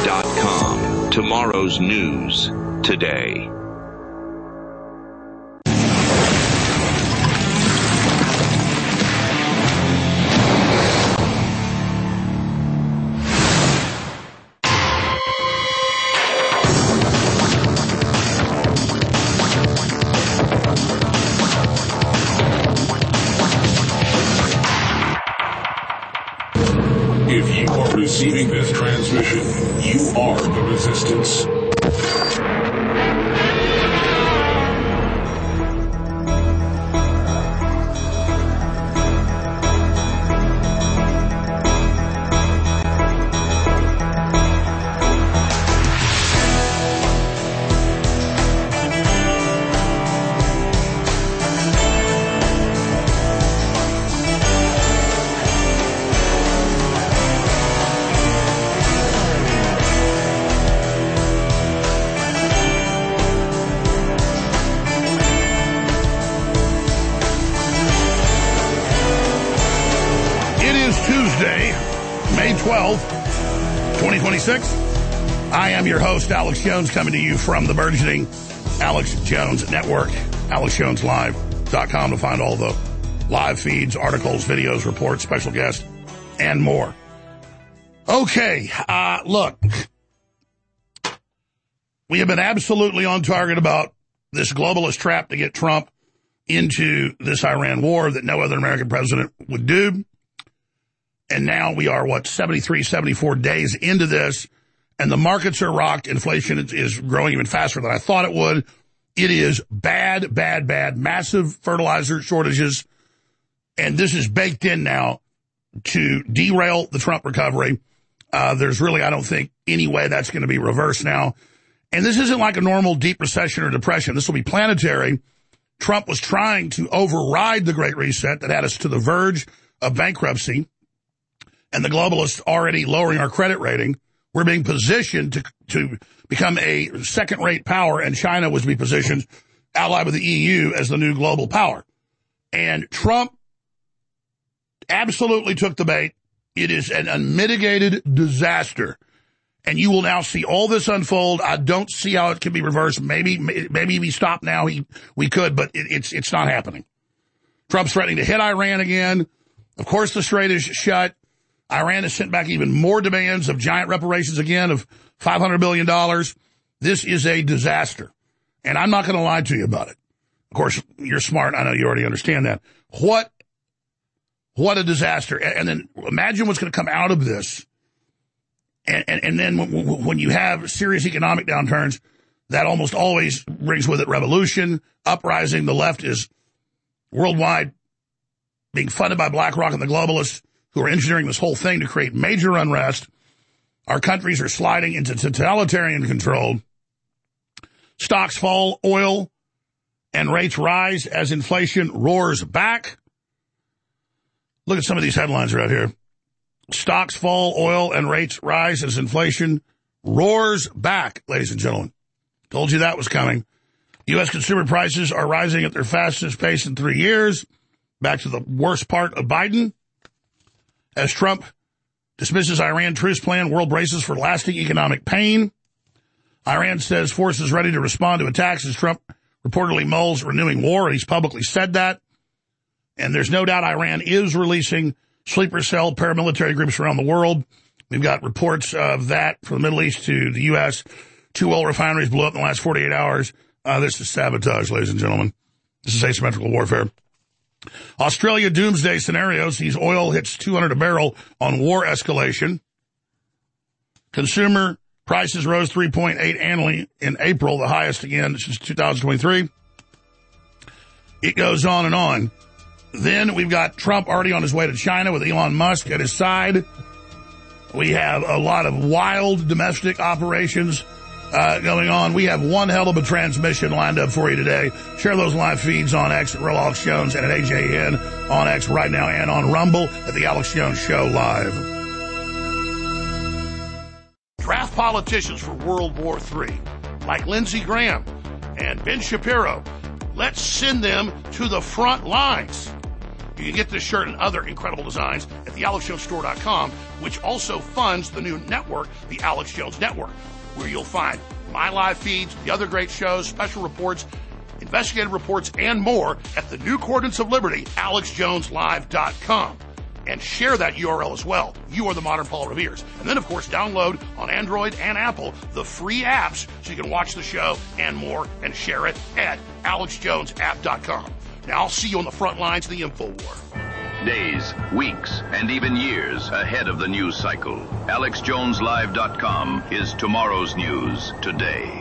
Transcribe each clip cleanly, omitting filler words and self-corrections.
AlexJones.com. Tomorrow's news today. If you are receiving this transmission, you are the resistance. May 12th, 2026. I am your host, Alex Jones, coming to you from the burgeoning Alex Jones Network, AlexJonesLive.com to find all the live feeds, articles, videos, reports, special guests, and more. Okay, look, we have been absolutely on target about this globalist trap to get Trump into this Iran war that no other American president would do. And now we are, 73, 74 days into this, and the markets are rocked. Inflation is growing even faster than I thought it would. It is bad, massive fertilizer shortages, and this is baked in now to derail the Trump recovery. There's really, I don't think, any way that's going to be reversed now. And this isn't like a normal deep recession or depression. This will be planetary. Trump was trying to override the Great Reset that had us to the verge of bankruptcy. And the globalists already lowering our credit rating. We're being positioned to become a second-rate power, and China was to be positioned, allied with the EU, as the new global power. And Trump absolutely took the bait. It is an unmitigated disaster. And you will now see all this unfold. I don't see how it can be reversed. Maybe we stop now. We could, but it's not happening. Trump's threatening to hit Iran again. Of course, the strait is shut. Iran has sent back even more demands of giant reparations again of $500 billion. This is a disaster. And I'm not going to lie to you about it. Of course, you're smart. I know you already understand that. What a disaster. And then imagine what's going to come out of this. And then when you have serious economic downturns, that almost always brings with it revolution, uprising. The left is worldwide being funded by BlackRock and the globalists, who are engineering this whole thing to create major unrest. Our countries are sliding into totalitarian control. Stocks fall, oil and rates rise as inflation roars back. Look at some of these headlines right here. Stocks fall, oil and rates rise as inflation roars back, ladies and gentlemen. Told you that was coming. U.S. consumer prices are rising at their fastest pace in 3 years. Back to the worst part of Biden. As Trump dismisses Iran truce plan, world braces for lasting economic pain. Iran says forces ready to respond to attacks as Trump reportedly mulls renewing war. He's publicly said that. And there's no doubt Iran is releasing sleeper cell paramilitary groups around the world. We've got reports of that from the Middle East to the U.S. 2 oil refineries blew up in the last 48 hours. This is sabotage, ladies and gentlemen. This is asymmetrical warfare. Australia doomsday scenario sees oil hits $200 a barrel on war escalation. Consumer prices rose 3.8 annually in April, the highest again since 2023. It goes on and on. Then we've got Trump already on his way to China with Elon Musk at his side. We have a lot of wild domestic operations going on. We have one hell of a transmission lined up for you today. Share those live feeds on X at Real Alex Jones and at AJN on X right now and on Rumble at the Alex Jones Show Live. Draft politicians for World War III, like Lindsey Graham and Ben Shapiro. Let's send them to the front lines. You can get this shirt and other incredible designs at thealexjonesstore.com, which also funds the new network, the Alex Jones Network, where you'll find my live feeds, the other great shows, special reports, investigative reports, and more at the new coordinates of liberty, alexjoneslive.com. And share that URL as well. You are the modern Paul Revere's. And then, of course, download on Android and Apple the free apps so you can watch the show and more and share it at alexjonesapp.com. Now, I'll see you on the front lines of the InfoWar. Days, weeks, and even years ahead of the news cycle. AlexJonesLive.com is tomorrow's news today.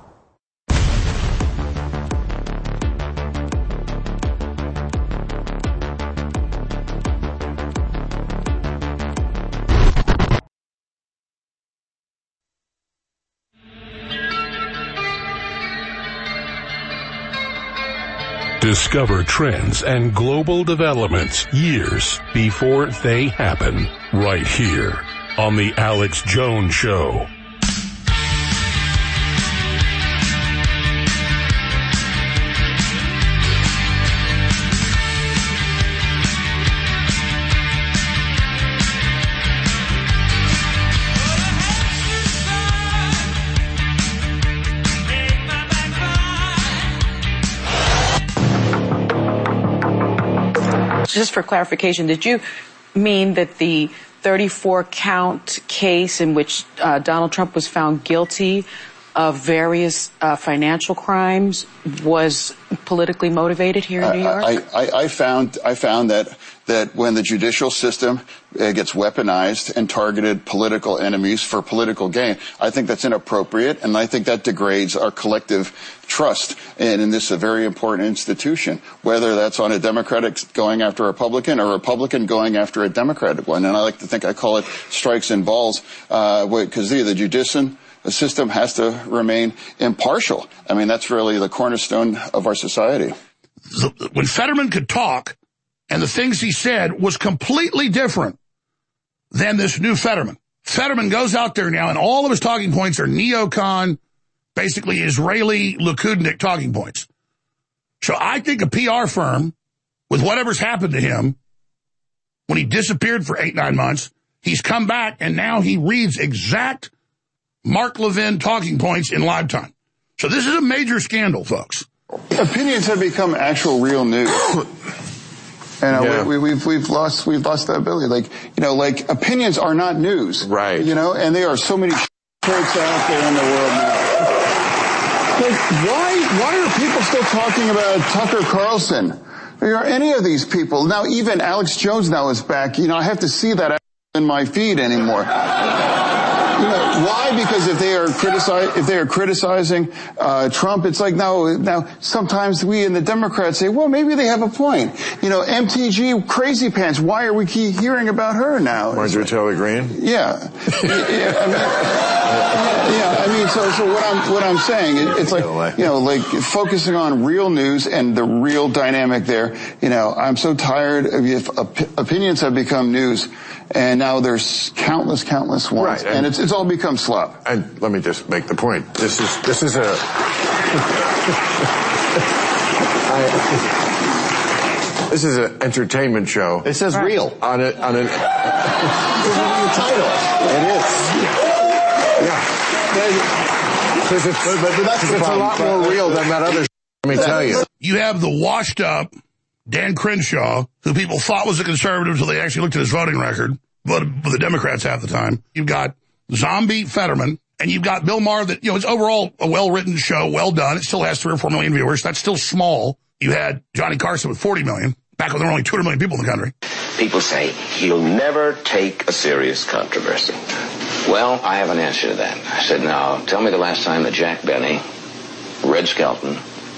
Discover trends and global developments years before they happen, right here on The Alex Jones Show. Just for clarification, did you mean that the 34-count case in which Donald Trump was found guilty of various financial crimes was politically motivated here in New York? I found that when the judicial system gets weaponized and targeted political enemies for political gain, I think that's inappropriate, and I think that degrades our collective trust in this a very important institution, whether that's on a Democratic going after a Republican or a Republican going after a Democratic one. And I like to think I call it strikes and balls, because the judicial system has to remain impartial. I mean, that's really the cornerstone of our society. When Fetterman could talk, and the things he said was completely different than this new Fetterman. Fetterman goes out there now, and all of his talking points are neocon, basically Israeli Likudnik talking points. So I think a PR firm, with whatever's happened to him, when he disappeared for 8-9 months, he's come back, and now he reads exact Mark Levin talking points in live time. So this is a major scandal, folks. Opinions have become actual real news. And we've lost that ability. Like opinions are not news. Right. And there are so many shirts out there in the world now. Like, why are people still talking about Tucker Carlson? Or any of these people? Now, even Alex Jones now is back. I have to see that in my feed anymore. Why? Because if they are criticizing Trump, it's like now sometimes we in the Democrats say, well, maybe they have a point. MTG Crazy Pants. Why are we keep hearing about her now? Marjorie Taylor Greene. Yeah. So what I'm saying, it's like focusing on real news and the real dynamic there. I'm so tired of opinions have become news. And now there's countless ones, right, and it's all become slop. And let me just make the point. This is a this is an entertainment show. It says real on an title. It is. Yeah. Because it's a lot more real than that other. Let me tell you. You have the washed up Dan Crenshaw, who people thought was a conservative until they actually looked at his voting record, but the Democrats half the time. You've got zombie Fetterman, and you've got Bill Maher that, it's overall a well-written show, well done. It still has 3 or 4 million viewers. That's still small. You had Johnny Carson with 40 million, back when there were only 200 million people in the country. People say he'll never take a serious controversy. Well, I have an answer to that. I said, now, tell me the last time that Jack Benny, Red Skelton,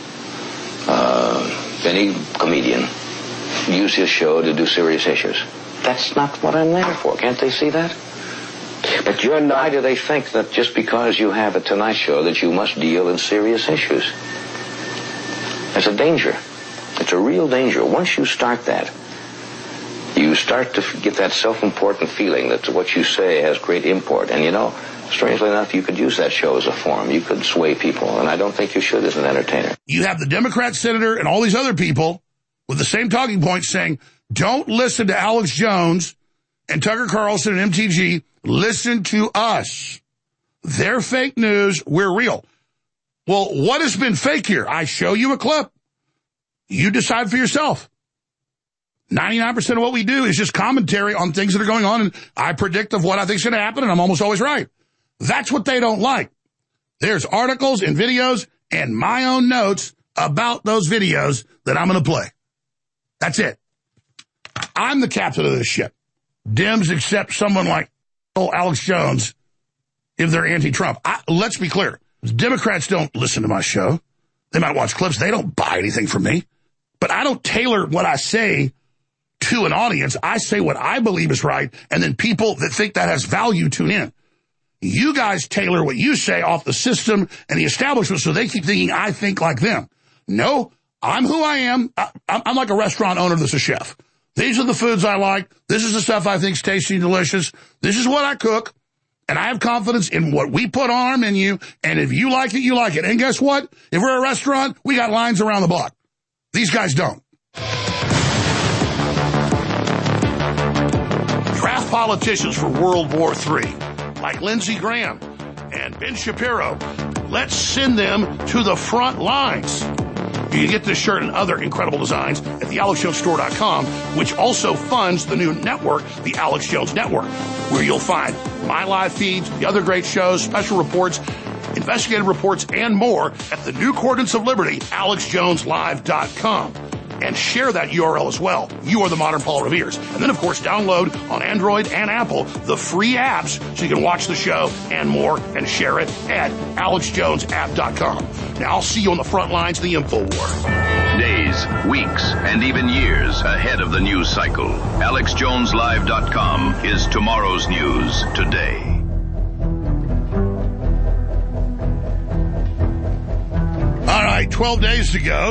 any comedian use his show to do serious issues. That's not what I'm there for. Can't they see that? But why do they think that just because you have a Tonight Show that you must deal in serious issues? That's a danger. It's a real danger. Once you start that, you start to get that self-important feeling that what you say has great import. And strangely enough, you could use that show as a forum. You could sway people, and I don't think you should as an entertainer. You have the Democrat senator and all these other people with the same talking points saying, Don't listen to Alex Jones and Tucker Carlson and MTG. Listen to us. They're fake news. We're real. Well, what has been fake here? I show you a clip. You decide for yourself. 99% of what we do is just commentary on things that are going on, and I predict of what I think is going to happen, and I'm almost always right. That's what they don't like. There's articles and videos and my own notes about those videos that I'm going to play. That's it. I'm the captain of this ship. Dems accept someone like Alex Jones if they're anti-Trump. Let's be clear. Democrats don't listen to my show. They might watch clips. They don't buy anything from me. But I don't tailor what I say to an audience. I say what I believe is right, and then people that think that has value tune in. You guys tailor what you say off the system and the establishment, so they keep thinking I think like them. No, I'm who I am. I'm like a restaurant owner that's a chef. These are the foods I like. This is the stuff I think is tasty and delicious. This is what I cook. And I have confidence in what we put on our menu. And if you like it, you like it. And guess what? If we're a restaurant, we got lines around the block. These guys don't. Draft politicians for World War III, like Lindsey Graham and Ben Shapiro. Let's send them to the front lines. You can get this shirt and other incredible designs at thealexjonesstore.com, which also funds the new network, the Alex Jones Network, where you'll find my live feeds, the other great shows, special reports, investigative reports, and more at the new Coordinates of Liberty, alexjoneslive.com. And share that URL as well. You are the modern Paul Revere's. And then, of course, download on Android and Apple the free apps so you can watch the show and more and share it at alexjonesapp.com. Now, I'll see you on the front lines of the InfoWar. Days, weeks, and even years ahead of the news cycle. AlexJonesLive.com is tomorrow's news today. All right, 12 days ago,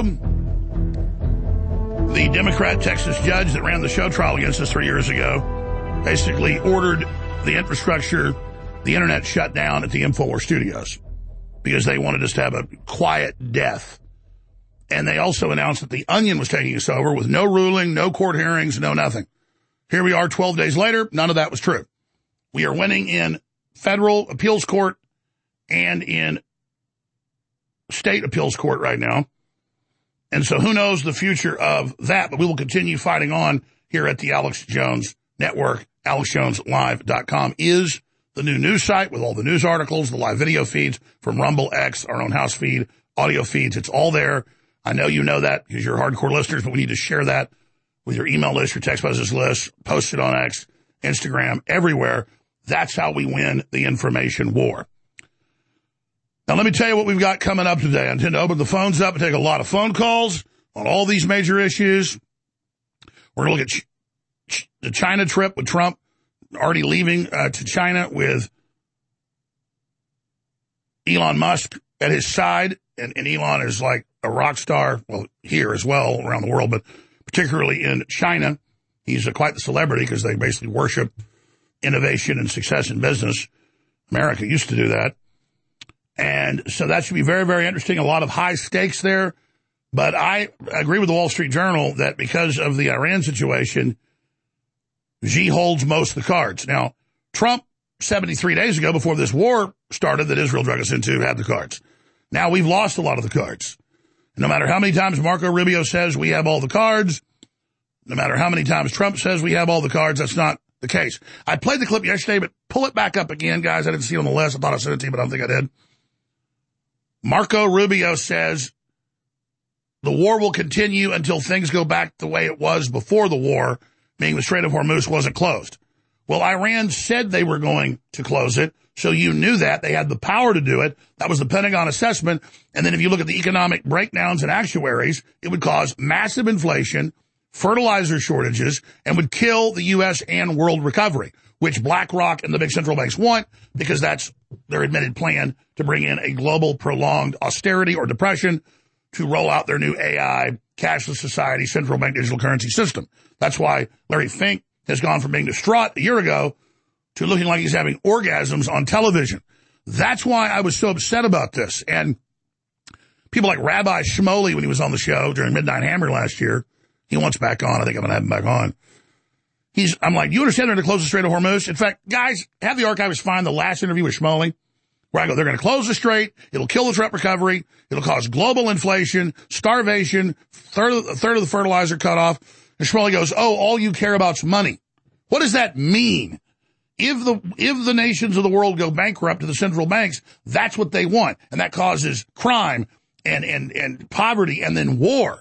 the Democrat Texas judge that ran the show trial against us 3 years ago basically ordered the infrastructure, the internet shut down at the InfoWar studios because they wanted us to have a quiet death. And they also announced that the Onion was taking us over with no ruling, no court hearings, no nothing. Here we are 12 days later. None of that was true. We are winning in federal appeals court and in state appeals court right now. And so who knows the future of that, but we will continue fighting on here at the Alex Jones Network. AlexJonesLive.com is the new news site with all the news articles, the live video feeds from Rumble, X, our own house feed, audio feeds. It's all there. I know you know that because you're hardcore listeners, but we need to share that with your email list, your text message list, post it on X, Instagram, everywhere. That's how we win the information war. Now, let me tell you what we've got coming up today. I intend to open the phones up and take a lot of phone calls on all these major issues. We're going to look at the China trip with Trump already leaving to China with Elon Musk at his side. And Elon is like a rock star, well, here as well, around the world, but particularly in China. He's quite the celebrity because they basically worship innovation and success in business. America used to do that. And so that should be very, very interesting. A lot of high stakes there. But I agree with the Wall Street Journal that because of the Iran situation, Xi holds most of the cards. Now, Trump, 73 days ago, before this war started that Israel drug us into, had the cards. Now we've lost a lot of the cards. No matter how many times Marco Rubio says we have all the cards, no matter how many times Trump says we have all the cards, that's not the case. I played the clip yesterday, but pull it back up again, guys. I didn't see it on the list. I thought I sent it to you, but I don't think I did. Marco Rubio says the war will continue until things go back the way it was before the war, meaning the Strait of Hormuz wasn't closed. Well, Iran said they were going to close it, so you knew that. They had the power to do it. That was the Pentagon assessment. And then if you look at the economic breakdowns and actuaries, it would cause massive inflation, fertilizer shortages, and would kill the U.S. and world recovery, which BlackRock and the big central banks want because that's their admitted plan to bring in a global prolonged austerity or depression to roll out their new AI, cashless society, central bank digital currency system. That's why Larry Fink has gone from being distraught a year ago to looking like he's having orgasms on television. That's why I was so upset about this. And people like Rabbi Shmuley, when he was on the show during Midnight Hammer last year, He wants back on. I think I'm going to have him back on. I'm like, you understand they're going to close the Strait of Hormuz? In fact, guys, have the archivists find the last interview with Schmoley, where I go, they're going to close the strait. It'll kill the Trump recovery. It'll cause global inflation, starvation, a third of the fertilizer cut off. And Schmoley goes, oh, all you care about is money. What does that mean? If the nations of the world go bankrupt to the central banks, that's what they want. And that causes crime and poverty and then war.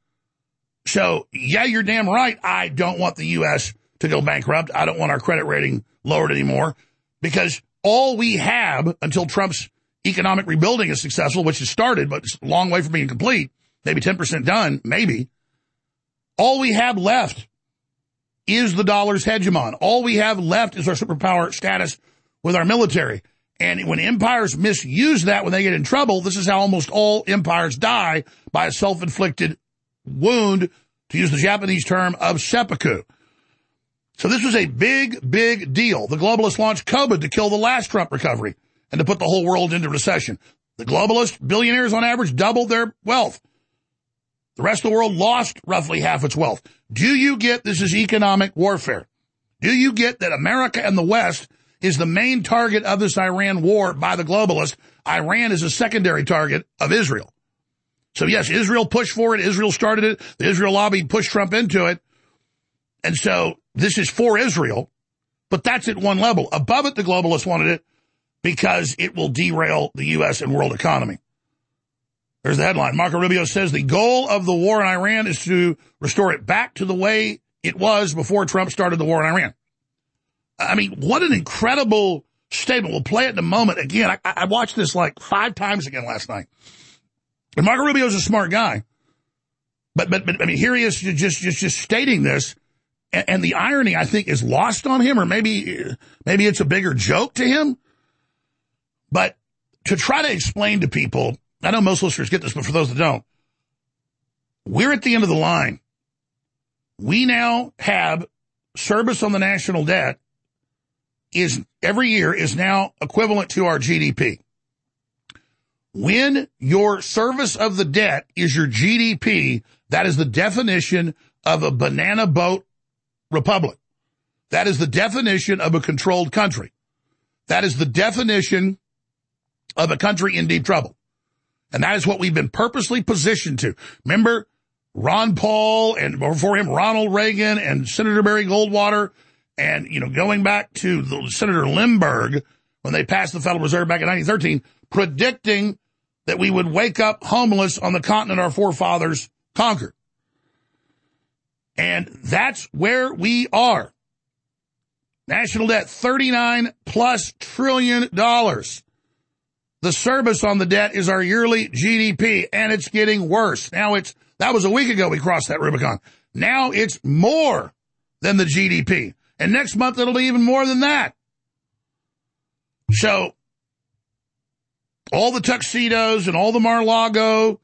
So, yeah, you're damn right. I don't want the U.S. to go bankrupt. I don't want our credit rating lowered anymore, because all we have until Trump's economic rebuilding is successful, which has started, but it's a long way from being complete, maybe 10% done, maybe. All we have left is the dollar's hegemon. All we have left is our superpower status with our military. And when empires misuse that, when they get in trouble, this is how almost all empires die, by a self-inflicted wound, to use the Japanese term, of seppuku. So this was a big, big deal. The globalists launched COVID to kill the last Trump recovery and to put the whole world into recession. The globalists, billionaires on average, doubled their wealth. The rest of the world lost roughly half its wealth. Do you get this is economic warfare? Do you get that America and the West is the main target of this Iran war by the globalists? Iran is a secondary target of Israel. So, yes, Israel pushed for it. Israel started it. The Israel lobby pushed Trump into it. And so this is for Israel, but that's at one level. Above it, the globalists wanted it because it will derail the U.S. and world economy. There's the headline. Marco Rubio says the goal of the war in Iran is to restore it back to the way it was before Trump started the war in Iran. I mean, what an incredible statement. We'll play it in a moment. Again, I watched this like 5 times again last night. And Marco Rubio is a smart guy. But I mean, here he is just stating this. And the irony, I think, is lost on him, or maybe it's a bigger joke to him. But to try to explain to people, I know most listeners get this, but for those that don't, we're at the end of the line. We now have service on the national debt every year is now equivalent to our GDP. When your service of the debt is your GDP, that is the definition of a banana boat republic. That is the definition of a controlled country. That is the definition of a country in deep trouble. And that is what we've been purposely positioned to. Remember Ron Paul, and before him Ronald Reagan and Senator Barry Goldwater, and, going back to Senator Lindbergh when they passed the Federal Reserve back in 1913, predicting that we would wake up homeless on the continent our forefathers conquered. And that's where we are. National debt, $39+ trillion. The service on the debt is our yearly GDP, and it's getting worse. Now that was a week ago we crossed that Rubicon. Now it's more than the GDP. And next month it'll be even more than that. So all the tuxedos and all the Mar-a-Lago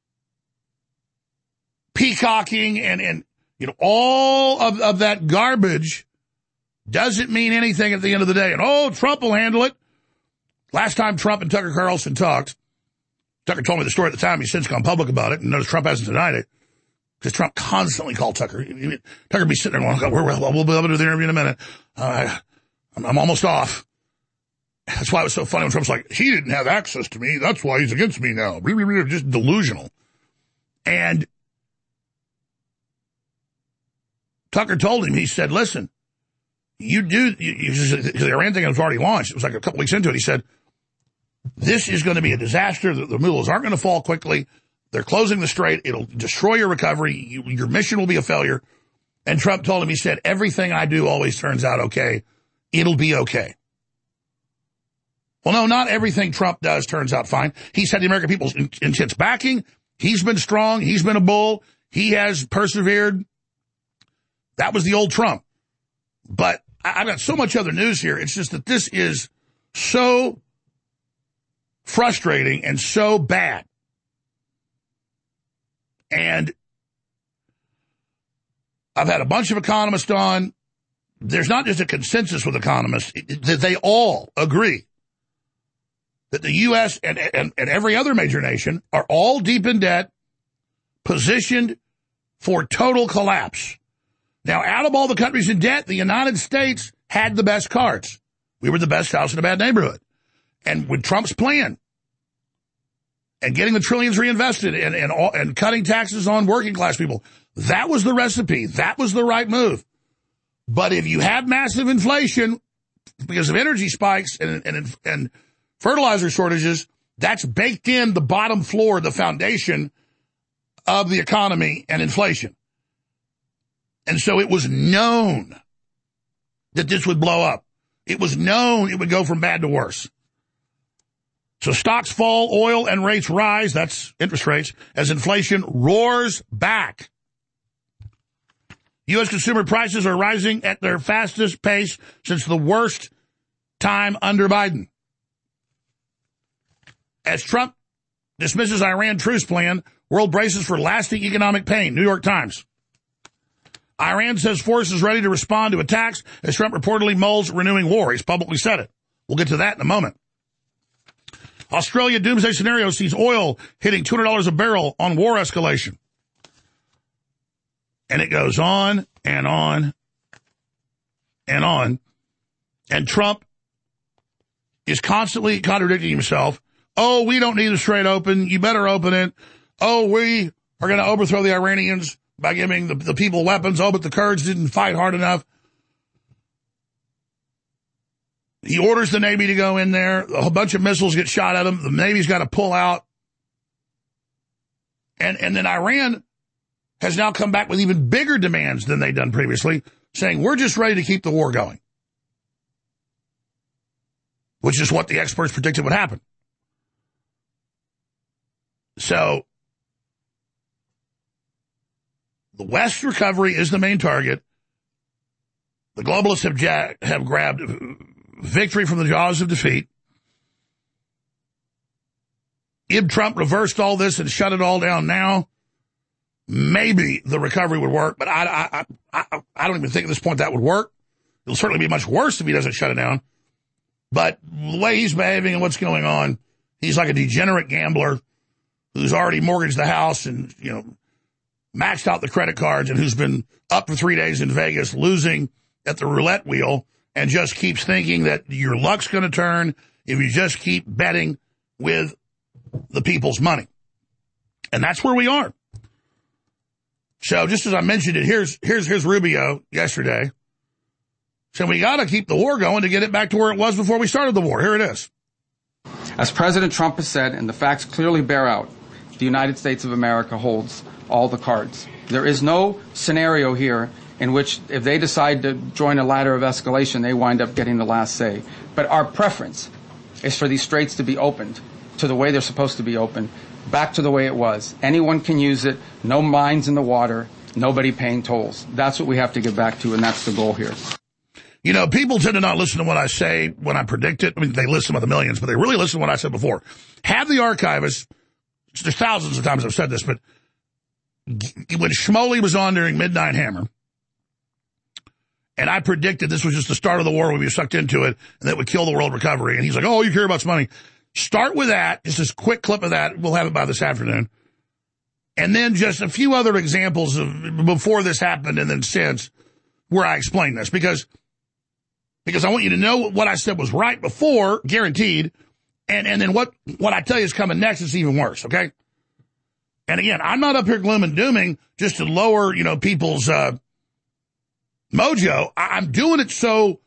peacocking and all of that garbage doesn't mean anything at the end of the day. And, Trump will handle it. Last time Trump and Tucker Carlson talked, Tucker told me the story at the time. He's since gone public about it, and notice Trump hasn't denied it, because Trump constantly called Tucker. Tucker be sitting there going, we'll be able to do the interview in a minute. I'm almost off. That's why it was so funny when Trump's like, he didn't have access to me. That's why he's against me now. Just delusional. And Tucker told him, he said, listen, the Iran thing was already launched. It was like a couple weeks into it. He said, this is going to be a disaster. The mullahs aren't going to fall quickly. They're closing the strait. It'll destroy your recovery. Your mission will be a failure. And Trump told him, he said, everything I do always turns out okay. It'll be okay. Well, no, not everything Trump does turns out fine. He's had the American people's intense backing. He's been strong. He's been a bull. He has persevered. That was the old Trump. But I've got so much other news here. It's just that this is so frustrating and so bad. And I've had a bunch of economists on. There's not just a consensus with economists, that they all agree that the U.S. and every other major nation are all deep in debt, positioned for total collapse. Now, out of all the countries in debt, the United States had the best cards. We were the best house in a bad neighborhood. And with Trump's plan and getting the trillions reinvested and cutting taxes on working class people, that was the recipe. That was the right move. But if you have massive inflation because of energy spikes and fertilizer shortages, that's baked in the bottom floor, the foundation of the economy and inflation. And so it was known that this would blow up. It was known it would go from bad to worse. So stocks fall, oil and rates rise, that's interest rates, as inflation roars back. U.S. consumer prices are rising at their fastest pace since the worst time under Biden. As Trump dismisses Iran truce plan, world braces for lasting economic pain. New York Times. Iran says force is ready to respond to attacks as Trump reportedly mulls renewing war. He's publicly said it. We'll get to that in a moment. Australia doomsday scenario sees oil hitting $200 a barrel on war escalation. And it goes on and on and on. And Trump is constantly contradicting himself. Oh, we don't need a straight open. You better open it. Oh, we are going to overthrow the Iranians by giving the people weapons. Oh, but the Kurds didn't fight hard enough. He orders the Navy to go in there. A whole bunch of missiles get shot at them. The Navy's got to pull out. And then Iran has now come back with even bigger demands than they'd done previously, saying we're just ready to keep the war going, which is what the experts predicted would happen. So the West's recovery is the main target. The globalists have grabbed victory from the jaws of defeat. If Trump reversed all this and shut it all down now, maybe the recovery would work, but I don't even think at this point that would work. It'll certainly be much worse if he doesn't shut it down. But the way he's behaving and what's going on, he's like a degenerate gambler who's already mortgaged the house and, maxed out the credit cards and who's been up for 3 days in Vegas losing at the roulette wheel and just keeps thinking that your luck's going to turn if you just keep betting with the people's money. And that's where we are. So just as I mentioned it, here's Rubio yesterday. So we got to keep the war going to get it back to where it was before we started the war. Here it is. As President Trump has said, and the facts clearly bear out, the United States of America holds all the cards. There is no scenario here in which if they decide to join a ladder of escalation, they wind up getting the last say. But our preference is for these straits to be opened to the way they're supposed to be open, back to the way it was. Anyone can use it, no mines in the water, nobody paying tolls. That's what we have to get back to, and that's the goal here. People tend to not listen to what I say when I predict it. I mean, they listen by the millions, but they really listen to what I said before. Have the archivists, there's thousands of times I've said this, but when Schmoley was on during Midnight Hammer, and I predicted this was just the start of the war, we'd be sucked into it, and that would kill the world recovery. And he's like, oh, you care about some money. Start with that, just this quick clip of that. We'll have it by this afternoon. And then just a few other examples of before this happened and then since where I explained this. Because I want you to know what I said was right before, guaranteed, and then what I tell you is coming next is even worse, okay? And again, I'm not up here gloom and dooming just to lower, people's mojo. I'm doing it so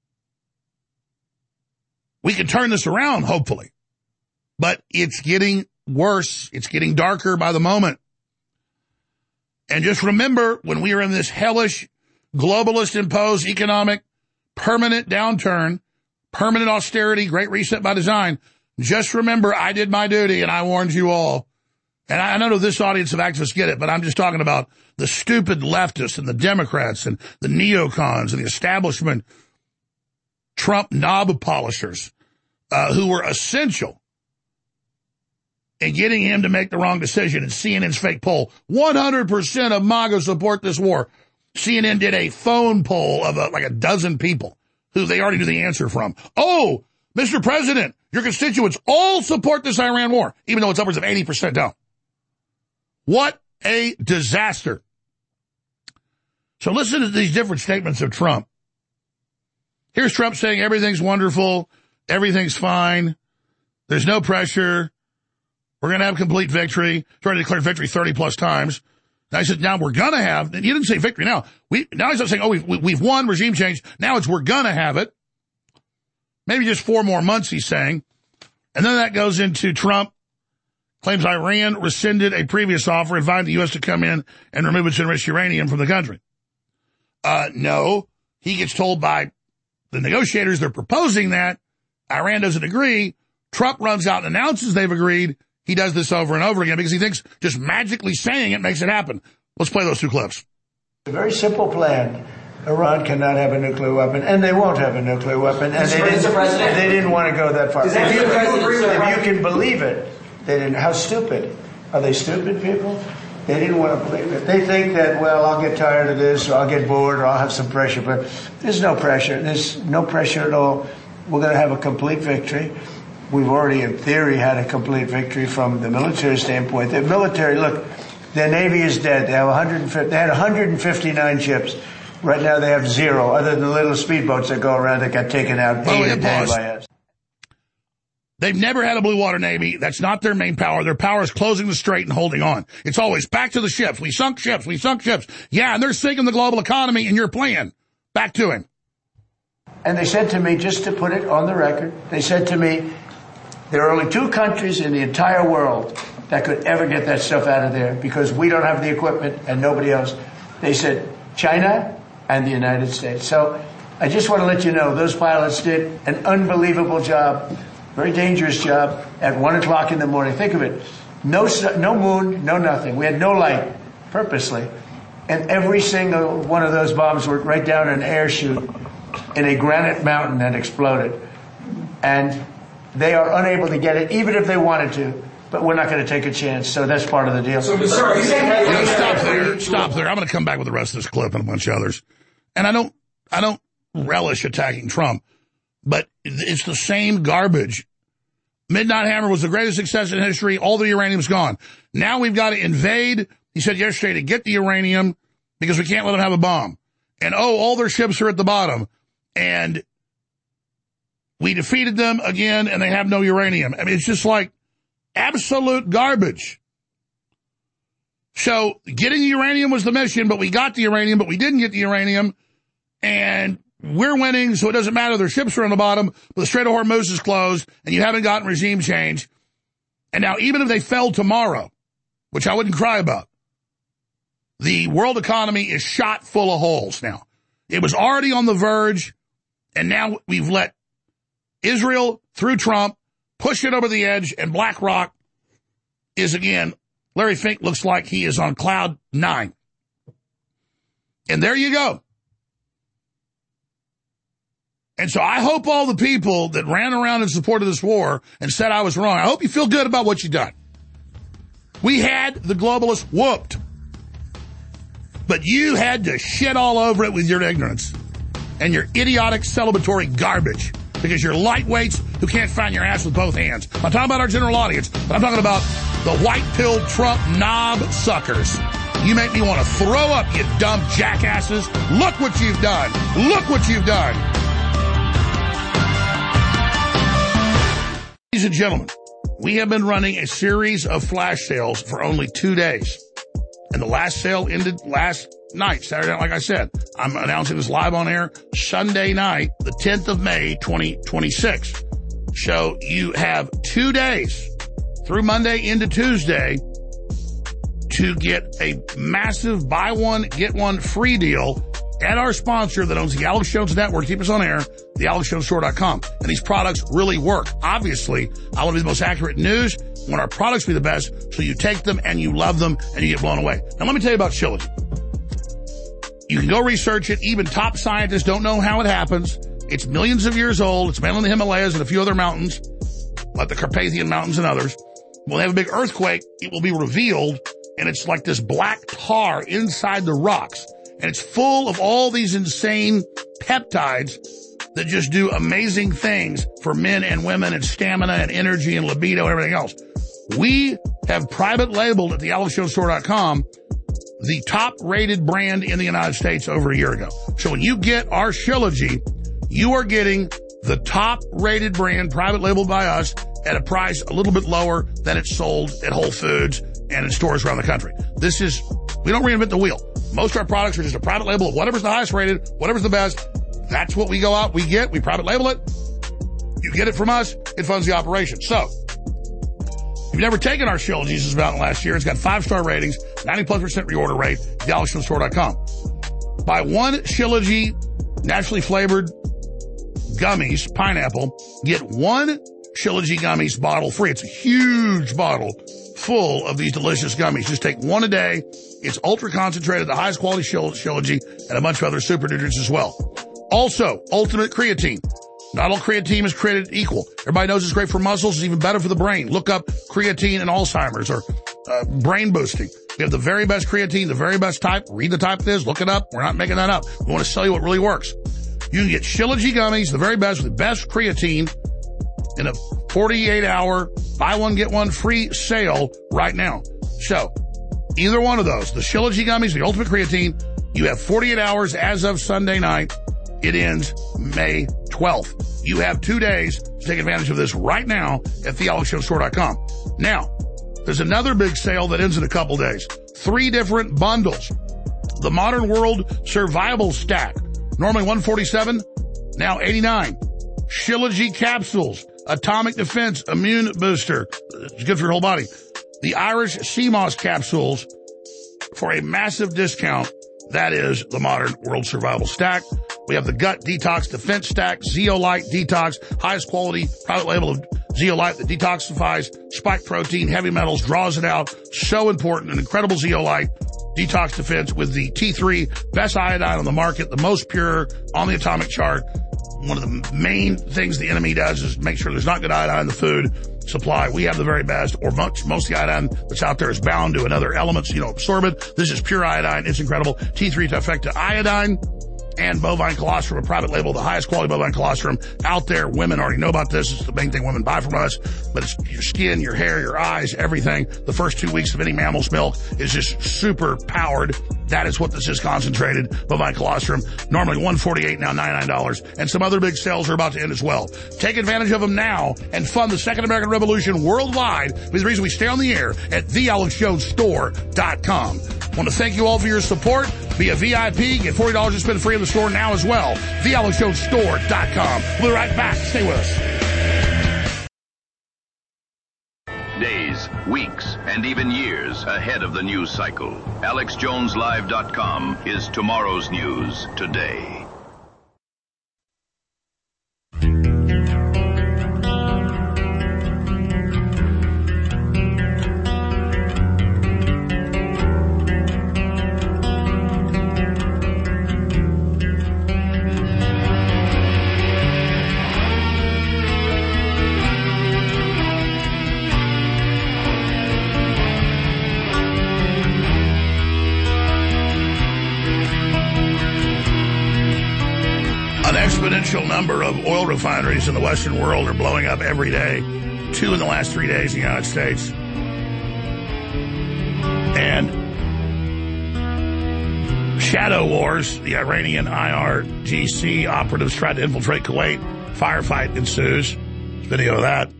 we can turn this around, hopefully. But it's getting worse. It's getting darker by the moment. And just remember, when we are in this hellish, globalist-imposed economic permanent downturn, permanent austerity, great reset by design, just remember I did my duty and I warned you all. And I know this audience of activists get it, but I'm just talking about the stupid leftists and the Democrats and the neocons and the establishment Trump knob polishers who were essential in getting him to make the wrong decision. And CNN's fake poll, 100% of MAGA support this war. CNN did a phone poll of like a dozen people who they already knew the answer from. Oh, Mr. President, your constituents all support this Iran war, even though it's upwards of 80% down. What a disaster. So listen to these different statements of Trump. Here's Trump saying everything's wonderful, everything's fine, there's no pressure, we're going to have complete victory. He's already declared victory 30-plus times. Now he said, now we're going to have, he didn't say victory now. Now he's not saying, oh, we've won, regime change. Now it's we're going to have it. Maybe just 4 more months, he's saying. And then that goes into Trump claims Iran rescinded a previous offer, inviting the U.S. to come in and remove its enriched uranium from the country. No, he gets told by the negotiators they're proposing that. Iran doesn't agree. Trump runs out and announces they've agreed. He does this over and over again because he thinks just magically saying it makes it happen. Let's play those 2 clips. A very simple plan. Iran cannot have a nuclear weapon, and they won't have a nuclear weapon, and they didn't want to go that far. If you can believe it, they didn't. How stupid. Are they stupid people? They didn't want to believe it. They think that, well, I'll get tired of this, or I'll get bored, or I'll have some pressure, but there's no pressure. There's no pressure at all. We're going to have a complete victory. We've already, in theory, had a complete victory from the military standpoint. The military, look, their Navy is dead. They had 159 ships. Right now they have 0, other than the little speedboats that go around that got taken out day a day by us. They've never had a blue water Navy. That's not their main power. Their power is closing the strait and holding on. It's always back to the ships. We sunk ships. We sunk ships. Yeah, and they're sinking the global economy in your plan. Back to him. And they said to me, just to put it on the record, they said to me, there are only 2 countries in the entire world that could ever get that stuff out of there because we don't have the equipment and nobody else. They said China and the United States. So I just want to let you know, those pilots did an unbelievable job, very dangerous job at 1 o'clock in the morning. Think of it. No moon, no nothing. We had no light, purposely. And every single one of those bombs went right down an air chute in a granite mountain and exploded. And they are unable to get it, even if they wanted to. But we're not going to take a chance, so that's part of the deal. So, stop there. I'm going to come back with the rest of this clip and a bunch of others. And I don't relish attacking Trump, but it's the same garbage. Midnight Hammer was the greatest success in history. All the uranium's gone. Now we've got to invade, he said yesterday, to get the uranium because we can't let them have a bomb. And, all their ships are at the bottom. And we defeated them again, and they have no uranium. I mean, it's just like absolute garbage. So getting the uranium was the mission, but we got the uranium, but we didn't get the uranium, and we're winning, so it doesn't matter. Their ships are on the bottom, but the Strait of Hormuz is closed, and you haven't gotten regime change. And now even if they fell tomorrow, which I wouldn't cry about, the world economy is shot full of holes now. It was already on the verge, and now we've let Israel, through Trump, push it over the edge, and BlackRock is, again, Larry Fink looks like he is on cloud 9. And there you go. And so I hope all the people that ran around in support of this war and said I was wrong, I hope you feel good about what you've done. We had the globalists whooped. But you had to shit all over it with your ignorance and your idiotic celebratory garbage. Because you're lightweights who can't find your ass with both hands. I'm not talking about our general audience, but I'm talking about the white-pilled Trump knob suckers. You make me want to throw up, you dumb jackasses. Look what you've done. Look what you've done. Ladies and gentlemen, we have been running a series of flash sales for only 2 days. And the last sale ended last night, Saturday night, like I said. I'm announcing this live on air Sunday night, the 10th of May, 2026. So you have 2 days through Monday into Tuesday to get a massive buy one, get one free deal at our sponsor that owns the Alex Jones Network. Keep us on air, thealexjonesstore.com. And these products really work. Obviously, I want to be the most accurate news. I want our products to be the best, so you take them and you love them and you get blown away. Now, let me tell you about Shilajit. You can go research it. Even top scientists don't know how it happens. It's millions of years old. It's found in the Himalayas and a few other mountains, like the Carpathian Mountains and others. When they have a big earthquake, it will be revealed, and it's like this black tar inside the rocks. And it's full of all these insane peptides that just do amazing things for men and women and stamina and energy and libido and everything else. We have private labeled at thealexjonesstore.com the top-rated brand in the United States over a year ago. So when you get our Shilajit, you are getting the top-rated brand, private labeled by us, at a price a little bit lower than it's sold at Whole Foods and in stores around the country. We don't reinvent the wheel. Most of our products are just a private label of whatever's the highest rated, whatever's the best. That's what we go out, we private label it. You get it from us, it funds the operation. So, if you've never taken our Shilajit since about last year, it's got 5-star ratings, 90+% reorder rate, thealexjonesstore.com. Buy one Shilajit naturally flavored gummies, pineapple, get one Shilajit gummies bottle free. It's a huge bottle full of these delicious gummies. Just take one a day. It's ultra concentrated, the highest quality Shilajit, and a bunch of other super nutrients as well. Also, Ultimate Creatine. Not all creatine is created equal. Everybody knows it's great for muscles. It's even better for the brain. Look up creatine and Alzheimer's or brain boosting. We have the very best creatine, the very best type. Read the type it is. Look it up. We're not making that up. We want to sell you what really works. You can get Shilajit gummies, the very best, with the best creatine, in a 48-hour buy one, get one free sale right now. So, either one of those, the Shilajit gummies, the Ultimate Creatine, you have 48 hours as of Sunday night. It ends May 12th. You have 2 days to take advantage of this right now at thealexjonesstore.com. Now, there's another big sale that ends in a couple days. 3 different bundles. The Modern World Survival Stack. Normally $147, now $89. Shilajit capsules, Atomic Defense Immune Booster. It's good for your whole body. The Irish Sea Moss capsules for a massive discount. That is the Modern World Survival Stack. We have the Gut Detox Defense Stack, Zeolite Detox, highest quality private label of Zeolite that detoxifies spike protein, heavy metals, draws it out. So important. An incredible Zeolite Detox Defense with the T3, best iodine on the market, the most pure on the atomic chart. One of the main things the enemy does is make sure there's not good iodine in the food supply. We have the very best, or most of the iodine that's out there is bound to another element, absorb it. This is pure iodine. It's incredible. T3 Trifecta iodine and bovine colostrum, a private label, the highest quality bovine colostrum out there. Women already know about this. It's the main thing women buy from us, but it's your skin, your hair, your eyes, everything. The first 2 weeks of any mammal's milk is just super powered. That is what this is, concentrated bovine colostrum. Normally $148, now $99. And some other big sales are about to end as well. Take advantage of them now and fund the Second American Revolution worldwide with the reason we stay on the air at thealexjonesstore.com. I want to thank you all for your support. Be a VIP. Get $40 to spend free in the store now as well. thealexjonesstore.com. We'll be right back. Stay with us. Days, weeks, and even years ahead of the news cycle. AlexJonesLive.com is tomorrow's news today. Exponential number of oil refineries in the Western world are blowing up every day. 2 in the last 3 days in the United States. And shadow wars, the Iranian IRGC operatives tried to infiltrate Kuwait. Firefight ensues. There's video of that.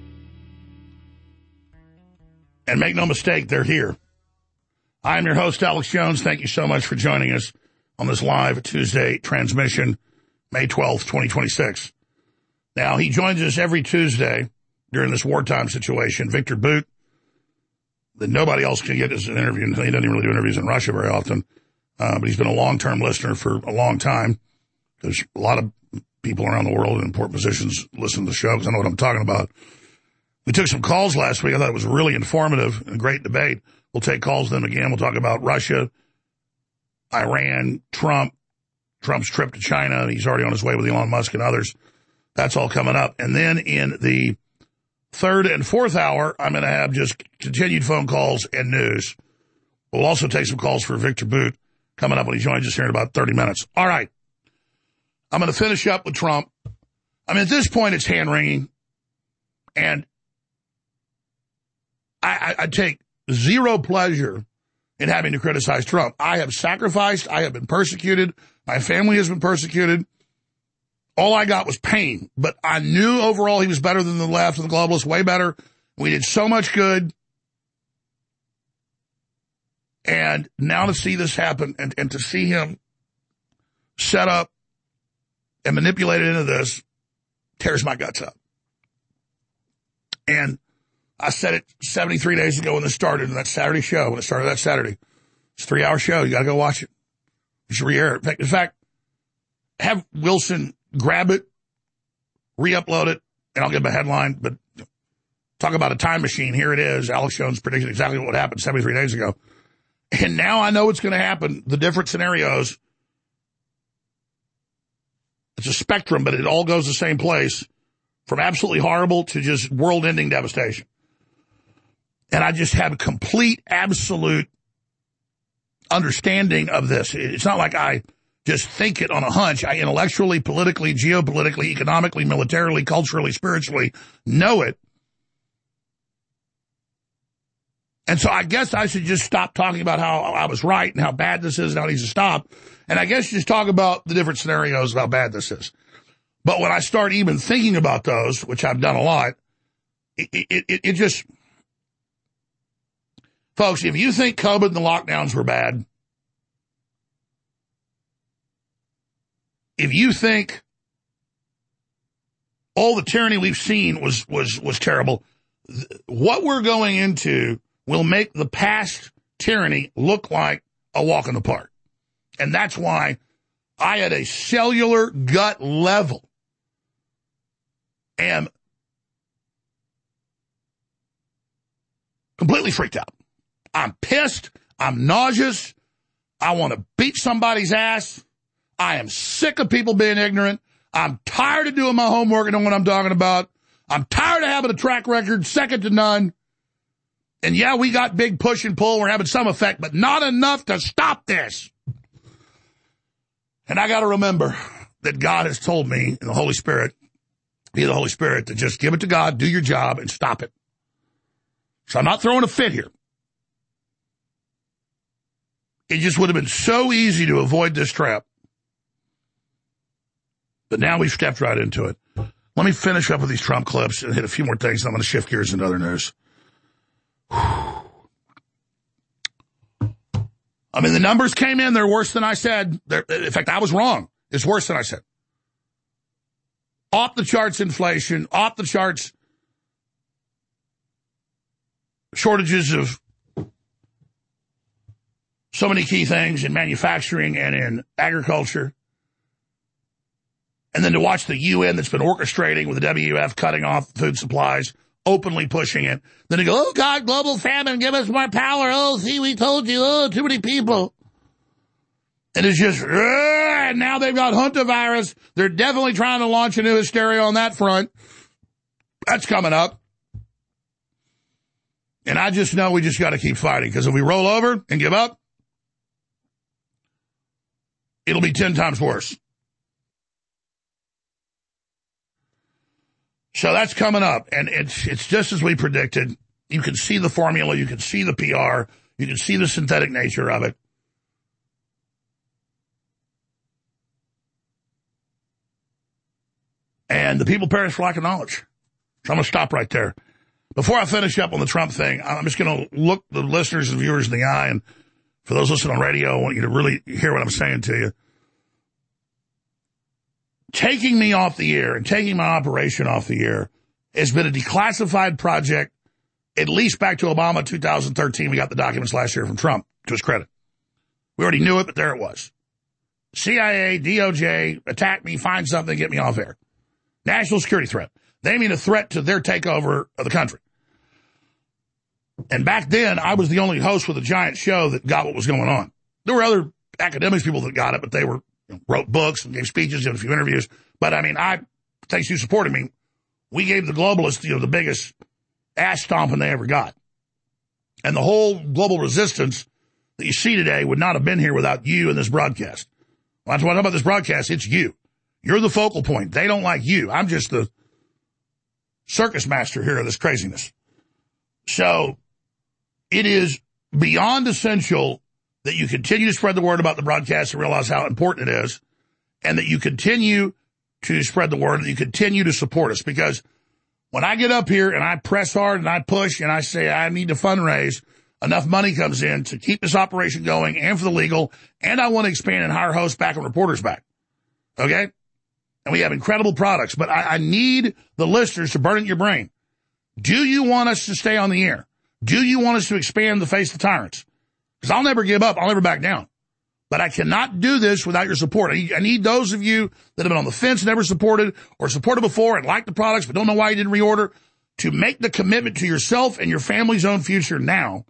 And make no mistake, they're here. I'm your host, Alex Jones. Thank you so much for joining us on this live Tuesday transmission. May 12th, 2026. Now, he joins us every Tuesday during this wartime situation. Victor Boot, that nobody else can get as an interview. He doesn't even really do interviews in Russia very often. But he's been a long-term listener for a long time. There's a lot of people around the world in important positions listen to the show because I know what I'm talking about. We took some calls last week. I thought it was really informative and a great debate. We'll take calls then again. We'll talk about Russia, Iran, Trump's trip to China. He's already on his way with Elon Musk and others. That's all coming up. And then in the third and fourth hour, I'm going to have just continued phone calls and news. We'll also take some calls for Victor Boot coming up when he joins us here in about 30 minutes. All right. I'm going to finish up with Trump. I mean, at this point, it's hand-wringing. And I take zero pleasure in having to criticize Trump. I have sacrificed. I have been persecuted. My family has been persecuted. All I got was pain. But I knew overall he was better than the left and the globalists, way better. We did so much good. And now to see this happen and to see him set up and manipulated into this tears my guts up. And I said it 73 days ago when this started, in that Saturday show, when it started that Saturday. It's a 3-hour show. You got to go watch it. You should re-air it. In fact, have Wilson grab it, re-upload it, and I'll give him a headline. But talk about a time machine. Here it is. Alex Jones predicted exactly what happened 73 days ago. And now I know what's going to happen. The different scenarios. It's a spectrum, but it all goes the same place. From absolutely horrible to just world-ending devastation. And I just have complete, absolute understanding of this. It's not like I just think it on a hunch. I intellectually, politically, geopolitically, economically, militarily, culturally, spiritually know it. And so I guess I should just stop talking about how I was right and how bad this is and how it needs to stop. And I guess just talk about the different scenarios of how bad this is. But when I start even thinking about those, which I've done a lot, it just... Folks, if you think COVID and the lockdowns were bad, if you think all the tyranny we've seen was terrible, what we're going into will make the past tyranny look like a walk in the park. And that's why I, at a cellular gut level, am completely freaked out. I'm pissed. I'm nauseous. I want to beat somebody's ass. I am sick of people being ignorant. I'm tired of doing my homework and knowing what I'm talking about. I'm tired of having a track record second to none. And yeah, we got big push and pull. We're having some effect, but not enough to stop this. And I got to remember that God has told me, in the Holy Spirit, via the Holy Spirit, to just give it to God, do your job, and stop it. So I'm not throwing a fit here. It just would have been so easy to avoid this trap. But now we've stepped right into it. Let me finish up with these Trump clips and hit a few more things. I'm going to shift gears into other news. I mean, the numbers came in. They're worse than I said. In fact, I was wrong. It's worse than I said. Off the charts inflation, off the charts shortages of so many key things in manufacturing and in agriculture. And then to watch the UN that's been orchestrating with the WEF cutting off food supplies, openly pushing it. Then to go, oh, God, global famine, give us more power. Oh, see, we told you. Oh, too many people. And it's just, and now they've got hantavirus. They're definitely trying to launch a new hysteria on that front. That's coming up. And I just know we just got to keep fighting, because if we roll over and give up, it'll be 10 times worse. So that's coming up, and it's just as we predicted. You can see the formula, you can see the PR, you can see the synthetic nature of it. And the people perish for lack of knowledge. So I'm going to stop right there. Before I finish up on the Trump thing, I'm just going to look the listeners and viewers in the eye, and for those listening on radio, I want you to really hear what I'm saying to you. Taking me off the air and taking my operation off the air has been a declassified project, at least back to Obama 2013. We got the documents last year from Trump, to his credit. We already knew it, but there it was. CIA, DOJ, attack me, find something, get me off air. National security threat. They mean a threat to their takeover of the country. And back then, I was the only host with a giant show that got what was going on. There were other academics people that got it, but they were wrote books and gave speeches and a few interviews. But I mean, thanks to you supporting me, we gave the globalists, the biggest ass stomping they ever got. And the whole global resistance that you see today would not have been here without you and this broadcast. Well, that's what I know about this broadcast. It's you. You're the focal point. They don't like you. I'm just the circus master here of this craziness. So it is beyond essential that you continue to spread the word about the broadcast and realize how important it is, and that you continue to spread the word, that you continue to support us. Because when I get up here and I press hard and I push and I say I need to fundraise, enough money comes in to keep this operation going and for the legal, and I want to expand and hire hosts back and reporters back. Okay? And we have incredible products, but I need the listeners to burn it in your brain. Do you want us to stay on the air? Do you want us to expand the face of tyrants? Because I'll never give up. I'll never back down. But I cannot do this without your support. I need those of you that have been on the fence, never supported, or supported before and like the products but don't know why you didn't reorder, to make the commitment to yourself and your family's own future now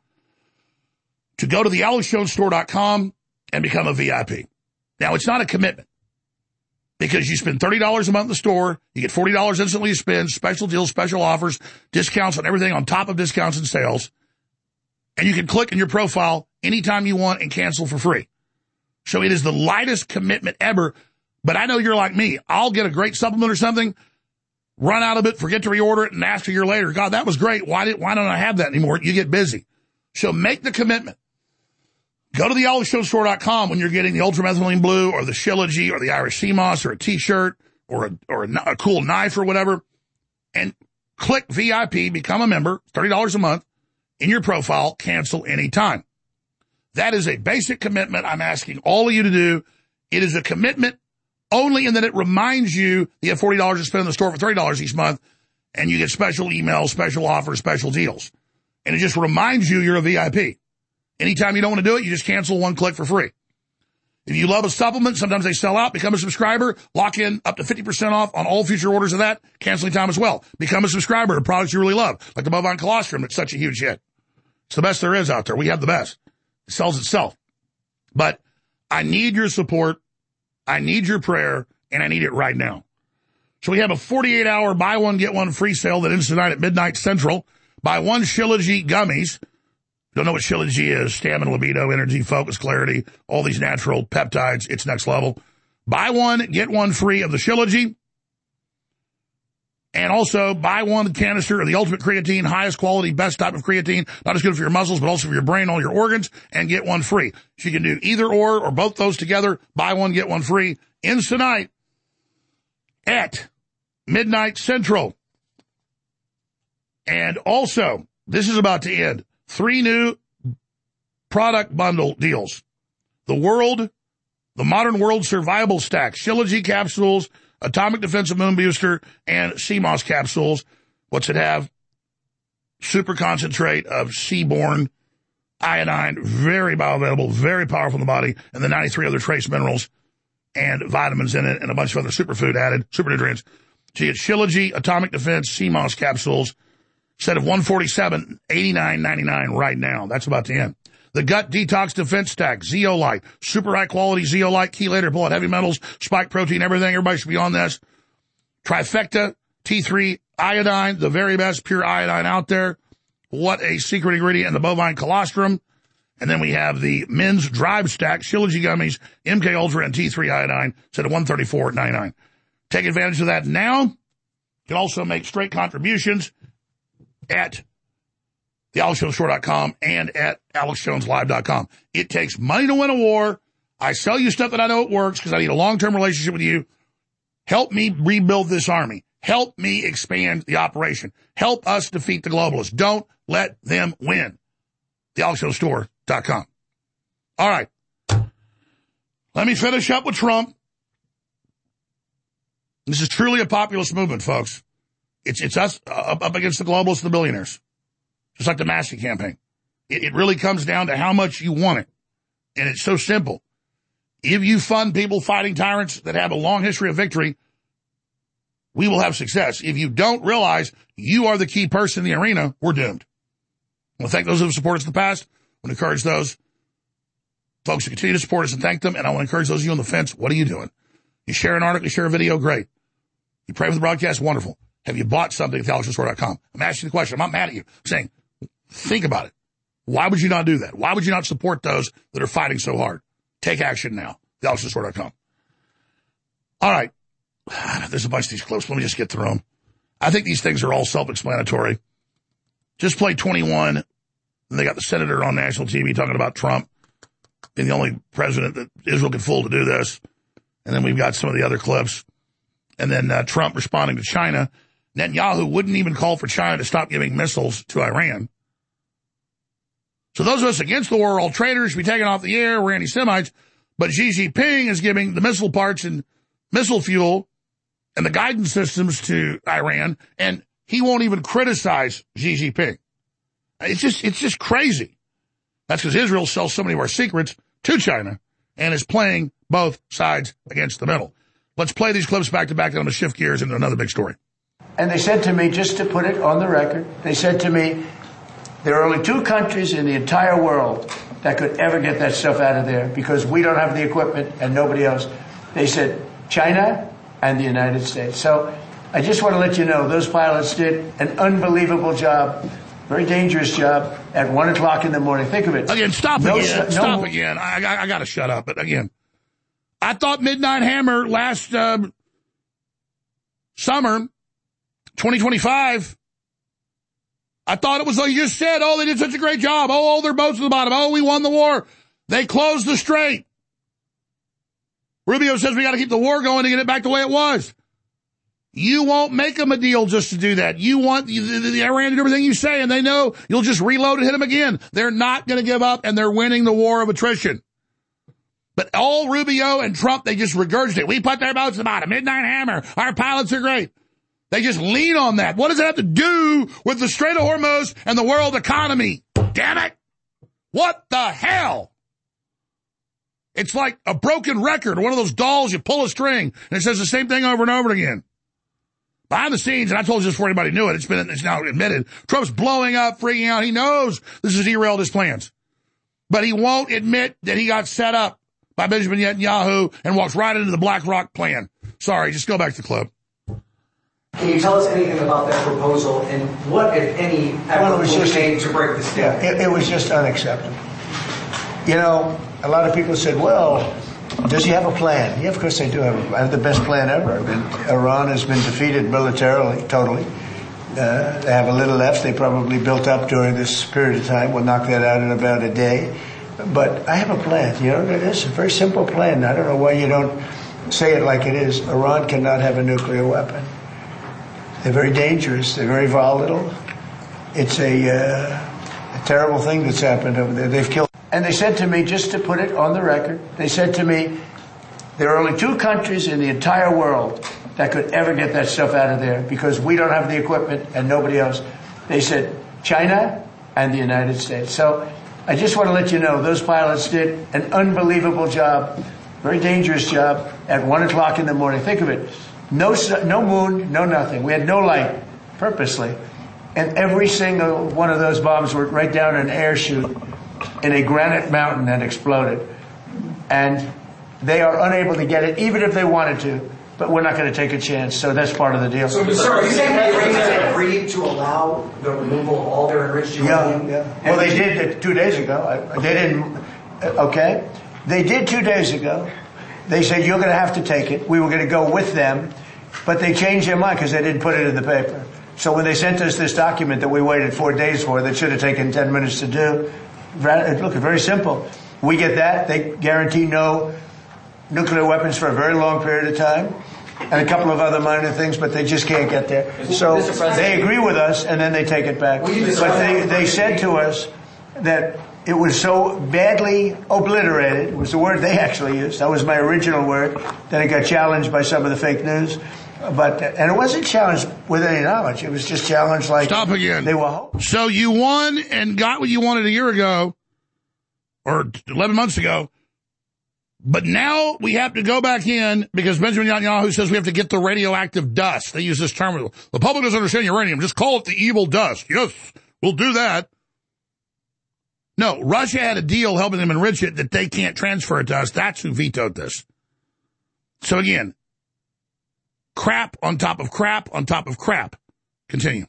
to go to thealexjonestore.com and become a VIP. Now, it's not a commitment because you spend $30 a month in the store, you get $40 instantly to spend, special deals, special offers, discounts on everything on top of discounts and sales, and you can click in your profile anytime you want and cancel for free. So it is the lightest commitment ever, but I know you're like me. I'll get a great supplement or something, run out of it, forget to reorder it, and ask a year later, God, that was great. Why don't I have that anymore? You get busy. So make the commitment. Go to thealexjonestore.com when you're getting the Ultramethylene Blue or the Shilajit or the Irish Sea Moss or a T-shirt or a cool knife or whatever, and click VIP, become a member, $30 a month, in your profile, cancel anytime. That is a basic commitment I'm asking all of you to do. It is a commitment only in that it reminds you you have $40 to spend in the store for $30 each month, and you get special emails, special offers, special deals. And it just reminds you you're a VIP. Anytime you don't want to do it, you just cancel one click for free. If you love a supplement, sometimes they sell out. Become a subscriber. Lock in up to 50% off on all future orders of that. Canceling time as well. Become a subscriber to products you really love, like the bovine colostrum. It's such a huge hit. It's the best there is out there. We have the best. It sells itself. But I need your support. I need your prayer, and I need it right now. So we have a 48-hour buy one, get one free sale that ends tonight at midnight Central. Buy one Shilajit gummies. Don't know what Shilajit is. Stamina, libido, energy, focus, clarity, all these natural peptides. It's next level. Buy one, get one free of the Shilajit. And also buy one canister of the ultimate creatine, highest quality, best type of creatine. Not just good for your muscles, but also for your brain, all your organs, and get one free. So you can do either or both those together. Buy one, get one free. Ends tonight at midnight Central. And also, this is about to end. 3 new product bundle deals. The Modern World Survival Stack, Shilajit capsules, Atomic Defensive Moon Booster, and Sea Moss capsules. What's it have? Super concentrate of seaborne iodine, very bioavailable, very powerful in the body, and the 93 other trace minerals and vitamins in it, and a bunch of other superfood added, super nutrients. So you get Shilajit, Atomic Defense, Sea Moss capsules, instead of $147, $89.99 right now. That's about to end. The Gut Detox Defense Stack, Zeolite, super high quality Zeolite, chelator, bullet, heavy metals, spike protein, everything. Everybody should be on this. Trifecta, T3 iodine, the very best pure iodine out there. What a secret ingredient in the bovine colostrum. And then we have the Men's Drive Stack, Shilajit gummies, MK Ultra, and T3 iodine, instead of $134.99. Take advantage of that now. You can also make straight contributions at thealexjonestore.com and at alexjoneslive.com. It takes money to win a war. I sell you stuff that I know it works because I need a long-term relationship with you. Help me rebuild this army. Help me expand the operation. Help us defeat the globalists. Don't let them win. thealexjonestore.com. All right. Let me finish up with Trump. This is truly a populist movement, folks. It's us up against the globalists and the billionaires. Just like the Massey campaign. It really comes down to how much you want it. And it's so simple. If you fund people fighting tyrants that have a long history of victory, we will have success. If you don't realize you are the key person in the arena, we're doomed. I want to thank those who have supported us in the past. I want to encourage those folks to continue to support us and thank them. And I want to encourage those of you on the fence. What are you doing? You share an article, you share a video, great. You pray for the broadcast, wonderful. Have you bought something at thealexjonestore.com? I'm asking you the question. I'm not mad at you. I'm saying, think about it. Why would you not do that? Why would you not support those that are fighting so hard? Take action now. thealexjonestore.com. All right. There's a bunch of these clips. Let me just get through them. I think these things are all self-explanatory. Just play 21 And they got the senator on national TV talking about Trump being the only president that Israel could fool to do this. And then we've got some of the other clips. And then Trump responding to China. Netanyahu wouldn't even call for China to stop giving missiles to Iran. So those of us against the war are all traitors, be taken off the air, we're anti-Semites. But Xi Jinping is giving the missile parts and missile fuel and the guidance systems to Iran, and he won't even criticize Xi Jinping. It's just crazy. That's because Israel sells so many of our secrets to China and is playing both sides against the middle. Let's play these clips back to back, and I'm going to shift gears into another big story. And they said to me, just to put it on the record, they said to me, there are only 2 countries in the entire world that could ever get that stuff out of there because we don't have the equipment and nobody else. They said China and the United States. So I just want to let you know, those pilots did an unbelievable job, very dangerous job, at 1 o'clock in the morning. Think of it. Again, stop again. I got to shut up. But again, I thought Midnight Hammer last summer, 2025, I thought it was like you just said, oh, they did such a great job. Oh, their boats at the bottom. Oh, we won the war. They closed the strait. Rubio says we got to keep the war going to get it back the way it was. You won't make them a deal just to do that. You want the Iran to do everything you say, and they know you'll just reload and hit them again. They're not going to give up, and they're winning the war of attrition. But all Rubio and Trump, they just regurgitate. We put their boats at the bottom. Midnight Hammer. Our pilots are great. They just lean on that. What does it have to do with the Strait of Hormuz and the world economy? Damn it. What the hell? It's like a broken record, one of those dolls, you pull a string, and it says the same thing over and over again. Behind the scenes, and I told you this before anybody knew it, it's now admitted, Trump's blowing up, freaking out. He knows this has derailed his plans. But he won't admit that he got set up by Benjamin Netanyahu and walks right into the BlackRock plan. Sorry, just go back to the clip. Can you tell us anything about that proposal and what, if any, effort was made to break this down? It was just unacceptable. You know, a lot of people said, well, does he have a plan? Yeah, of course they do have the best plan ever. I mean, Iran has been defeated militarily, totally. They have a little left. They probably built up during this period of time. We'll knock that out in about a day. But I have a plan. You know, it's a very simple plan. I don't know why you don't say it like it is. Iran cannot have a nuclear weapon. They're very dangerous. They're very volatile. It's a terrible thing that's happened over there. They've killed. And they said to me, just to put it on the record, they said to me, there are only 2 countries in the entire world that could ever get that stuff out of there because we don't have the equipment and nobody else. They said China and the United States. So I just want to let you know, those pilots did an unbelievable job, very dangerous job, at 1 o'clock in the morning. Think of it. No moon, no nothing. We had no light, purposely. And every single one of those bombs went right down an air chute in a granite mountain and exploded. And they are unable to get it, even if they wanted to. But we're not going to take a chance, so that's part of the deal. So, sir, are you saying that Iran agreed to allow the removal of all their enriched uranium? Yeah. Well, they did it 2 days ago. They didn't, okay? They did 2 days ago. They said, you're going to have to take it. We were going to go with them, but they changed their mind because they didn't put it in the paper. So when they sent us this document that we waited 4 days for, that should have taken 10 minutes to do, look, very simple. We get that. They guarantee no nuclear weapons for a very long period of time, and a couple of other minor things, but they just can't get there. So they agree with us, and then they take it back. But they said to us that it was so badly obliterated, was the word they actually used. That was my original word. Then it got challenged by some of the fake news. And it wasn't challenged with any knowledge. It was just challenged like... Stop again. They were hoping. So you won and got what you wanted a year ago, or 11 months ago, but now we have to go back in because Benjamin Netanyahu says we have to get the radioactive dust. They use this term. The public doesn't understand uranium. Just call it the evil dust. Yes, we'll do that. No, Russia had a deal helping them enrich it that they can't transfer it to us. That's who vetoed this. So again, crap on top of crap on top of crap. Continue.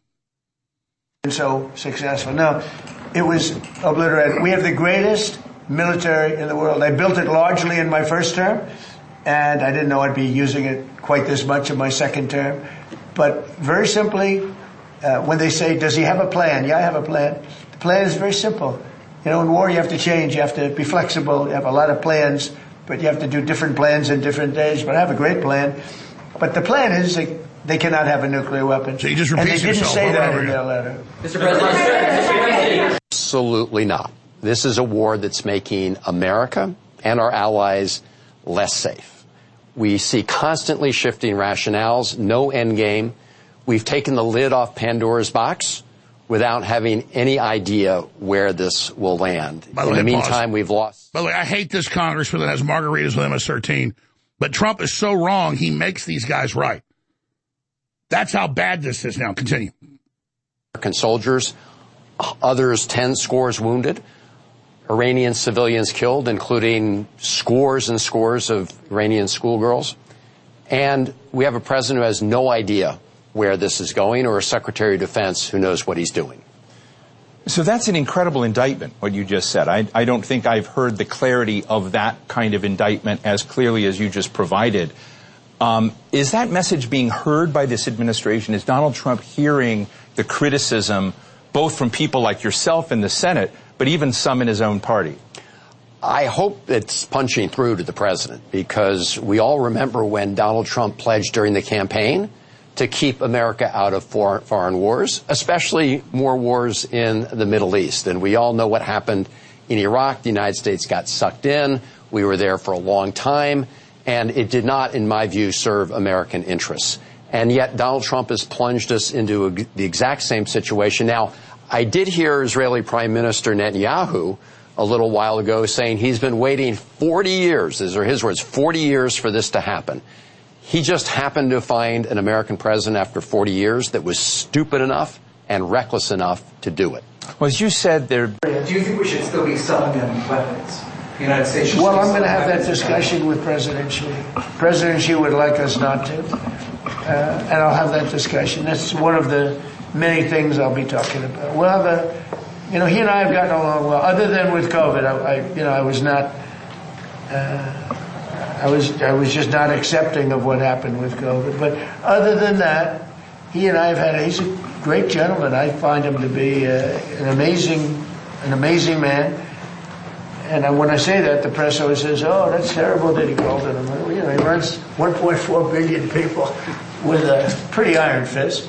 So successful. No, it was obliterated. We have the greatest military in the world. I built it largely in my first term, and I didn't know I'd be using it quite this much in my second term. But very simply, when they say, does he have a plan? Yeah, I have a plan. plan is very simple. You know, in war you have to change, you have to be flexible, you have a lot of plans, but you have to do different plans in different days. But I have a great plan. But the plan is they cannot have a nuclear weapon. So you just repeat and they didn't say that in their letter. Mr. President. Absolutely not. This is a war that's making America and our allies less safe. We see constantly shifting rationales, no end game. We've taken the lid off Pandora's box without having any idea where this will land. In the meantime, we've lost. By the way, I hate this congressman that has margaritas with MS-13, but Trump is so wrong, he makes these guys right. That's how bad this is now. Continue. American soldiers, others 10 scores wounded, Iranian civilians killed, including scores and scores of Iranian schoolgirls. And we have a president who has no idea where this is going, or a Secretary of Defense who knows what he's doing. So that's an incredible indictment, what you just said. I don't think I've heard the clarity of that kind of indictment as clearly as you just provided. Is that message being heard by this administration? Is Donald Trump hearing the criticism, both from people like yourself in the Senate, but even some in his own party? I hope it's punching through to the president, because we all remember when Donald Trump pledged during the campaign to keep America out of foreign wars, especially more wars in the Middle East. And we all know what happened in Iraq. The United States got sucked in. We were there for a long time, and it did not, in my view, serve American interests. And yet Donald Trump has plunged us into the exact same situation. Now, I did hear Israeli Prime Minister Netanyahu a little while ago saying he's been waiting 40 years, these are his words, 40 years for this to happen. He just happened to find an American president after 40 years that was stupid enough and reckless enough to do it. Well, as you said, there... Do you think we should still be selling them weapons? The United States should Well, I'm going to have that discussion with President Xi. President Xi would like us not to. And I'll have that discussion. That's one of the many things I'll be talking about. We'll have he and I have gotten along well. Other than with COVID, I was not... I was just not accepting of what happened with COVID. But other than that, he and I have he's a great gentleman. I find him to be an amazing man. And when I say that, the press always says, oh, that's terrible that he called it. He runs 1.4 billion people with a pretty iron fist.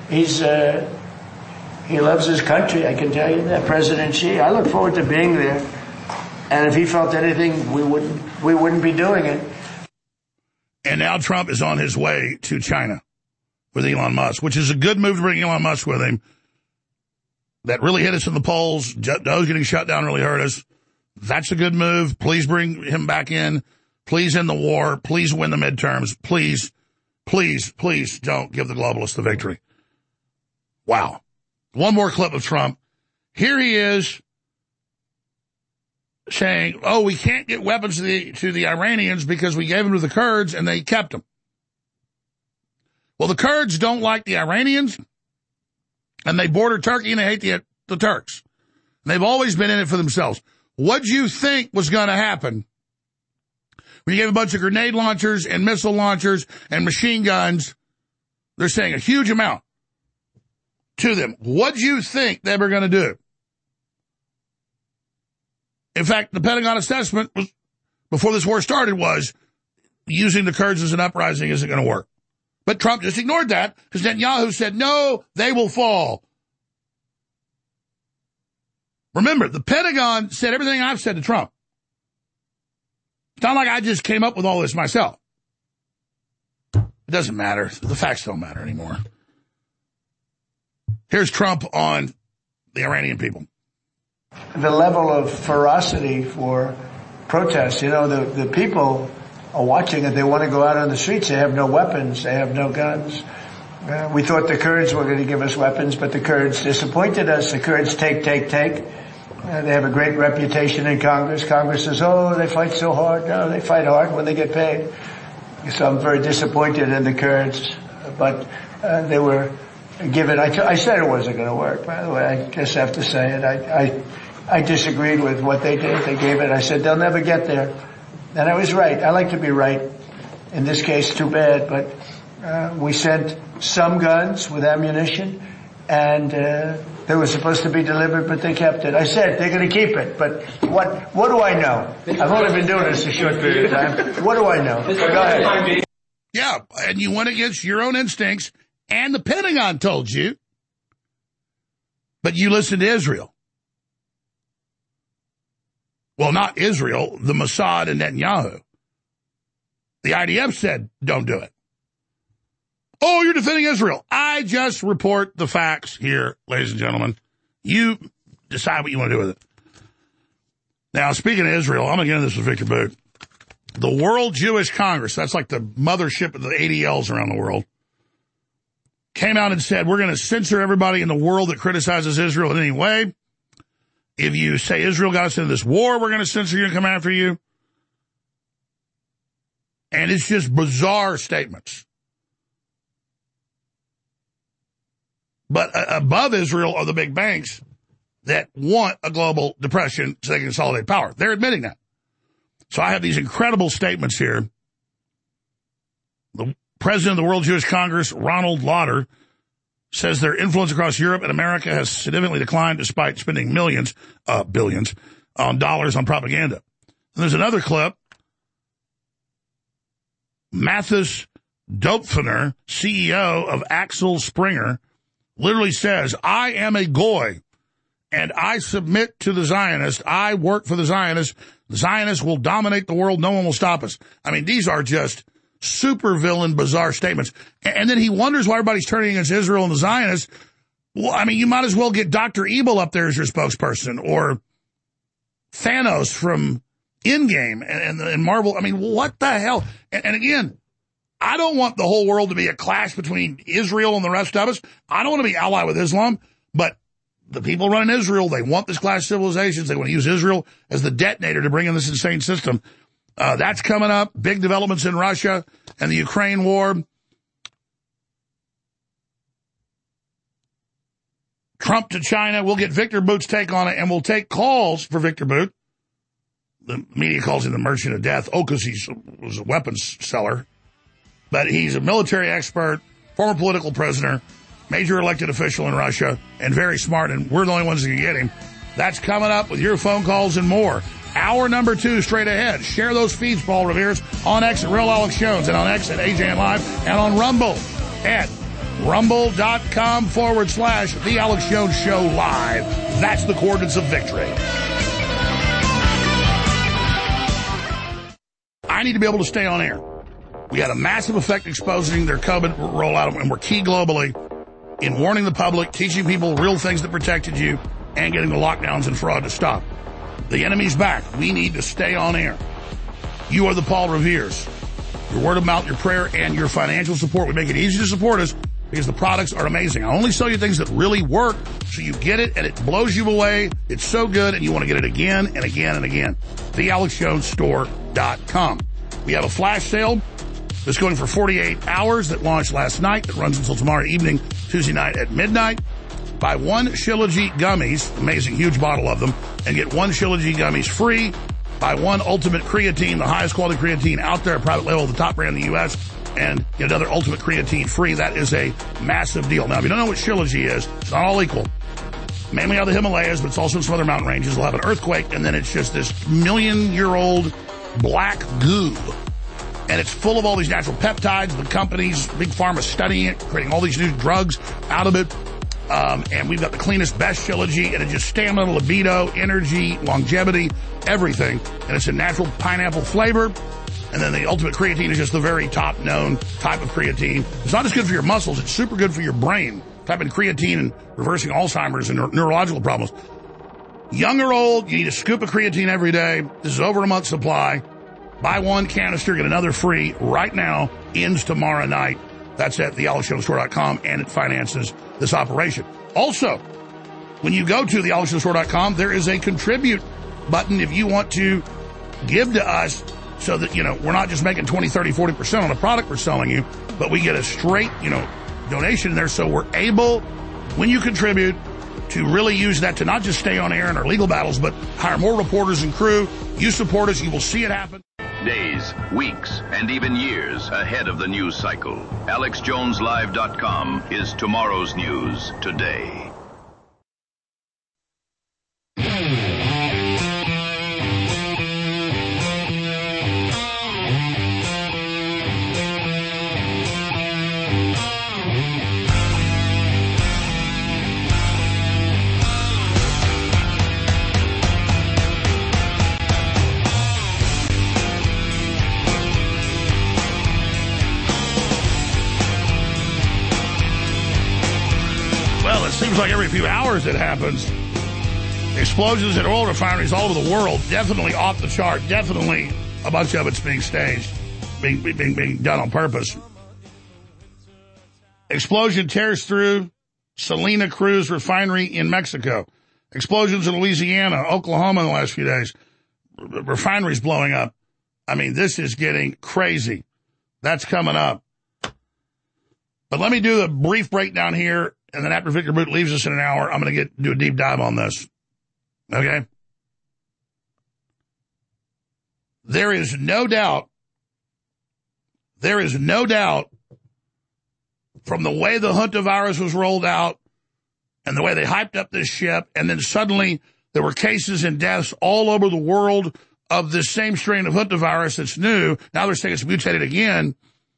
He loves his country, I can tell you that. President Xi, I look forward to being there. And if he felt anything, we wouldn't be doing it. And now Trump is on his way to China with Elon Musk, which is a good move to bring Elon Musk with him. That really hit us in the polls. Doe's getting shut down really hurt us. That's a good move. Please bring him back in. Please end the war. Please win the midterms. Please, please, please don't give the globalists the victory. Wow. One more clip of Trump. Here he is saying, oh, we can't get weapons to the Iranians because we gave them to the Kurds and they kept them. Well, the Kurds don't like the Iranians, and they border Turkey and they hate the Turks. And they've always been in it for themselves. What do you think was going to happen when you gave a bunch of grenade launchers and missile launchers and machine guns? They're saying a huge amount to them. What do you think they were going to do? In fact, the Pentagon assessment was, before this war started, was using the Kurds as an uprising isn't going to work. But Trump just ignored that because Netanyahu said, no, they will fall. Remember, the Pentagon said everything I've said to Trump. It's not like I just came up with all this myself. It doesn't matter. The facts don't matter anymore. Here's Trump on the Iranian people. The level of ferocity for protests, the people are watching it. They want to go out on the streets. They have no weapons. They have no guns. We thought the Kurds were going to give us weapons, but the Kurds disappointed us. The Kurds take. They have a great reputation in Congress. Congress says, oh, they fight so hard. No, they fight hard when they get paid. So I'm very disappointed in the Kurds. But they were given, I said it wasn't going to work, by the way. I just have to say it. I disagreed with what they did. They gave it. I said, they'll never get there. And I was right. I like to be right. In this case, too bad. But we sent some guns with ammunition, and that was supposed to be delivered, but they kept it. I said they're going to keep it, but what do I know? I've only been doing this a short period of time. What do I know? Go ahead. Yeah, and you went against your own instincts, and the Pentagon told you, but you listened to Israel. Well, not Israel, the Mossad and Netanyahu. The IDF said, don't do it. Oh, you're defending Israel. I just report the facts here, ladies and gentlemen. You decide what you want to do with it. Now, speaking of Israel, I'm going to get into this with Victor Boot. The World Jewish Congress, that's like the mothership of the ADLs around the world, came out and said, we're going to censor everybody in the world that criticizes Israel in any way. If you say Israel got us into this war, we're going to censor you and come after you. And it's just bizarre statements. But above Israel are the big banks that want a global depression so they can consolidate power. They're admitting that. So I have these incredible statements here. The president of the World Jewish Congress, Ronald Lauder, says their influence across Europe and America has significantly declined despite spending billions on dollars on propaganda. And there's another clip. Mathis Dopfner, CEO of Axel Springer, literally says, I am a goy, and I submit to the Zionists. I work for the Zionists. The Zionists will dominate the world. No one will stop us. I mean, these are just supervillain, bizarre statements. And then he wonders why everybody's turning against Israel and the Zionists. Well, I mean, you might as well get Dr. Evil up there as your spokesperson, or Thanos from Endgame and Marvel. I mean, what the hell? And again, I don't want the whole world to be a clash between Israel and the rest of us. I don't want to be allied with Islam, but the people running Israel, they want this clash of civilizations. They want to use Israel as the detonator to bring in this insane system. That's coming up. Big developments in Russia and the Ukraine war. Trump to China. We'll get Victor Boot's take on it, and we'll take calls for Victor Boot. The media calls him the merchant of death. Oh, because he was a weapons seller. But he's a military expert, former political prisoner, major elected official in Russia, and very smart, and we're the only ones that can get him. That's coming up with your phone calls and more. Hour number 2 straight ahead. Share those feeds, Paul Revere's, on X at Real Alex Jones, and on X at AJN Live, and on Rumble at rumble.com/The Alex Jones Show Live. That's the coordinates of victory. I need to be able to stay on air. We had a massive effect exposing their COVID rollout, and we're key globally in warning the public, teaching people real things that protected you, and getting the lockdowns and fraud to stop. The enemy's back. We need to stay on air. You are the Paul Revere's. Your word of mouth, your prayer, and your financial support would make it easy to support us because the products are amazing. I only sell you things that really work, so you get it and it blows you away. It's so good, and you want to get it again and again and again. TheAlexJonesStore.com. We have a flash sale that's going for 48 hours that launched last night, that runs until tomorrow evening, Tuesday night at midnight. Buy 1 Shilajit gummies, amazing, huge bottle of them, and get 1 Shilajit gummies free. Buy 1 Ultimate Creatine, the highest quality creatine out there, private label, the top brand in the U.S., and get another Ultimate Creatine free. That is a massive deal. Now, if you don't know what Shilajit is, it's not all equal. Mainly out of the Himalayas, but it's also in some other mountain ranges. They'll have an earthquake, and then it's just this million-year-old black goo. And it's full of all these natural peptides. The companies, Big Pharma, studying it, creating all these new drugs out of it. And we've got the cleanest, best Shilajit, and it's just stamina, libido, energy, longevity, everything. And it's a natural pineapple flavor. And then the Ultimate Creatine is just the very top-known type of creatine. It's not just good for your muscles, it's super good for your brain. Type in creatine and reversing Alzheimer's and neurological problems. Young or old, you need a scoop of creatine every day. This is over a month's supply. Buy 1 canister, get another free right now. Ends tomorrow night. That's at thealexjonestore.com, and it finances this operation. Also, when you go to thealexjonestore.com, there is a contribute button if you want to give to us so that, we're not just making 20, 30, 40% on a product we're selling you, but we get a straight, donation in there, so we're able, when you contribute, to really use that to not just stay on air in our legal battles, but hire more reporters and crew. You support us, you will see it happen. Days, weeks, and even years ahead of the news cycle. AlexJonesLive.com is tomorrow's news today. like every few hours it happens. Explosions at oil refineries all over the world, definitely off the chart. Definitely a bunch of it's being staged, being done on purpose. Explosion tears through Salina Cruz refinery in Mexico. Explosions in Louisiana, Oklahoma in the last few days. Refineries blowing up. I mean, this is getting crazy. That's coming up. But let me do a brief breakdown here, and then after Victor Boot leaves us in an hour, I'm going to do a deep dive on this. Okay? There is no doubt from the way the Hunter virus was rolled out and the way they hyped up this ship, and then suddenly there were cases and deaths all over the world of this same strain of Hunter virus that's new. Now they're saying it's mutated again.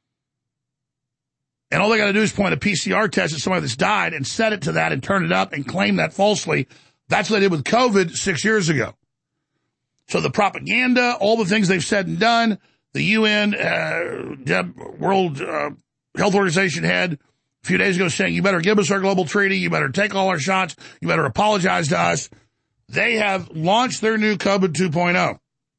And all they got to do is point a PCR test at somebody that's died and set it to that and turn it up and claim that falsely. That's what they did with COVID 6 years ago. So the propaganda, all the things they've said and done, the UN, World Health Organization head a few days ago saying, you better give us our global treaty, you better take all our shots, you better apologize to us. They have launched their new COVID 2.0.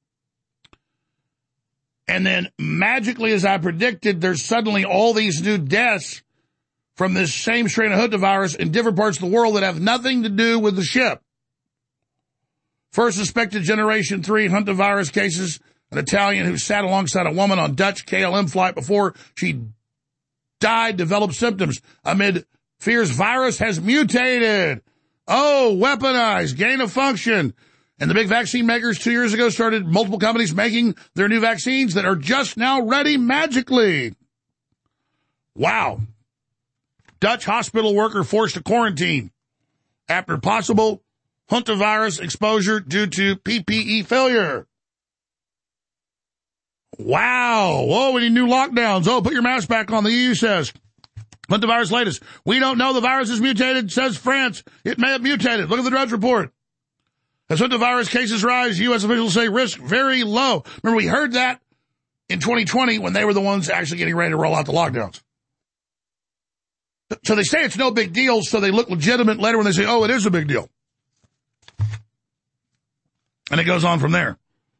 And then magically, as I predicted, there's suddenly all these new deaths from this same strain of Hunter virus in different parts of the world that have nothing to do with the ship. First suspected Generation 3 Hunter virus cases, an Italian who sat alongside a woman on Dutch KLM flight before she died, developed symptoms amid fears virus has mutated. Oh, weaponized, gain of function. And the big vaccine makers 2 years ago started multiple companies making their new vaccines that are just now ready magically. Wow. Dutch hospital worker forced to quarantine after possible Hunter virus exposure due to PPE failure. Wow. Whoa, we need new lockdowns. Oh, put your mask back on, the EU says. Hunter virus latest. We don't know the virus is mutated, says France. It may have mutated. Look at the Drudge Report. As Hunter virus cases rise, U.S. officials say risk very low. Remember, we heard that in 2020 when they were the ones actually getting ready to roll out the lockdowns. So they say it's no big deal, so they look legitimate later when they say, oh, it is a big deal. And it goes on from there.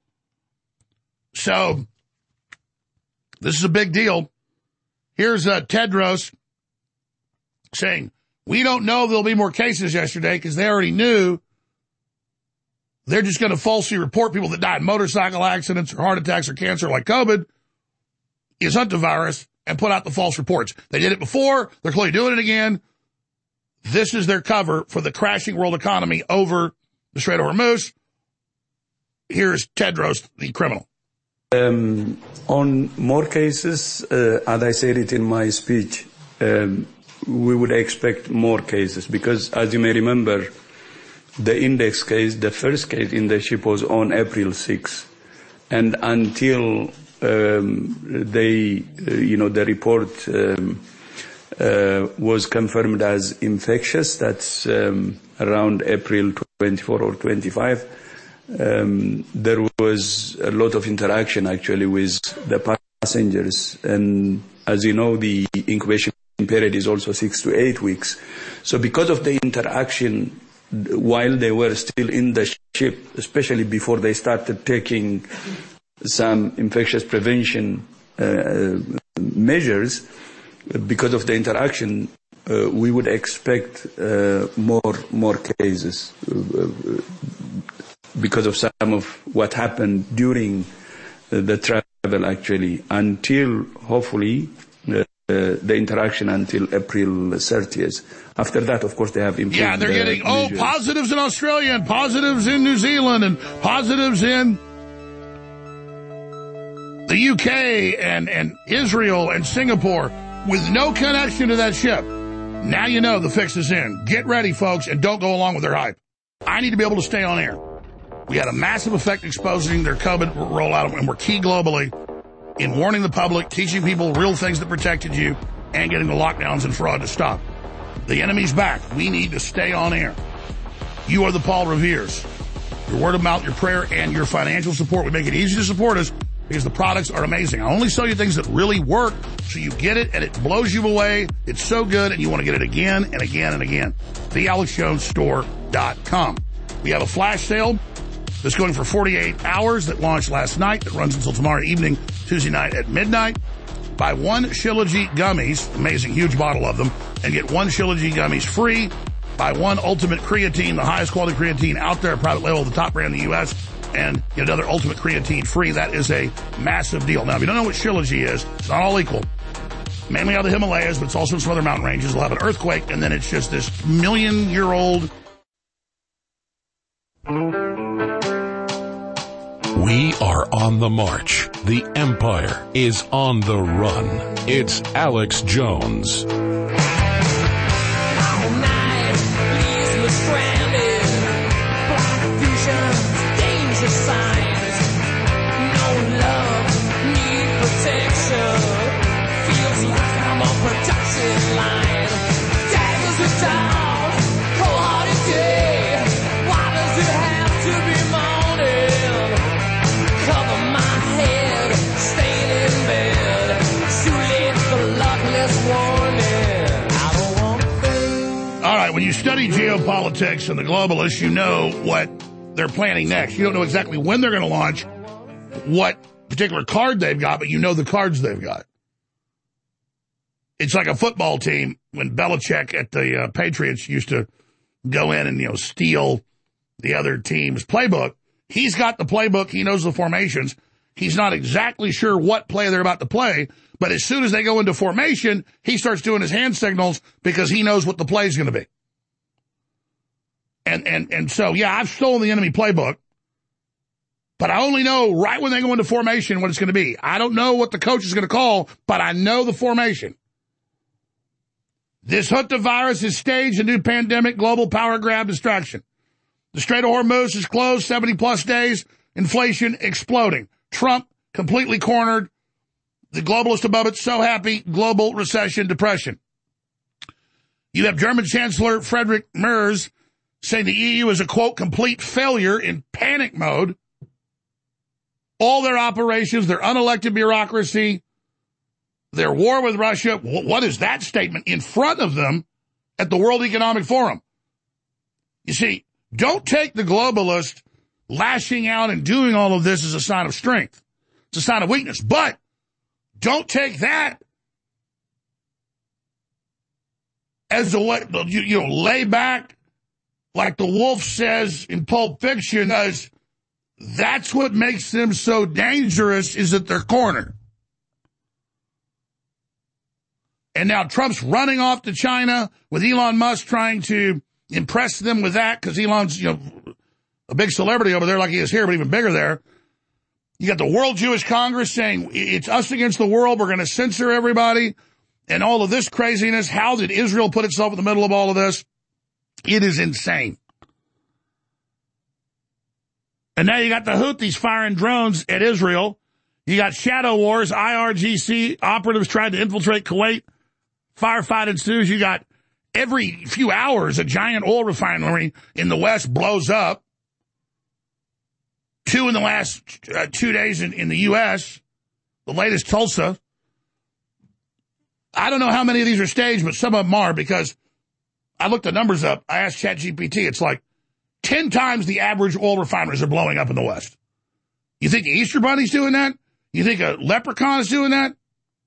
So this is a big deal. Here's Tedros saying, we don't know if there'll be more cases yesterday because they already knew. They're just going to falsely report people that died in motorcycle accidents or heart attacks or cancer like COVID is Hunter virus and put out the false reports. They did it before. They're clearly doing it again. This is their cover for the crashing world economy over the Strait of Hormuz. Here's Tedros, the criminal. On more cases, as I said it in my speech, we would expect more cases because, as you may remember, the index case, the first case in the ship was on April 6th. And until the report was confirmed as infectious, that's around April 24 or 25, there was a lot of interaction actually with the passengers. And as you know, the incubation period is also 6 to 8 weeks. So because of the interaction while they were still in the ship, especially before they started taking some infectious prevention measures, because of the interaction, we would expect more cases because of some of what happened during the travel, actually, until hopefully the interaction until April 30th. After that, of course, they have improved. Yeah, they're getting positives in Australia and positives in New Zealand and positives in the UK and Israel and Singapore with no connection to that ship. Now you know the fix is in. Get ready, folks, and don't go along with their hype. I need to be able to stay on air. We had a massive effect exposing their COVID rollout, and we're key globally in warning the public, teaching people real things that protected you, and getting the lockdowns and fraud to stop. The enemy's back. We need to stay on air. You are the Paul Reveres. Your word of mouth, your prayer, and your financial support would make it easy to support us because the products are amazing. I only sell you things that really work, so you get it and it blows you away. It's so good and you want to get it again and again and again. TheAlexJonesStore.com. We have a flash sale that's going for 48 hours that launched last night, that runs until tomorrow evening, Tuesday night at midnight. Buy one Shilajit gummies, amazing huge bottle of them, and get one Shilajit gummies free. Buy one Ultimate Creatine, the highest quality creatine out there, private label, the top brand in the U.S., and get another Ultimate Creatine free. That is a massive deal. Now, if you don't know what Shilajit is, it's not all equal. Mainly out of the Himalayas, but it's also in some other mountain ranges. It'll have an earthquake, and then it's just this million-year-old. We are on the march. The empire is on the run. It's Alex Jones. When you study geopolitics and the globalists, you know what they're planning next. You don't know exactly when they're going to launch, what particular card they've got, but you know the cards they've got. It's like a football team when Belichick at the Patriots used to go in and, steal the other team's playbook. He's got the playbook. He knows the formations. He's not exactly sure what play they're about to play, but as soon as they go into formation, he starts doing his hand signals because he knows what the play is going to be. And so, yeah, I've stolen the enemy playbook, but I only know right when they go into formation what it's going to be. I don't know what the coach is going to call, but I know the formation. This Houthi virus has staged a new pandemic, global power grab distraction. The Strait of Hormuz is closed, 70-plus days, inflation exploding. Trump completely cornered. The globalist above it, so happy, global recession, depression. You have German Chancellor Friedrich Merz saying the EU is a, quote, complete failure in panic mode. All their operations, their unelected bureaucracy, their war with Russia, what is that statement in front of them at the World Economic Forum? You see, don't take the globalist lashing out and doing all of this as a sign of strength. It's a sign of weakness. But don't take that as a way, lay back, like the wolf says in Pulp Fiction, because that's what makes them so dangerous, is that they're cornered. And now Trump's running off to China with Elon Musk trying to impress them with that, because Elon's, a big celebrity over there like he is here, but even bigger there. You got the World Jewish Congress saying it's us against the world. We're going to censor everybody and all of this craziness. How did Israel put itself in the middle of all of this? It is insane. And now you got the Houthis firing drones at Israel. You got shadow wars. IRGC operatives tried to infiltrate Kuwait. Firefight ensues. You got every few hours a giant oil refinery in the West blows up. 2 in the last 2 days in the U.S., the latest Tulsa. I don't know how many of these are staged, but some of them are, because I looked the numbers up. I asked ChatGPT. It's like 10 times the average oil refineries are blowing up in the West. You think the Easter Bunny's doing that? You think a leprechaun is doing that?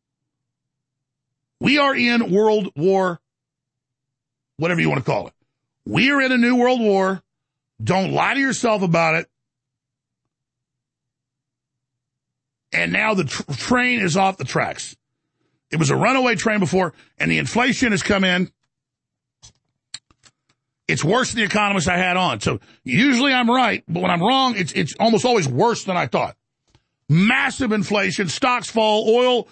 We are in World War, whatever you want to call it. We are in a new world war. Don't lie to yourself about it. And now the train is off the tracks. It was a runaway train before, and the inflation has come in. It's worse than the economists I had on. So usually I'm right, but when I'm wrong, it's almost always worse than I thought. Massive inflation, stocks fall, oil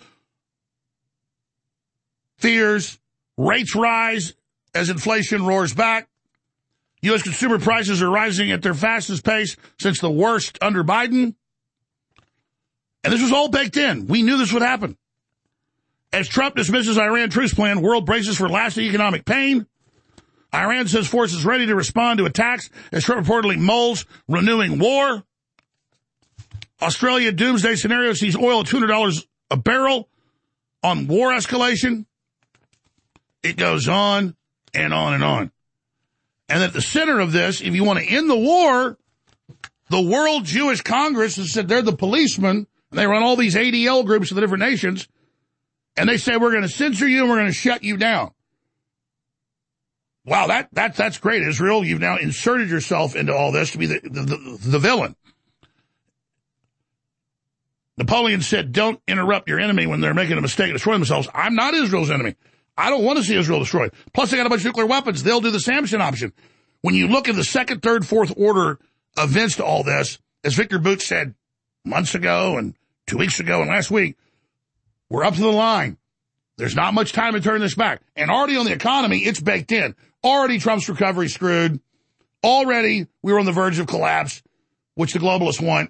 fears, rates rise as inflation roars back. U.S. consumer prices are rising at their fastest pace since the worst under Biden. And this was all baked in. We knew this would happen. As Trump dismisses Iran truce plan, world braces for lasting economic pain. Iran says forces ready to respond to attacks as Trump reportedly mulls renewing war. Australia doomsday scenario sees oil at $200 a barrel on war escalation. It goes on and on and on. And at the center of this, if you want to end the war, the World Jewish Congress has said they're the policemen. And they run all these ADL groups of the different nations. And they say, we're going to censor you and we're going to shut you down. Wow, that's great, Israel. You've now inserted yourself into all this to be the villain. Napoleon said, don't interrupt your enemy when they're making a mistake and destroying themselves. I'm not Israel's enemy. I don't want to see Israel destroyed. Plus, they got a bunch of nuclear weapons. They'll do the Samson option. When you look at the second, third, fourth order events to all this, as Victor Bout said months ago and 2 weeks ago and last week, we're up to the line. There's not much time to turn this back. And already on the economy, it's baked in. Already Trump's recovery screwed. Already we were on the verge of collapse, which the globalists want.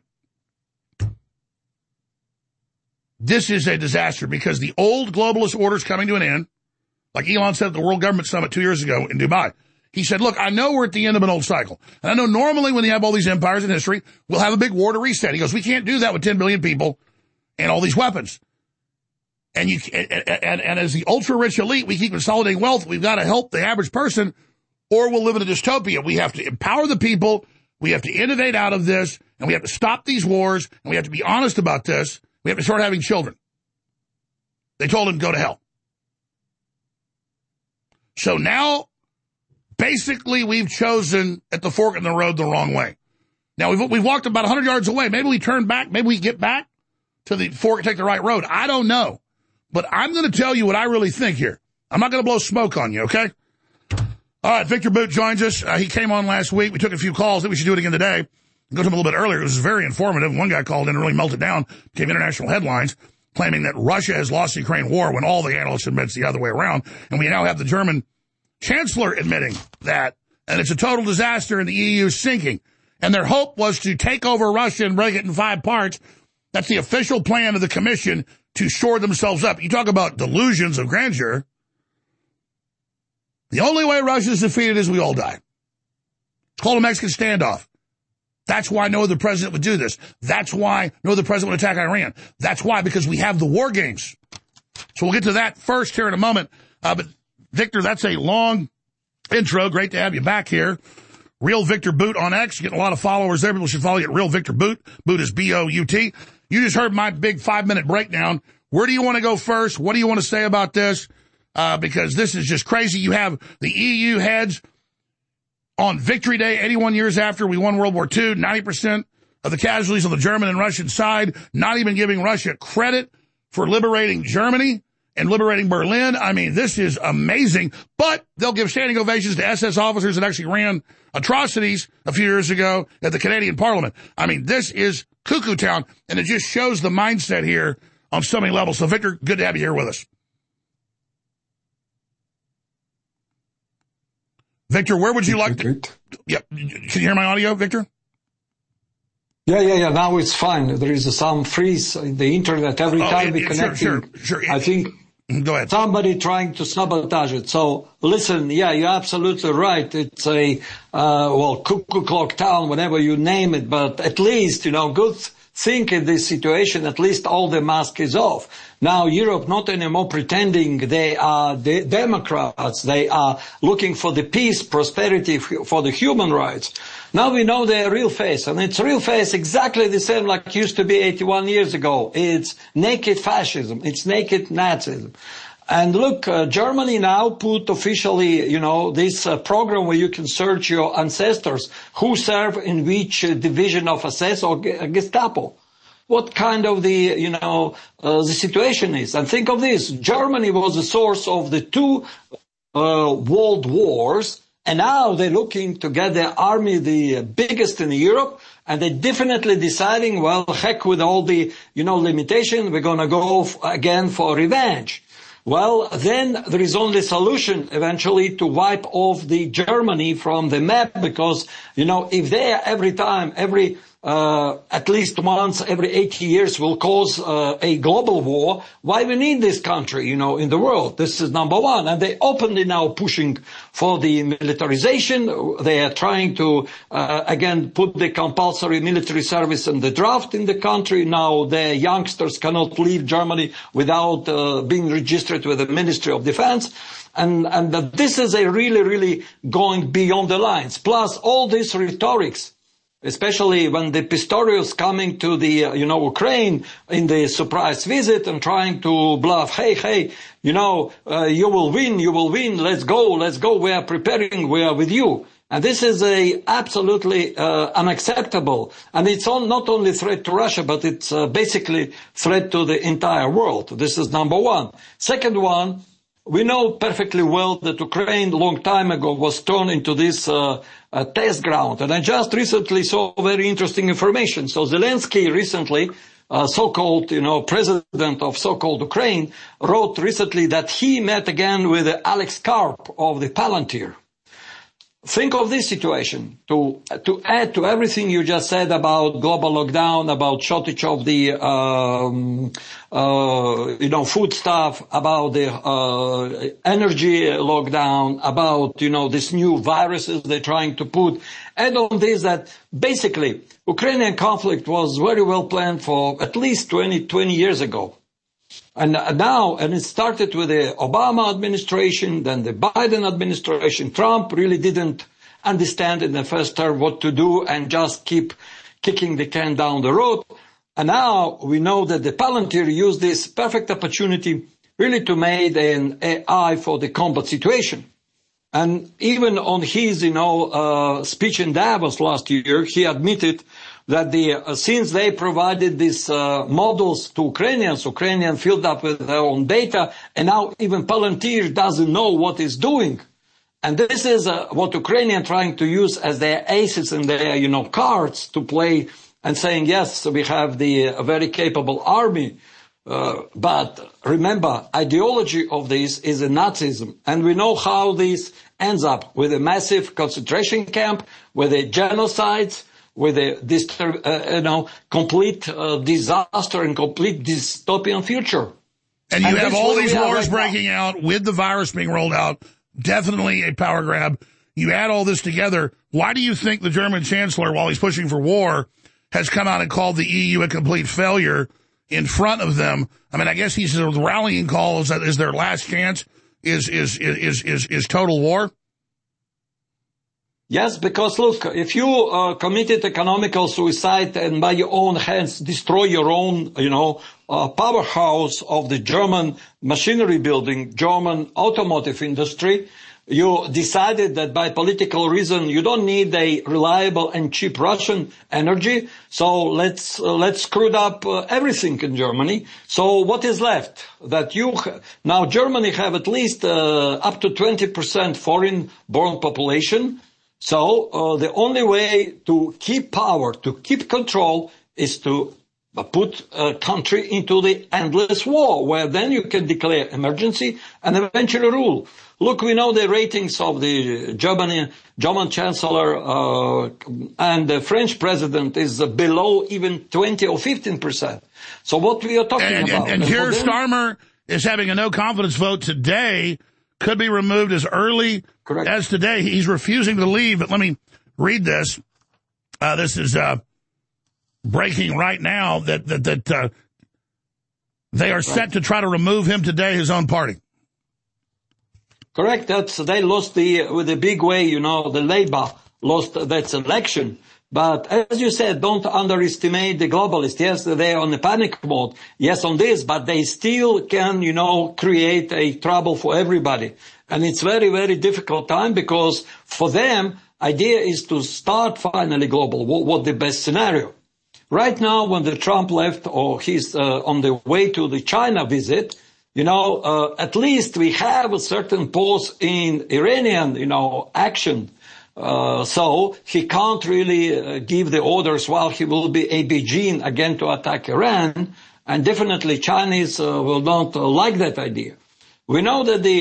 This is a disaster because the old globalist order is coming to an end. Like Elon said at the World Government Summit 2 years ago in Dubai. He said, look, I know we're at the end of an old cycle. And I know normally when you have all these empires in history, we'll have a big war to reset. He goes, we can't do that with 10 billion people and all these weapons. And as the ultra-rich elite, we keep consolidating wealth. We've got to help the average person or we'll live in a dystopia. We have to empower the people. We have to innovate out of this. And we have to stop these wars. And we have to be honest about this. We have to start having children. They told him, go to hell. So now, basically, we've chosen at the fork in the road the wrong way. Now, we've walked about 100 yards away. Maybe we turn back. Maybe we get back to the fork and take the right road. I don't know. But I'm going to tell you what I really think here. I'm not going to blow smoke on you, okay? All right, Victor Bout joins us. He came on last week. We took a few calls. I think we should do it again today. Go to him a little bit earlier. It was very informative. One guy called in and really melted down, became international headlines, claiming that Russia has lost the Ukraine war when all the analysts admit it's the other way around. And we now have the German chancellor admitting that. And it's a total disaster and the EU is sinking. And their hope was to take over Russia and break it in 5 parts. That's the official plan of the commission to shore themselves up. You talk about delusions of grandeur. The only way Russia is defeated is we all die. It's called a Mexican standoff. That's why no other president would do this. That's why no other president would attack Iran. That's why, because we have the war games. So we'll get to that first here in a moment. But Victor, that's a long intro. Great to have you back here. Real Victor Bout on X. You're getting a lot of followers there. People should follow you at Real Victor Bout. Bout is B-O-U-T. You just heard my big 5-minute breakdown. Where do you want to go first? What do you want to say about this? Because this is just crazy. You have the EU heads on Victory Day, 81 years after we won World War II, 90% of the casualties on the German and Russian side, not even giving Russia credit for liberating Germany and liberating Berlin. I mean, this is amazing. But they'll give standing ovations to SS officers that actually ran atrocities a few years ago at the Canadian Parliament. I mean, this is cuckoo town, and it just shows the mindset here on so many levels. So, Victor, good to have you here with us. Victor, where would you like to... Yep. Can you hear my audio, Victor? Yeah. Now it's fine. There is some freeze in the internet every time we connect. Sure. I think go ahead. Somebody trying to sabotage it. So listen, you're absolutely right. It's a, cuckoo clock town, whatever you name it, but at least, good thing in this situation, at least all the mask is off. Now Europe not anymore pretending they are the Democrats. They are looking for the peace, prosperity, for the human rights. Now we know their real face, and it's real face exactly the same like it used to be 81 years ago. It's naked fascism. It's naked Nazism. And look, Germany now put officially, this program where you can search your ancestors who serve in which division of SS or Gestapo. What kind of the situation is. And think of this. Germany was the source of the 2 world wars. And now they're looking to get their army the biggest in Europe. And they're definitely deciding, well, heck with all the, limitation. We're going to go again for revenge. Well, then there is only solution eventually to wipe off the Germany from the map because, if they are every at least once every 80 years will cause a global war. Why we need this country, in the world? This is number one. And they openly now pushing for the militarization. They are trying to, again, put the compulsory military service in the draft in the country. Now the youngsters cannot leave Germany without being registered with the Ministry of Defense. And this is a really going beyond the lines. Plus all these rhetorics, especially when the Pistorius coming to the, Ukraine in the surprise visit and trying to bluff, hey, you will win, let's go, we are preparing, we are with you. And this is absolutely unacceptable. And it's not only threat to Russia, but it's basically threat to the entire world. This is number one. Second one, we know perfectly well that Ukraine a long time ago was turned into this test ground. And I just recently saw very interesting information. So Zelensky recently, so-called, president of so-called Ukraine, wrote recently that he met again with Alex Karp of the Palantir. Think of this situation, to add to everything you just said about global lockdown, about shortage of the, food stuff, about the, energy lockdown, about, this new viruses they're trying to put. Add on this that basically Ukrainian conflict was very well planned for at least 20 years ago. And it started with the Obama administration, then the Biden administration. Trump really didn't understand in the first term what to do and just keep kicking the can down the road. And now we know that the Palantir used this perfect opportunity really to make an AI for the combat situation. And even on his, speech in Davos last year, he admitted that since they provided these models to Ukrainians filled up with their own data, and now even Palantir doesn't know what it's doing. And this is what Ukrainians trying to use as their aces and their, cards to play and saying, yes, we have a very capable army. But remember, ideology of this is a Nazism. And we know how this ends up with a massive concentration camp, with a genocides, with a complete disaster and complete dystopian future. And you have all these wars breaking out with the virus being rolled out. Definitely a power grab. You add all this together. Why do you think the German chancellor, while he's pushing for war, has come out and called the EU a complete failure in front of them? I mean, I guess he's the rallying call is their last chance is total war. Yes, because look, if you committed economical suicide and by your own hands destroy your own, powerhouse of the German machinery building, German automotive industry, you decided that by political reason you don't need a reliable and cheap Russian energy, so let's screw up everything in Germany. So what is left? Now Germany have at least up to 20% foreign-born population. So the only way to keep power, to keep control, is to put a country into the endless war, where then you can declare emergency and eventually rule. Look, we know the ratings of the German Chancellor and the French President is below even 20 or 15%. So what we are talking about? And here Starmer is having a no-confidence vote today, could be removed as early as today. He's refusing to leave, but let me read this. This is breaking right now that they are set to try to remove him today, his own party. Correct. They lost with a big way, the Labour lost that election. But as you said, don't underestimate the globalists. Yes, they're on the panic mode. Yes, on this, but they still can, create a trouble for everybody. And it's very, very difficult time because for them, idea is to start finally global. What the best scenario? Right now, when the Trump left or he's on the way to the China visit, at least we have a certain pause in Iranian, action. So he can't really give the orders while he will be a Beijing again to attack Iran. And definitely Chinese will not like that idea. We know that the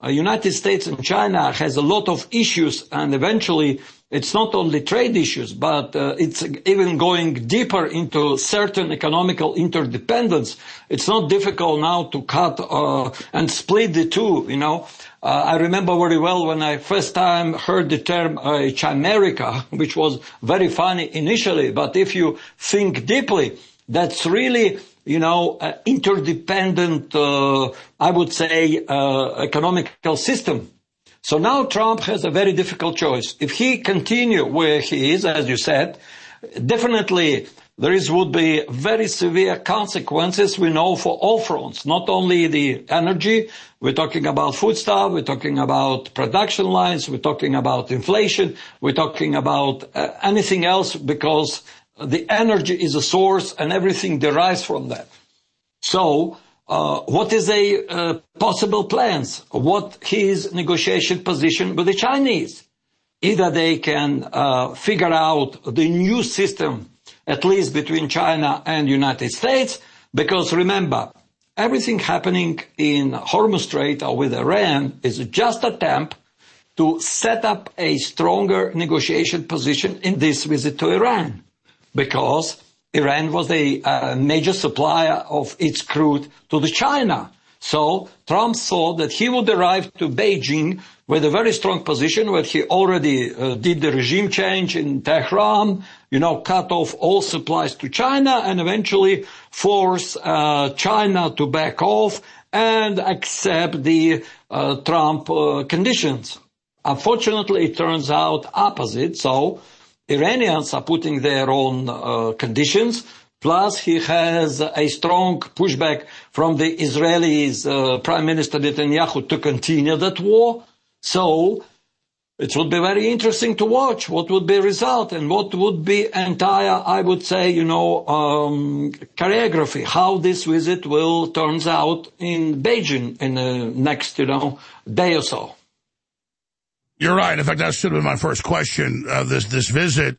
United States and China has a lot of issues, and eventually it's not only trade issues, but it's even going deeper into certain economical interdependence. It's not difficult now to cut and split the two, you know. I remember very well when I first time heard the term Chimerica, which was very funny initially, but if you think deeply, that's really, you know, interdependent, I would say, economical system. So now Trump has a very difficult choice. If he continue where he is, as you said, definitely would be very severe consequences, we know, for all fronts, not only the energy. We're talking about foodstuff, we're talking about production lines, we're talking about inflation, we're talking about anything else, because the energy is a source and everything derives from that. So, what is a possible plans? What his negotiation position with the Chinese? Either they can figure out the new system, at least between China and United States, because remember, everything happening in Hormuz Strait or with Iran is just an attempt to set up a stronger negotiation position in this visit to Iran, because Iran was a major supplier of its crude to the China. So Trump thought that he would arrive to Beijing with a very strong position, where he already did the regime change in Tehran, you know, cut off all supplies to China and eventually force China to back off and accept the Trump conditions. Unfortunately, it turns out opposite. So Iranians are putting their own conditions. Plus, he has a strong pushback from the Israelis, Prime Minister Netanyahu, to continue that war. So it would be very interesting to watch what would be the result and what would be entire, I would say, you know, choreography, how this visit will turns out in Beijing in the next, you know, day or so. You're right. In fact, that should have been my first question. This visit,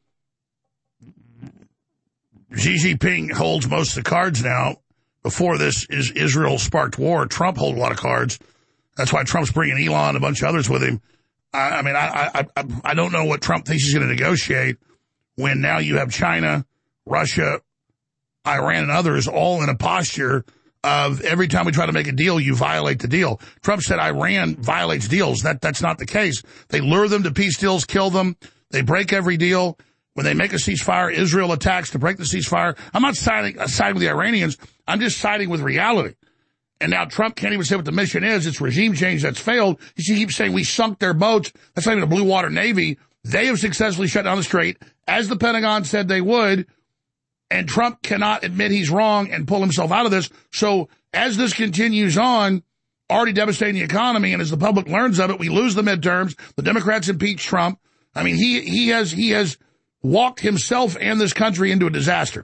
Xi Jinping holds most of the cards now. Before this, Israel sparked war. Trump holds a lot of cards. That's why Trump's bringing Elon and a bunch of others with him. I don't know what Trump thinks he's going to negotiate when now you have China, Russia, Iran, and others all in a posture of every time we try to make a deal, you violate the deal. Trump said Iran violates deals. That's not the case. They lure them to peace deals, kill them. They break every deal. When they make a ceasefire, Israel attacks to break the ceasefire. I'm not siding with the Iranians. I'm just siding with reality. And now Trump can't even say what the mission is. It's regime change that's failed. He keeps saying we sunk their boats. That's not even a blue water navy. They have successfully shut down the strait, as the Pentagon said they would. And Trump cannot admit he's wrong and pull himself out of this. So as this continues on, already devastating the economy, and as the public learns of it, we lose the midterms. The Democrats impeach Trump. I mean, he has walked himself and this country into a disaster.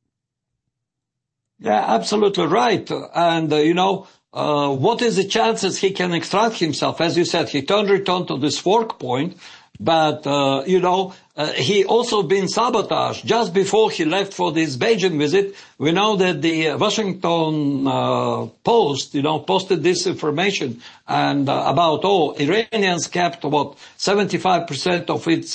Yeah, absolutely right. And, what is the chances he can extract himself? As you said, he returned to this fork point, but, he also been sabotaged. Just before he left for this Beijing visit, we know that the Washington Post, posted this information and about, Iranians kept, 75% of its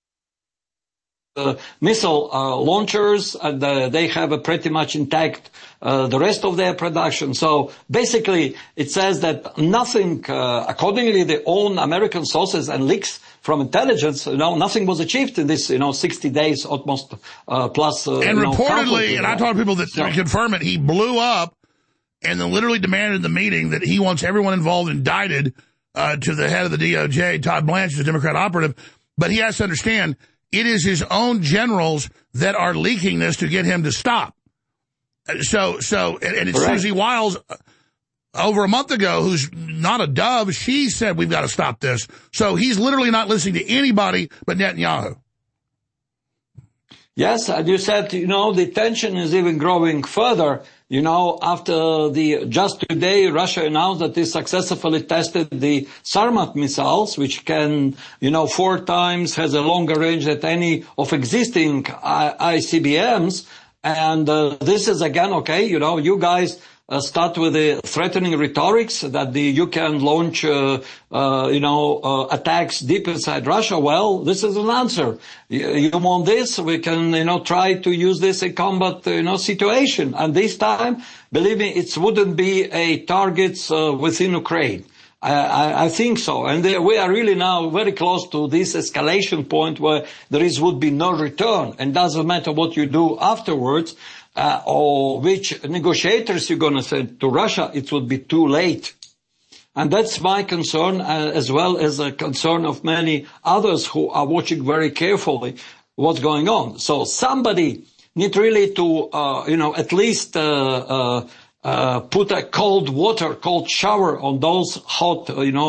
missile launchers, and they have a pretty much intact the rest of their production. So basically, it says that nothing, accordingly their own American sources and leaks from intelligence, nothing was achieved in this, 60 days almost plus. And reportedly, and I talked to people that confirm it, he blew up and then literally demanded in the meeting that he wants everyone involved indicted to the head of the DOJ, Todd Blanche, the Democrat operative. But he has to understand, it is his own generals that are leaking this to get him to stop. And it's Susie Wiles over a month ago, who's not a dove. She said, we've got to stop this. So he's literally not listening to anybody but Netanyahu. Yes, and you said, the tension is even growing further. After just today, Russia announced that they successfully tested the Sarmat missiles, which can, 4 times has a longer range than any of existing ICBMs. And this is again, okay, you guys start with the threatening rhetorics that you can launch, attacks deep inside Russia. Well, this is an answer. You want this? We can, try to use this in combat, situation. And this time, believe me, it wouldn't be a targets within Ukraine. I think so. And we are really now very close to this escalation point where would be no return. And doesn't matter what you do afterwards, or which negotiators you're going to send to Russia, it would be too late. And that's my concern, as well as a concern of many others who are watching very carefully what's going on. So somebody need really to, at least, put a cold shower on those hot,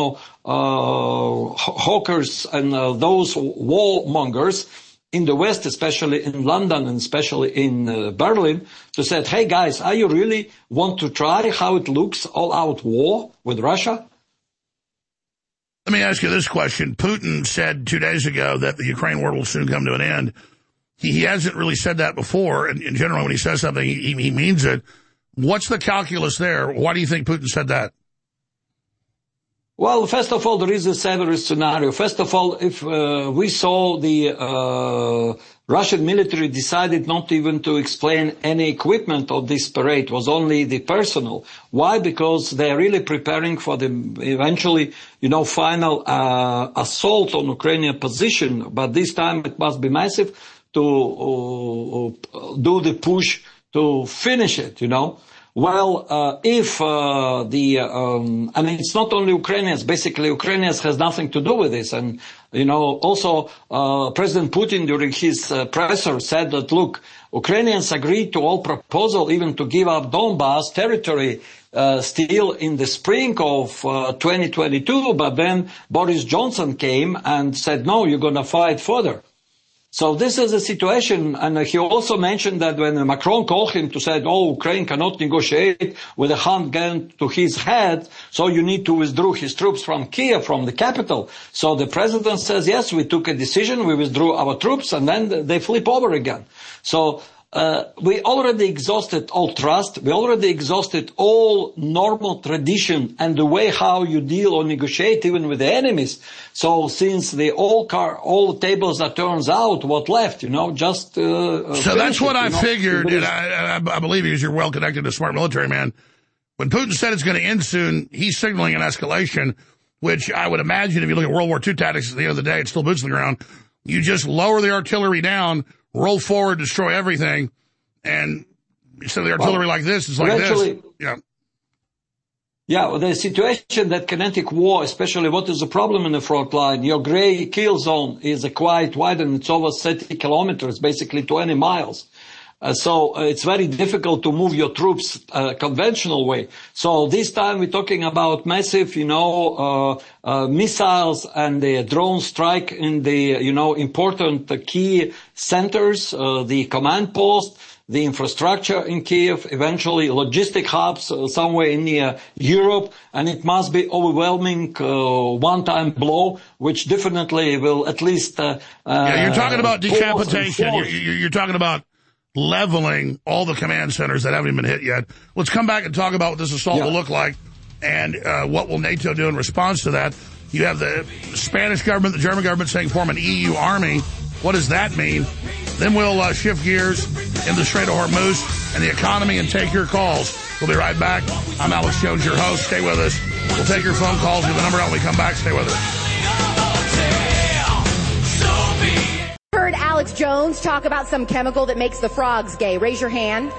hawkers and those warmongers in the West, especially in London and especially in Berlin, to say, hey guys, are you really want to try how it looks, all-out war with Russia? Let me ask you this question. Putin said 2 days ago that the Ukraine war will soon come to an end. He hasn't really said that before. And in general, when he says something, he means it. What's the calculus there? Why do you think Putin said that? Well, first of all, there is a several scenario. First of all, if we saw the Russian military decided not even to explain any equipment of this parade, it was only the personnel. Why? Because they are really preparing for the eventually, final assault on Ukrainian position. But this time it must be massive to do the push to finish it, Well, if it's not only Ukrainians. Basically, Ukrainians has nothing to do with this. And, also, President Putin during his presser said that, look, Ukrainians agreed to all proposal, even to give up Donbas territory, still in the spring of 2022. But then Boris Johnson came and said, no, you're going to fight further. So this is a situation, and he also mentioned that when Macron called him to say, Ukraine cannot negotiate with a handgun to his head, so you need to withdraw his troops from Kiev, from the capital. So the president says, yes, we took a decision, we withdrew our troops, and then they flip over again. So we already exhausted all trust, we already exhausted all normal tradition and the way how you deal or negotiate even with the enemies. So since all tables are turned out, what left, just so that's what I figured, and I believe because you're well connected to smart military man. When Putin said it's going to end soon, he's signaling an escalation, which I would imagine if you look at World War II tactics at the end of the day, it's still boots on the ground. You just lower the artillery down, roll forward, destroy everything, and instead of the artillery like this, it's like this. Yeah. Yeah, the situation that kinetic war, especially what is the problem in the front line, your gray kill zone is quite wide and it's over 30 kilometers, basically 20 miles. So it's very difficult to move your troops conventional way. So this time we're talking about massive, missiles and the drone strike in the, important key centers, the command post, the infrastructure in Kiev, eventually logistic hubs somewhere in Europe, and it must be overwhelming one-time blow, which definitely will at least... you're talking about decapitation. You're talking about leveling all the command centers that haven't even been hit yet. Let's come back and talk about what this assault will look like and what will NATO do in response to that. You have the Spanish government, the German government saying form an EU army. What does that mean? Then we'll shift gears in the Strait of Hormuz and the economy and take your calls. We'll be right back. I'm Alex Jones, your host. Stay with us. We'll take your phone calls. Give the number out when we come back. Stay with us. Heard Alex Jones talk about some chemical that makes the frogs gay. Raise your hand.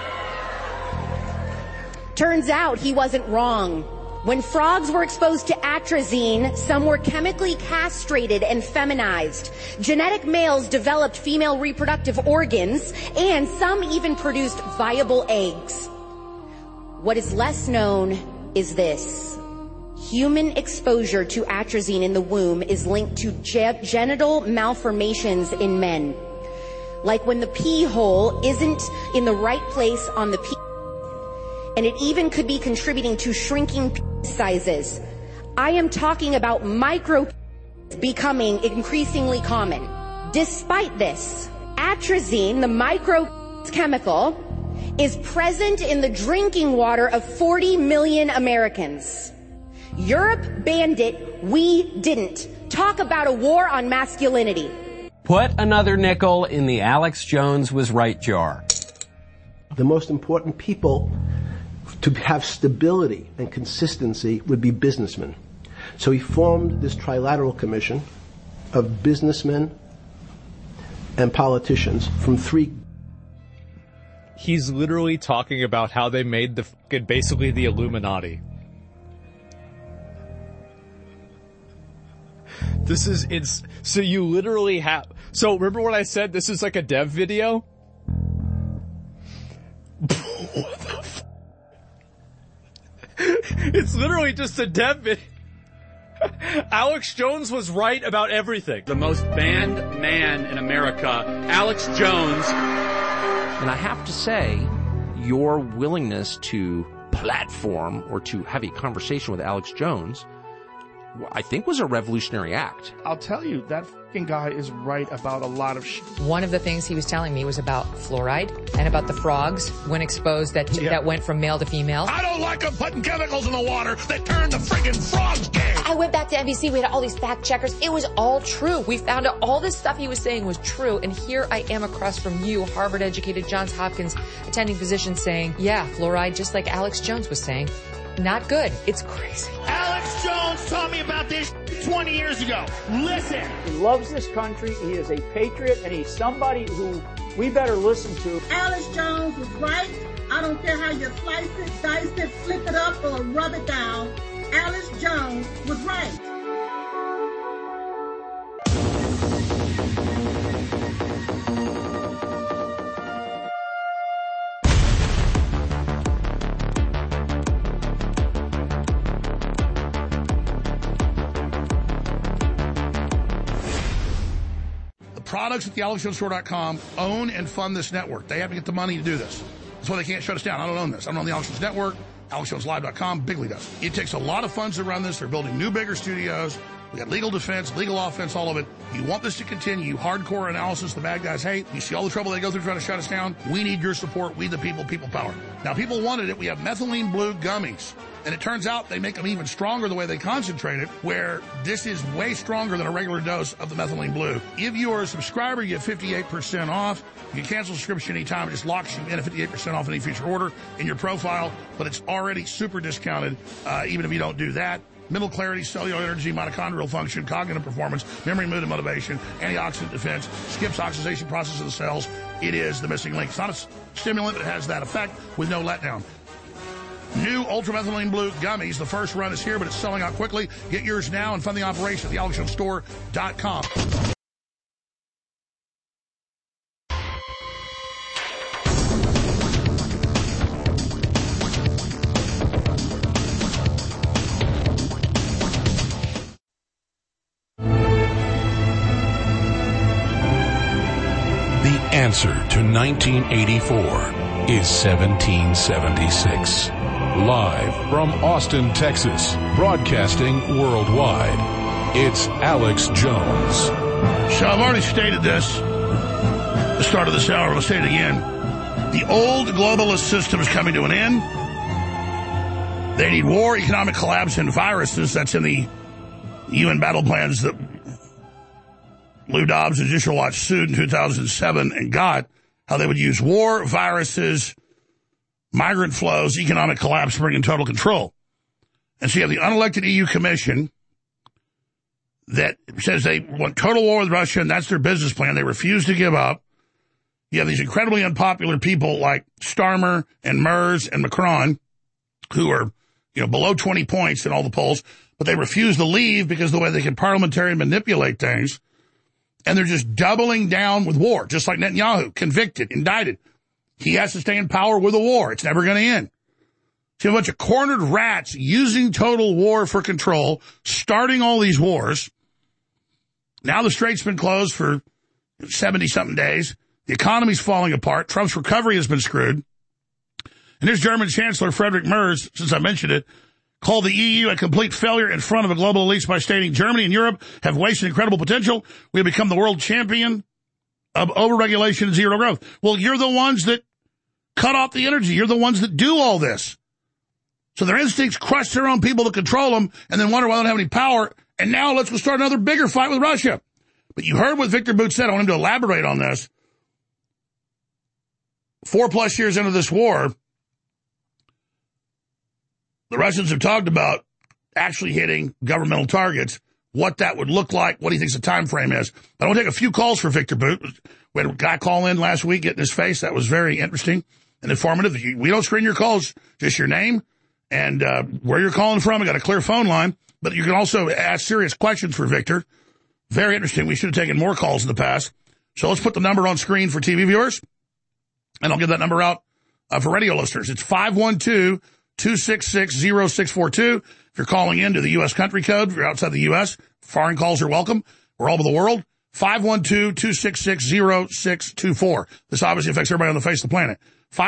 Turns out he wasn't wrong. When frogs were exposed to atrazine, some were chemically castrated and feminized. Genetic males developed female reproductive organs, and some even produced viable eggs. What is less known is this. Human exposure to atrazine in the womb is linked to genital malformations in men. Like when the pee hole isn't in the right place on the pee, and it even could be contributing to shrinking pee sizes. I am talking about micro becoming increasingly common. Despite this, atrazine, the micro chemical, is present in the drinking water of 40 million Americans. Europe banned it, we didn't. Talk about a war on masculinity. Put another nickel in the Alex Jones was right jar. The most important people to have stability and consistency would be businessmen. So he formed this trilateral commission of businessmen and politicians from three. He's literally talking about how they made basically the Illuminati. So you literally have, so remember when I said this is like a dev video? What the f? It's literally just a dev video. Alex Jones was right about everything. The most banned man in America, Alex Jones. And I have to say, your willingness to platform or to have a conversation with Alex Jones, I think, was a revolutionary act. I'll tell you, that fucking guy is right about a lot of shit. One of the things he was telling me was about fluoride and about the frogs when exposed that went from male to female. I don't like them putting chemicals in the water that turn the friggin' frogs gay. I went back to NBC. We had all these fact checkers. It was all true. We found out all this stuff he was saying was true. And here I am across from you, Harvard-educated, Johns Hopkins attending physician saying, yeah, fluoride, just like Alex Jones was saying, not good. It's crazy. Alex Jones taught me about this 20 years ago. Listen. He loves this country. He is a patriot, and he's somebody who we better listen to. Alex Jones was right. I don't care how you slice it, dice it, flip it up, or rub it down. Alex Jones was right. Products at thealexjonesstore.com own and fund this network. They have to get the money to do this. That's why they can't shut us down. I don't own this. I don't own the Alex Jones Network. AlexJonesLive.com. Bigley does. It takes a lot of funds to run this. They're building new, bigger studios. We got legal defense, legal offense, all of it. You want this to continue. Hardcore analysis the bad guys hate. You see all the trouble they go through trying to shut us down. We need your support. We the people, people power. Now, people wanted it. We have methylene blue gummies. And it turns out they make them even stronger the way they concentrate it, where this is way stronger than a regular dose of the methylene blue. If you are a subscriber, you get 58% off. You can cancel subscription anytime. It just locks you in at 58% off any future order in your profile. But it's already super discounted, even if you don't do that. Mental clarity, cellular energy, mitochondrial function, cognitive performance, memory, mood, and motivation, antioxidant defense, skips oxidation process of the cells. It is the missing link. It's not a stimulant, but it has that effect with no letdown. New ultramethylene blue gummies. The first run is here, but it's selling out quickly. Get yours now and fund the operation at thealexjonesstore.com. The answer to 1984 is 1776. Live from Austin, Texas, broadcasting worldwide, it's Alex Jones. So I've already stated this at the start of this hour. I'll say it again. The old globalist system is coming to an end. They need war, economic collapse, and viruses. That's in the UN battle plans that Lou Dobbs and Judicial Watch sued in 2007 and got, how they would use war, viruses, migrant flows, economic collapse, bringing total control. And so you have the unelected EU Commission that says they want total war with Russia, and that's their business plan. They refuse to give up. You have these incredibly unpopular people like Starmer and Merz and Macron, who are, below 20 points in all the polls, but they refuse to leave because of the way they can parliamentarian manipulate things. And they're just doubling down with war, just like Netanyahu, convicted, indicted. He has to stay in power with a war. It's never going to end. So you have a bunch of cornered rats using total war for control, starting all these wars. Now the strait's been closed for 70-something days. The economy's falling apart. Trump's recovery has been screwed. And here's German Chancellor Friedrich Merz, since I mentioned it, called the EU a complete failure in front of a global elites by stating Germany and Europe have wasted incredible potential. We have become the world champion of overregulation and zero growth. Well, you're the ones that cut off the energy. You're the ones that do all this. So their instincts crush their own people to control them and then wonder why they don't have any power. And now let's go start another bigger fight with Russia. But you heard what Victor Bout said. I want him to elaborate on this. 4+ years into this war, the Russians have talked about actually hitting governmental targets, what that would look like, what he thinks the time frame is. I want to take a few calls for Victor Bout. We had a guy call in last week, getting his face. That was very interesting and informative. We don't screen your calls, just your name and where you're calling from. We got a clear phone line, but you can also ask serious questions for Victor. Very interesting. We should have taken more calls in the past. So let's put the number on screen for TV viewers, and I'll give that number out for radio listeners. It's 512-266-0642. If you're calling into the U.S. country code, if you're outside the U.S., foreign calls are welcome. We're all over the world. 512-266-0624. This obviously affects everybody on the face of the planet.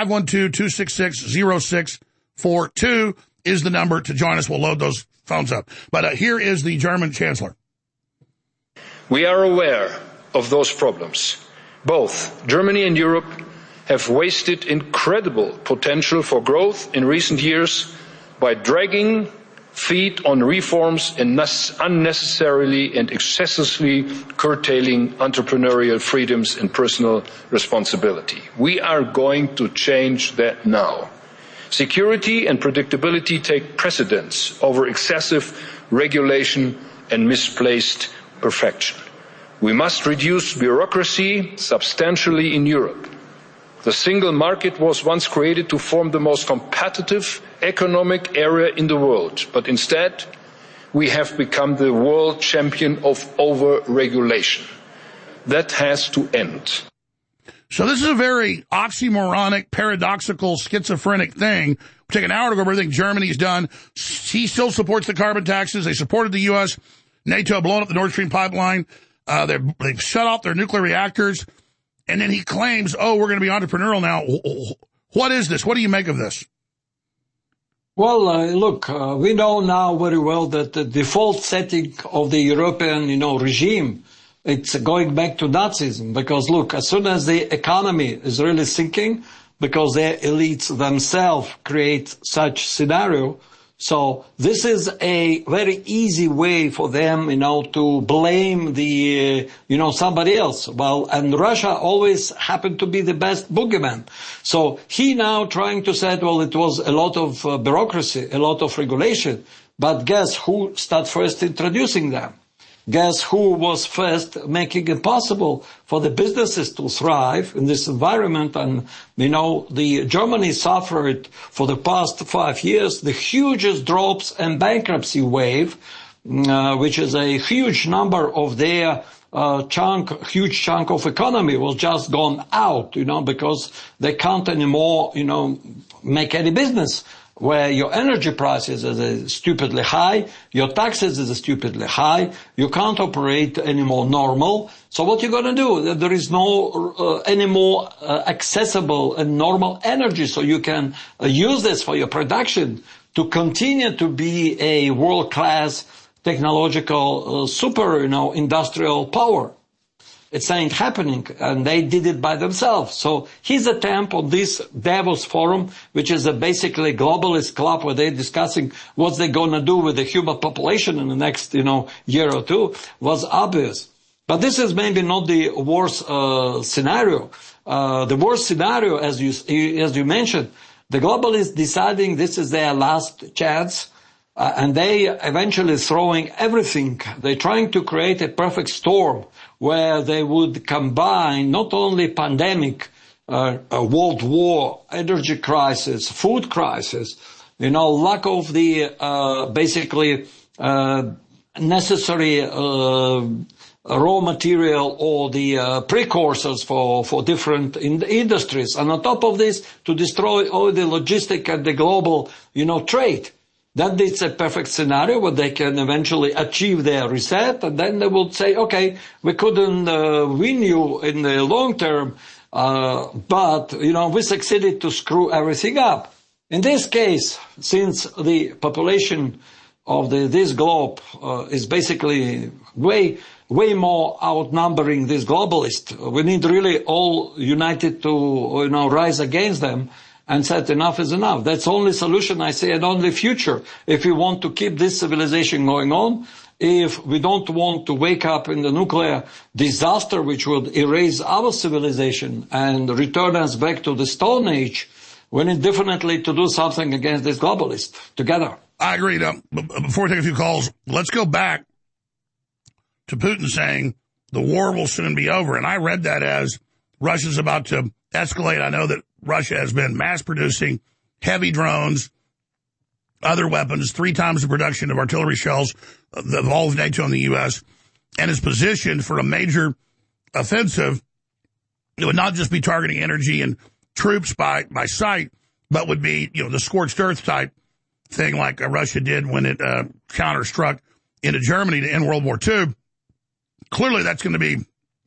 512-266-0642 is the number to join us. We'll load those phones up. But here is the German Chancellor. We are aware of those problems. Both Germany and Europe have wasted incredible potential for growth in recent years by dragging feet on reforms and unnecessarily and excessively curtailing entrepreneurial freedoms and personal responsibility. We are going to change that now. Security and predictability take precedence over excessive regulation and misplaced perfection. We must reduce bureaucracy substantially in Europe. The single market was once created to form the most competitive economic area in the world, but instead we have become the world champion of over-regulation. That has to end. So this is a very oxymoronic, paradoxical, schizophrenic thing. It'll take an hour to go over everything Germany's done. He still supports the carbon taxes. They supported the U.S. NATO blowing up the Nord Stream pipeline. They've shut off their nuclear reactors. And then he claims, we're going to be entrepreneurial now. What is this? What do you make of this? Well, look, we know now very well that the default setting of the European, regime, it's going back to Nazism. Because, look, as soon as the economy is really sinking, because their elites themselves create such scenario, so this is a very easy way for them, to blame the, somebody else. Well, and Russia always happened to be the best boogeyman. So he now trying to say, well, it was a lot of bureaucracy, a lot of regulation. But guess who started first introducing them? Guess who was first making it possible for the businesses to thrive in this environment? And, the Germany suffered for the past 5 years the hugest drops and bankruptcy wave, which is a huge number of their huge chunk of economy was just gone out, because they can't anymore, make any business. Where your energy prices is stupidly high, your taxes is stupidly high, you can't operate anymore normal. So what you're going to do? There is no anymore accessible and normal energy, so you can use this for your production to continue to be a world-class technological super, industrial power. It ain't happening, and they did it by themselves. So his attempt on this Davos forum, which is basically a globalist club where they're discussing what they're going to do with the human population in the next, year or two, was obvious. But this is maybe not the worst scenario. The worst scenario, as you mentioned, the globalists deciding this is their last chance, and they eventually throwing everything. They're trying to create a perfect storm where they would combine not only pandemic, a world war, energy crisis, food crisis, lack of the necessary raw material or the precursors for different industries, and on top of this, to destroy all the logistic and the global, trade. That is a perfect scenario where they can eventually achieve their reset, and then they will say, okay, we couldn't win you in the long term, but, we succeeded to screw everything up. In this case, since the population of this globe is basically way more outnumbering this globalist. We need really all united to, rise against them and said enough is enough. That's the only solution I see and only future. If we want to keep this civilization going on, if we don't want to wake up in the nuclear disaster which would erase our civilization and return us back to the Stone Age, we need definitely to do something against this globalist together. I agree. Before we take a few calls, let's go back to Putin saying the war will soon be over. And I read that as Russia's about to escalate. I know that Russia has been mass producing heavy drones, other weapons, 3 times the production of artillery shells of all of NATO and the U.S., and is positioned for a major offensive. It would not just be targeting energy and troops by sight, but would be, the scorched earth type thing like Russia did when it counter-struck into Germany to end World War II. Clearly, that's going to be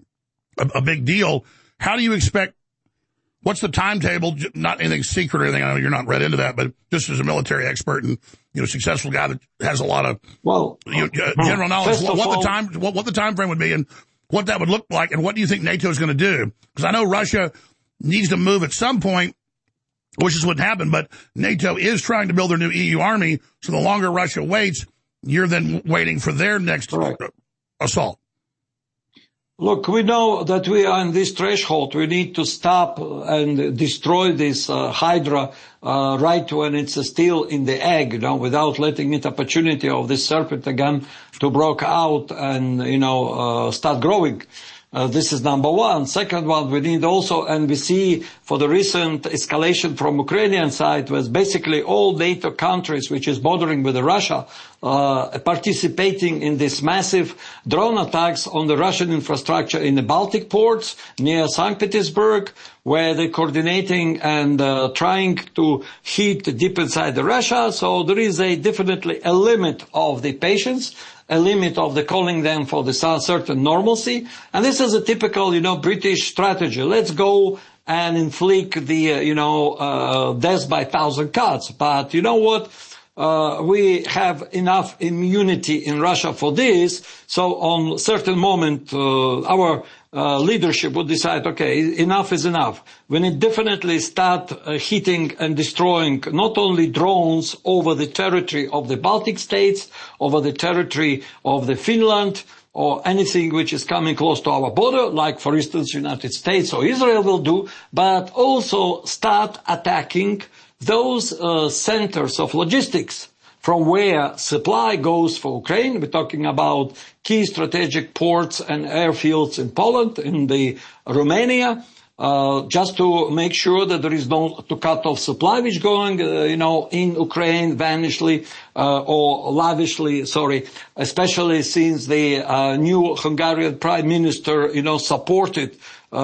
a big deal. How do you expect, what's the timetable? Not anything secret or anything. I know you're not read into that, but just as a military expert and, successful guy that has a lot of general knowledge, what the time frame would be and what that would look like, and what do you think NATO is going to do? Because I know Russia needs to move at some point, which is what happened, but NATO is trying to build their new EU army, so the longer Russia waits, you're then waiting for their next assault. Look, we know that we are in this threshold. We need to stop and destroy this Hydra right when it's still in the egg, without letting it opportunity of this serpent again to break out and, start growing. This is number one. Second one, we need also, and we see for the recent escalation from Ukrainian side, was basically all NATO countries which is bordering with Russia, participating in this massive drone attacks on the Russian infrastructure in the Baltic ports near St. Petersburg, where they're coordinating and trying to hit deep inside the Russia. So there is definitely a limit of the patience, a limit of the calling them for the certain normalcy. And this is a typical, British strategy. Let's go and inflict the, death by 1,000 cuts. But you know what? We have enough immunity in Russia for this. So on a certain moment, our leadership would decide, okay, enough is enough. We need definitely start hitting and destroying not only drones over the territory of the Baltic states, over the territory of the Finland, or anything which is coming close to our border, like, for instance, United States or Israel will do, but also start attacking those centers of logistics from where supply goes for Ukraine. We're talking about key strategic ports and airfields in Poland, in the Romania, just to make sure that there is no to cut off supply which going, in Ukraine vanishly or lavishly, especially since the new Hungarian Prime Minister, supported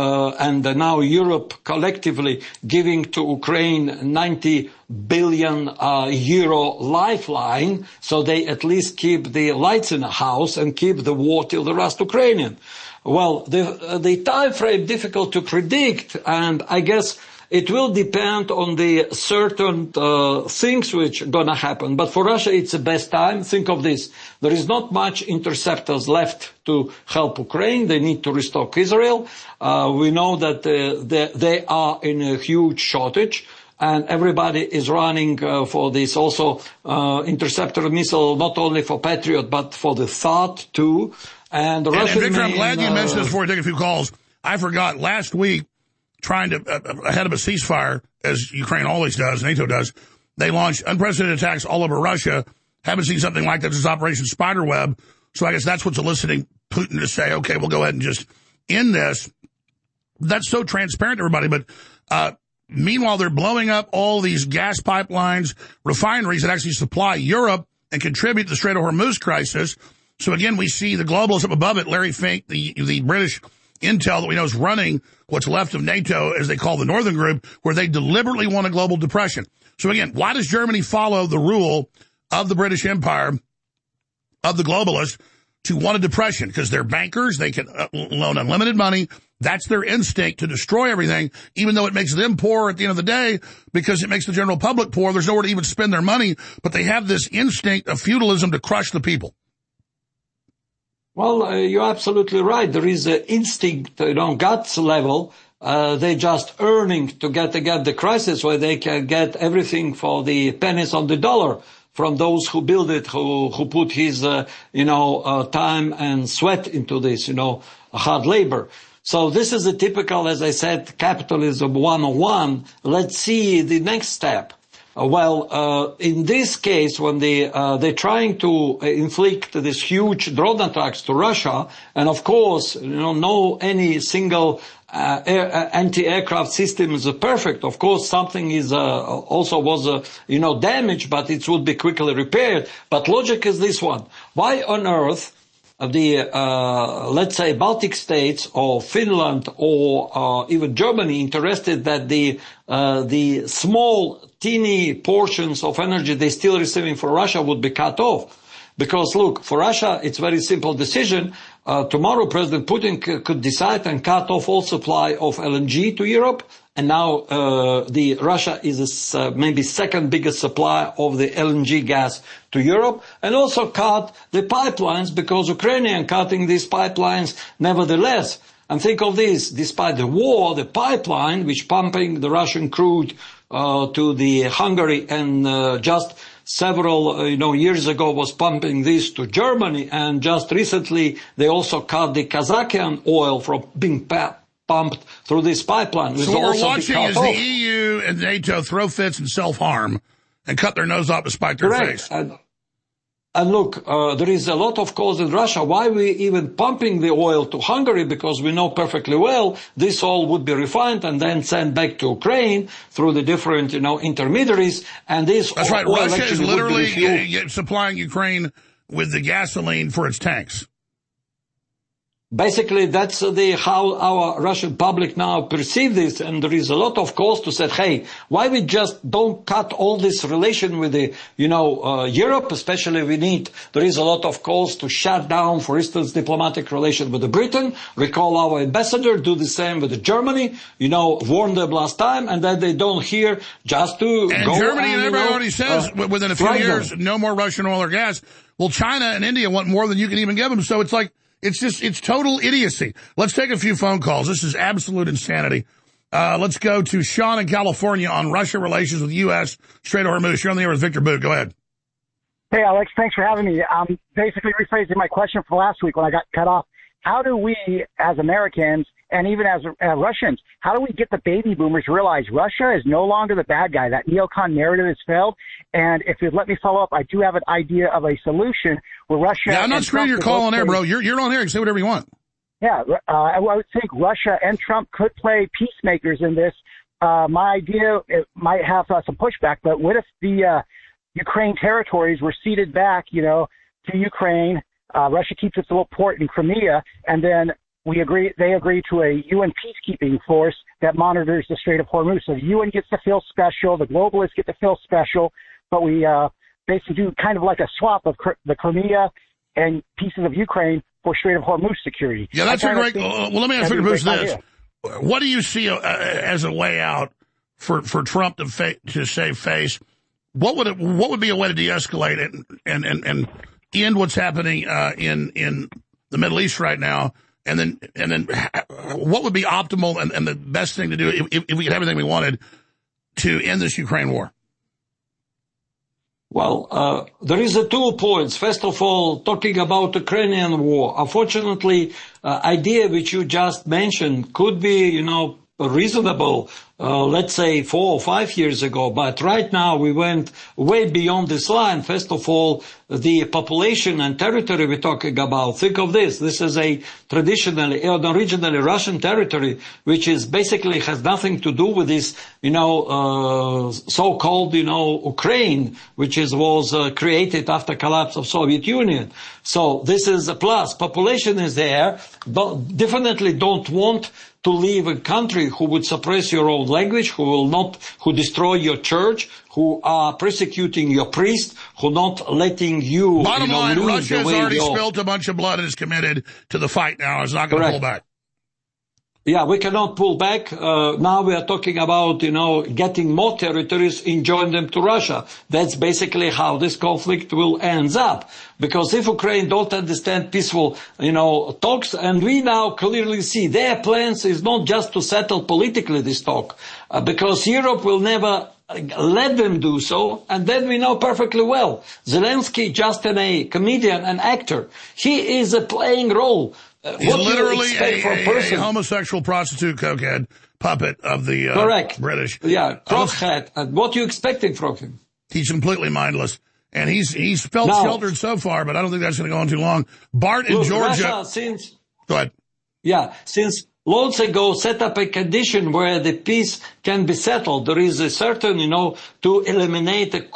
and now Europe collectively giving to Ukraine 90 billion euro lifeline, so they at least keep the lights in the house and keep the war till the last Ukrainian. Well, the time frame difficult to predict, and I guess it will depend on the certain things which are gonna happen. But for Russia, it's the best time. Think of this. There is not much interceptors left to help Ukraine. They need to restock Israel. We know that they are in a huge shortage. And everybody is running for this also interceptor missile, not only for Patriot, but for the THAAD too. And Victor, I'm glad you mentioned this before we take a few calls. I forgot last week, trying to, ahead of a ceasefire, as Ukraine always does, NATO does, they launched unprecedented attacks all over Russia. Haven't seen something like that since Operation Spiderweb. So I guess that's what's eliciting Putin to say, okay, we'll go ahead and just end this. That's so transparent to everybody. But meanwhile, they're blowing up all these gas pipelines, refineries that actually supply Europe and contribute to the Strait of Hormuz crisis. So again, we see the globalists up above it, Larry Fink, the British intel that we know is running what's left of NATO, as they call the Northern Group, where they deliberately want a global depression. So again, why does Germany follow the rule of the British Empire, of the globalists, to want a depression? Because they're bankers, they can loan unlimited money, That's their instinct, to destroy everything, even though it makes them poor at the end of the day, because it makes the general public poor. There's nowhere to even spend their money, but they have this instinct of feudalism to crush the people. Well, you're absolutely right. There is an instinct, guts level. They're just earning to get the crisis where they can get everything for the pennies on the dollar from those who build it, who put his, time and sweat into this, hard labor. So this is a typical, as I said, capitalism 101. Let's see the next step. In this case, when they're trying to inflict this huge drone attacks to Russia, and of course, no any single anti-aircraft system is perfect. Of course, something is was damaged, but it would be quickly repaired. But logic is this one: why on earth let's say Baltic states or Finland or even Germany interested that the small teeny portions of energy they're still receiving from Russia would be cut off? Because look, for Russia, it's a very simple decision. Tomorrow President Putin could decide and cut off all supply of LNG to Europe. And now, Russia is maybe second biggest supplier of the LNG gas to Europe, and also cut the pipelines, because Ukrainians cutting these pipelines nevertheless. And think of this, despite the war, the pipeline which pumping the Russian crude to the Hungary and just several years ago was pumping this to Germany, and just recently they also cut the Kazakhstan oil from being pumped through this pipeline. So what we're watching is the EU and NATO throw fits and self-harm and cut their nose off to spite their face. And look, there is a lot of cause in Russia. Why we even pumping the oil to Hungary? Because we know perfectly well this oil would be refined and then sent back to Ukraine through the different, intermediaries. And this That's right. Russia is literally supplying Ukraine with the gasoline for its tanks. Basically, that's how our Russian public now perceive this, and there is a lot of calls to say, hey, why we just don't cut all this relation with the, Europe, especially there is a lot of calls to shut down, for instance, diplomatic relation with Britain, recall our ambassador, do the same with Germany, warn them last time, and then they don't hear just to and go Germany and everybody already says within a few years, no more Russian oil or gas. Well, China and India want more than you can even give them, so it's like, it's total idiocy. Let's take a few phone calls. This is absolute insanity. Let's go to Sean in California on Russia relations with the U.S. Strait of Hormuz. You're on the air with Victor Boot. Go ahead. Hey, Alex. Thanks for having me. Basically rephrasing my question from last week when I got cut off. How do we, as Americans, and even as Russians, how do we get the baby boomers to realize Russia is no longer the bad guy? That neocon narrative has failed. And if you'd let me follow up, I do have an idea of a solution where Russia... Yeah, I'm not screwing your call on air, bro. You're on air. You can say whatever you want. Yeah, I would think Russia and Trump could play peacemakers in this. My idea, it might have some pushback, but what if the Ukraine territories were ceded back, to Ukraine? Russia keeps its little port in Crimea, and then they agree to a UN peacekeeping force that monitors the Strait of Hormuz. So the UN gets to feel special, the globalists get to feel special, but we basically do kind of like a swap of the Crimea and pieces of Ukraine for Strait of Hormuz security. Yeah, that's a great... Well, let me ask you this. What do you see as a way out for Trump to save face? What would be a way to de-escalate and end what's happening in the Middle East right now? And then what would be optimal and the best thing to do if we had everything we wanted to end this Ukraine war? Well, there is 2 points. First of all, talking about Ukrainian war. Unfortunately, idea which you just mentioned could be, reasonable, let's say 4 or 5 years ago. But right now we went way beyond this line. First of all, the population and territory we're talking about. Think of this. This is a traditionally and originally Russian territory, which is basically has nothing to do with this, so-called, Ukraine, which was created after collapse of Soviet Union. So this is a plus. Population is there, but definitely don't want to leave a country who would suppress your own language, who destroy your church, who are persecuting your priest, who not letting you... Bottom line, Russia has already spilled a bunch of blood and is committed to the fight now. It's not going to pull back. Yeah, we cannot pull back. Now we are talking about, getting more territories and join them to Russia. That's basically how this conflict will end up. Because if Ukraine don't understand peaceful, talks, and we now clearly see their plans is not just to settle politically this talk, because Europe will never let them do so, and then we know perfectly well. Zelensky, just a comedian, an actor, he is playing role. He's literally a homosexual prostitute cokehead puppet of the Correct. British. Yeah, crosshead. And what are you expecting from him? He's completely mindless. And he's felt sheltered so far, but I don't think that's going to go on too long. Bart in Georgia. Russia, go ahead. Yeah, since months ago set up a condition where the peace can be settled. There is a certain, to eliminate the,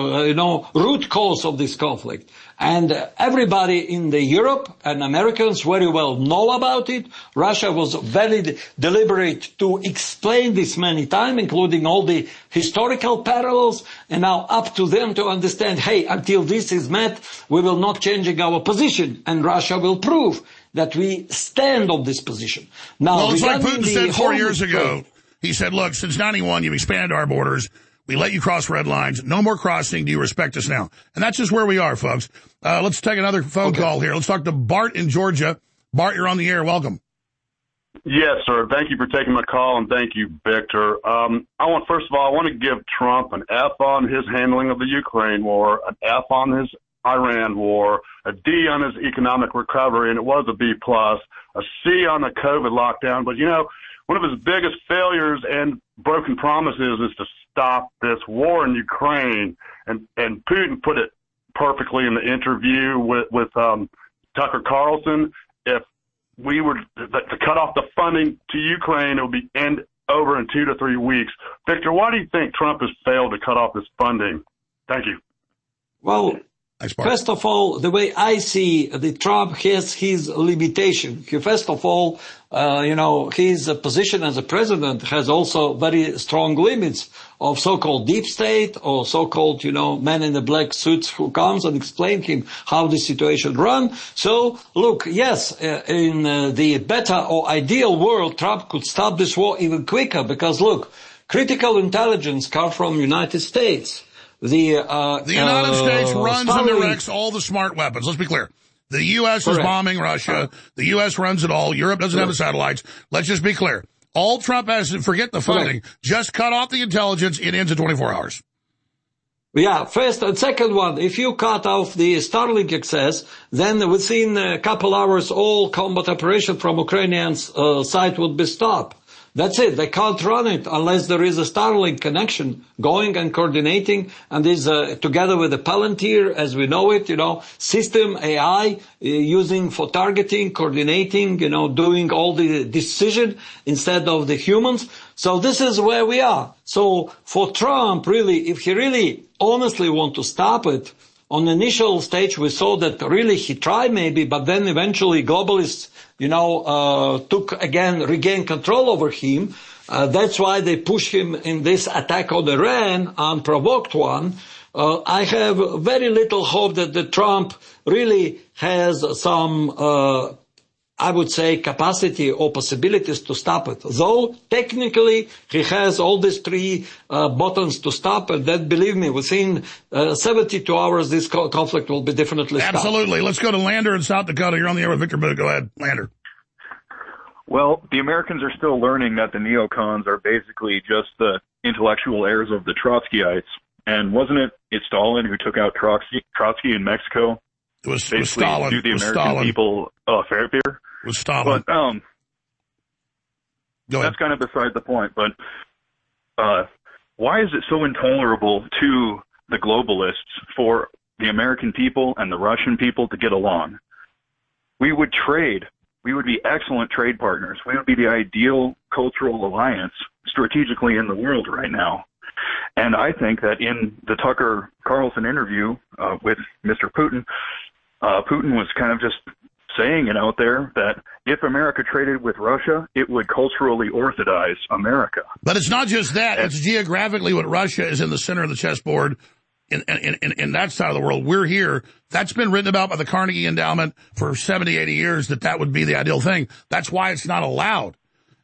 root cause of this conflict. And everybody in the Europe and Americans very well know about it. Russia was very deliberate to explain this many times, including all the historical parallels. And now up to them to understand, hey, until this is met, we will not change our position. And Russia will prove that we stand on this position. Now, well, it's like Putin said 4 years ago. He said, look, since 91, you've expanded our borders. We let you cross red lines. No more crossing. Do you respect us now? And that's just where we are, folks. Let's take another phone call here. Let's talk to Bart in Georgia. Bart, you're on the air. Welcome. Yes, sir. Thank you for taking my call, and thank you, Victor. First of all, I want to give Trump an F on his handling of the Ukraine war, an F on his Iran war, a D on his economic recovery, and it was a B+, a C on the COVID lockdown. But, one of his biggest failures and broken promises is to stop this war in Ukraine. And Putin put it perfectly in the interview with Tucker Carlson. If we were to cut off the funding to Ukraine, it would be end over in 2 to 3 weeks. Victor, why do you think Trump has failed to cut off this funding? Thank you. Well, first of all, the way I see the Trump has his limitation. First of all, his position as a president has also very strong limits of so-called deep state or so-called, men in the black suits who comes and explain him how the situation run. So, look, yes, in the better or ideal world, Trump could stop this war even quicker because, look, critical intelligence comes from the United States. The United States runs and directs all the smart weapons. Let's be clear. The U.S. is bombing Russia. The U.S. runs it all. Europe doesn't have the satellites. Let's just be clear. All Trump has to forget the funding. Just cut off the intelligence. It ends in 24 hours. Yeah, first and second one, if you cut off the Starlink access, then within a couple hours, all combat operation from Ukrainian side would be stopped. That's it. They can't run it unless there is a Starlink connection going and coordinating, and is together with the Palantir, as we know it, system AI using for targeting, coordinating, doing all the decision instead of the humans. So this is where we are. So for Trump, really, if he really honestly want to stop it, on the initial stage we saw that really he tried maybe, but then eventually globalists regained control over him. That's why they push him in this attack on Iran, unprovoked one. I have very little hope that the Trump really has some, I would say, capacity or possibilities to stop it. Though, technically, he has all these three buttons to stop, and then, believe me, within 72 hours, this conflict will be definitely stopped. Absolutely. Let's go to Lander in South Dakota. You're on the air with Victor Booth. Go ahead, Lander. Well, the Americans are still learning that the neocons are basically just the intellectual heirs of the Trotskyites. And wasn't it Stalin who took out Trotsky in Mexico? It was Stalin. Do the American people a favor? It was Stalin. But that's kind of beside the point. But why is it so intolerable to the globalists for the American people and the Russian people to get along? We would trade. We would be excellent trade partners. We would be the ideal cultural alliance strategically in the world right now. And I think that in the Tucker Carlson interview with Mr. Putin, Putin was kind of just saying it out there that if America traded with Russia, it would culturally orthodox America. But it's not just that. It's geographically what Russia is in the center of the chessboard in that side of the world. We're here. That's been written about by the Carnegie Endowment for 70, 80 years, that would be the ideal thing. That's why it's not allowed.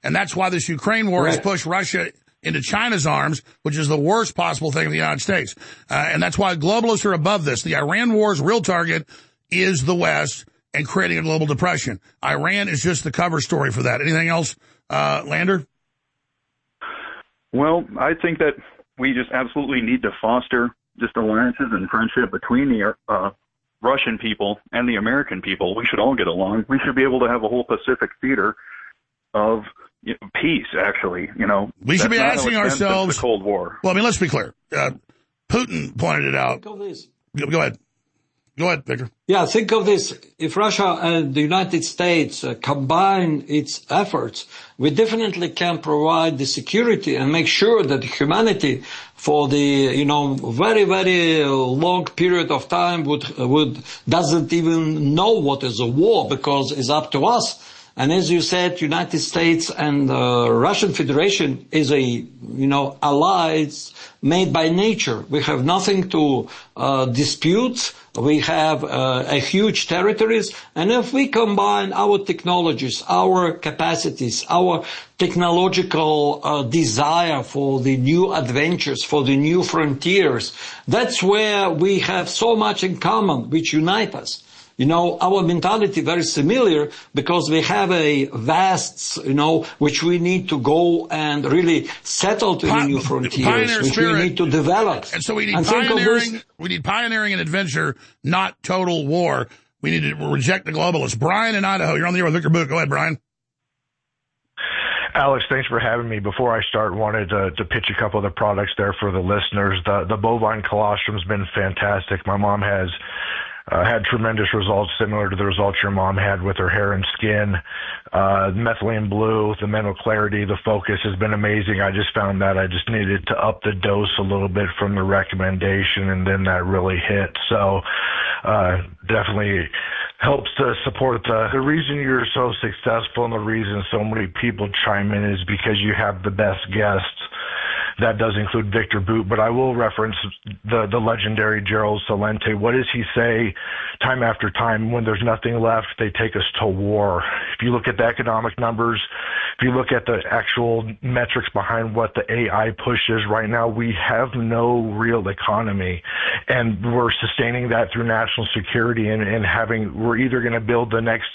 And that's why this Ukraine war has pushed Russia into China's arms, which is the worst possible thing in the United States. And that's why globalists are above this. The Iran war's real target is the West and creating a global depression. Iran is just the cover story for that. Anything else, Lander? Well, I think that we just absolutely need to foster just alliances and friendship between the Russian people and the American people. We should all get along. We should be able to have a whole Pacific theater of peace, actually. We should be asking ourselves the Cold War. Well, I mean, let's be clear. Putin pointed it out. Go ahead. Go ahead, Victor. Yeah, think of this. If Russia and the United States combine its efforts, we definitely can provide the security and make sure that humanity for the, very, very long period of time doesn't even know what is a war, because it's up to us. And as you said, United States and Russian Federation is allies made by nature. We have nothing to dispute. We have a huge territories. And if we combine our technologies, our capacities, our technological desire for the new adventures, for the new frontiers, that's where we have so much in common, which unite us. Our mentality very similar, because we have a vast, which we need to go and really settle to the new frontiers, which we need to develop. And so we need pioneering and adventure, not total war. We need to reject the globalists. Brian in Idaho, you're on the air with Victor Boot. Go ahead, Brian. Alex, thanks for having me. Before I start, wanted to pitch a couple of the products there for the listeners. The bovine colostrum has been fantastic. My mom has had tremendous results similar to the results your mom had with her hair and skin. Methylene Blue, the mental clarity, the focus has been amazing. I just found that I just needed to up the dose a little bit from the recommendation, and then that really hit. So definitely helps to support the reason you're so successful, and the reason so many people chime in is because you have the best guests. That does include Victor Boot, but I will reference the legendary Gerald Celente. What does he say time after time? When there's nothing left, they take us to war. If you look at the economic numbers, if you look at the actual metrics behind what the AI push is right now, we have no real economy, and we're sustaining that through national security and we're either going to build the next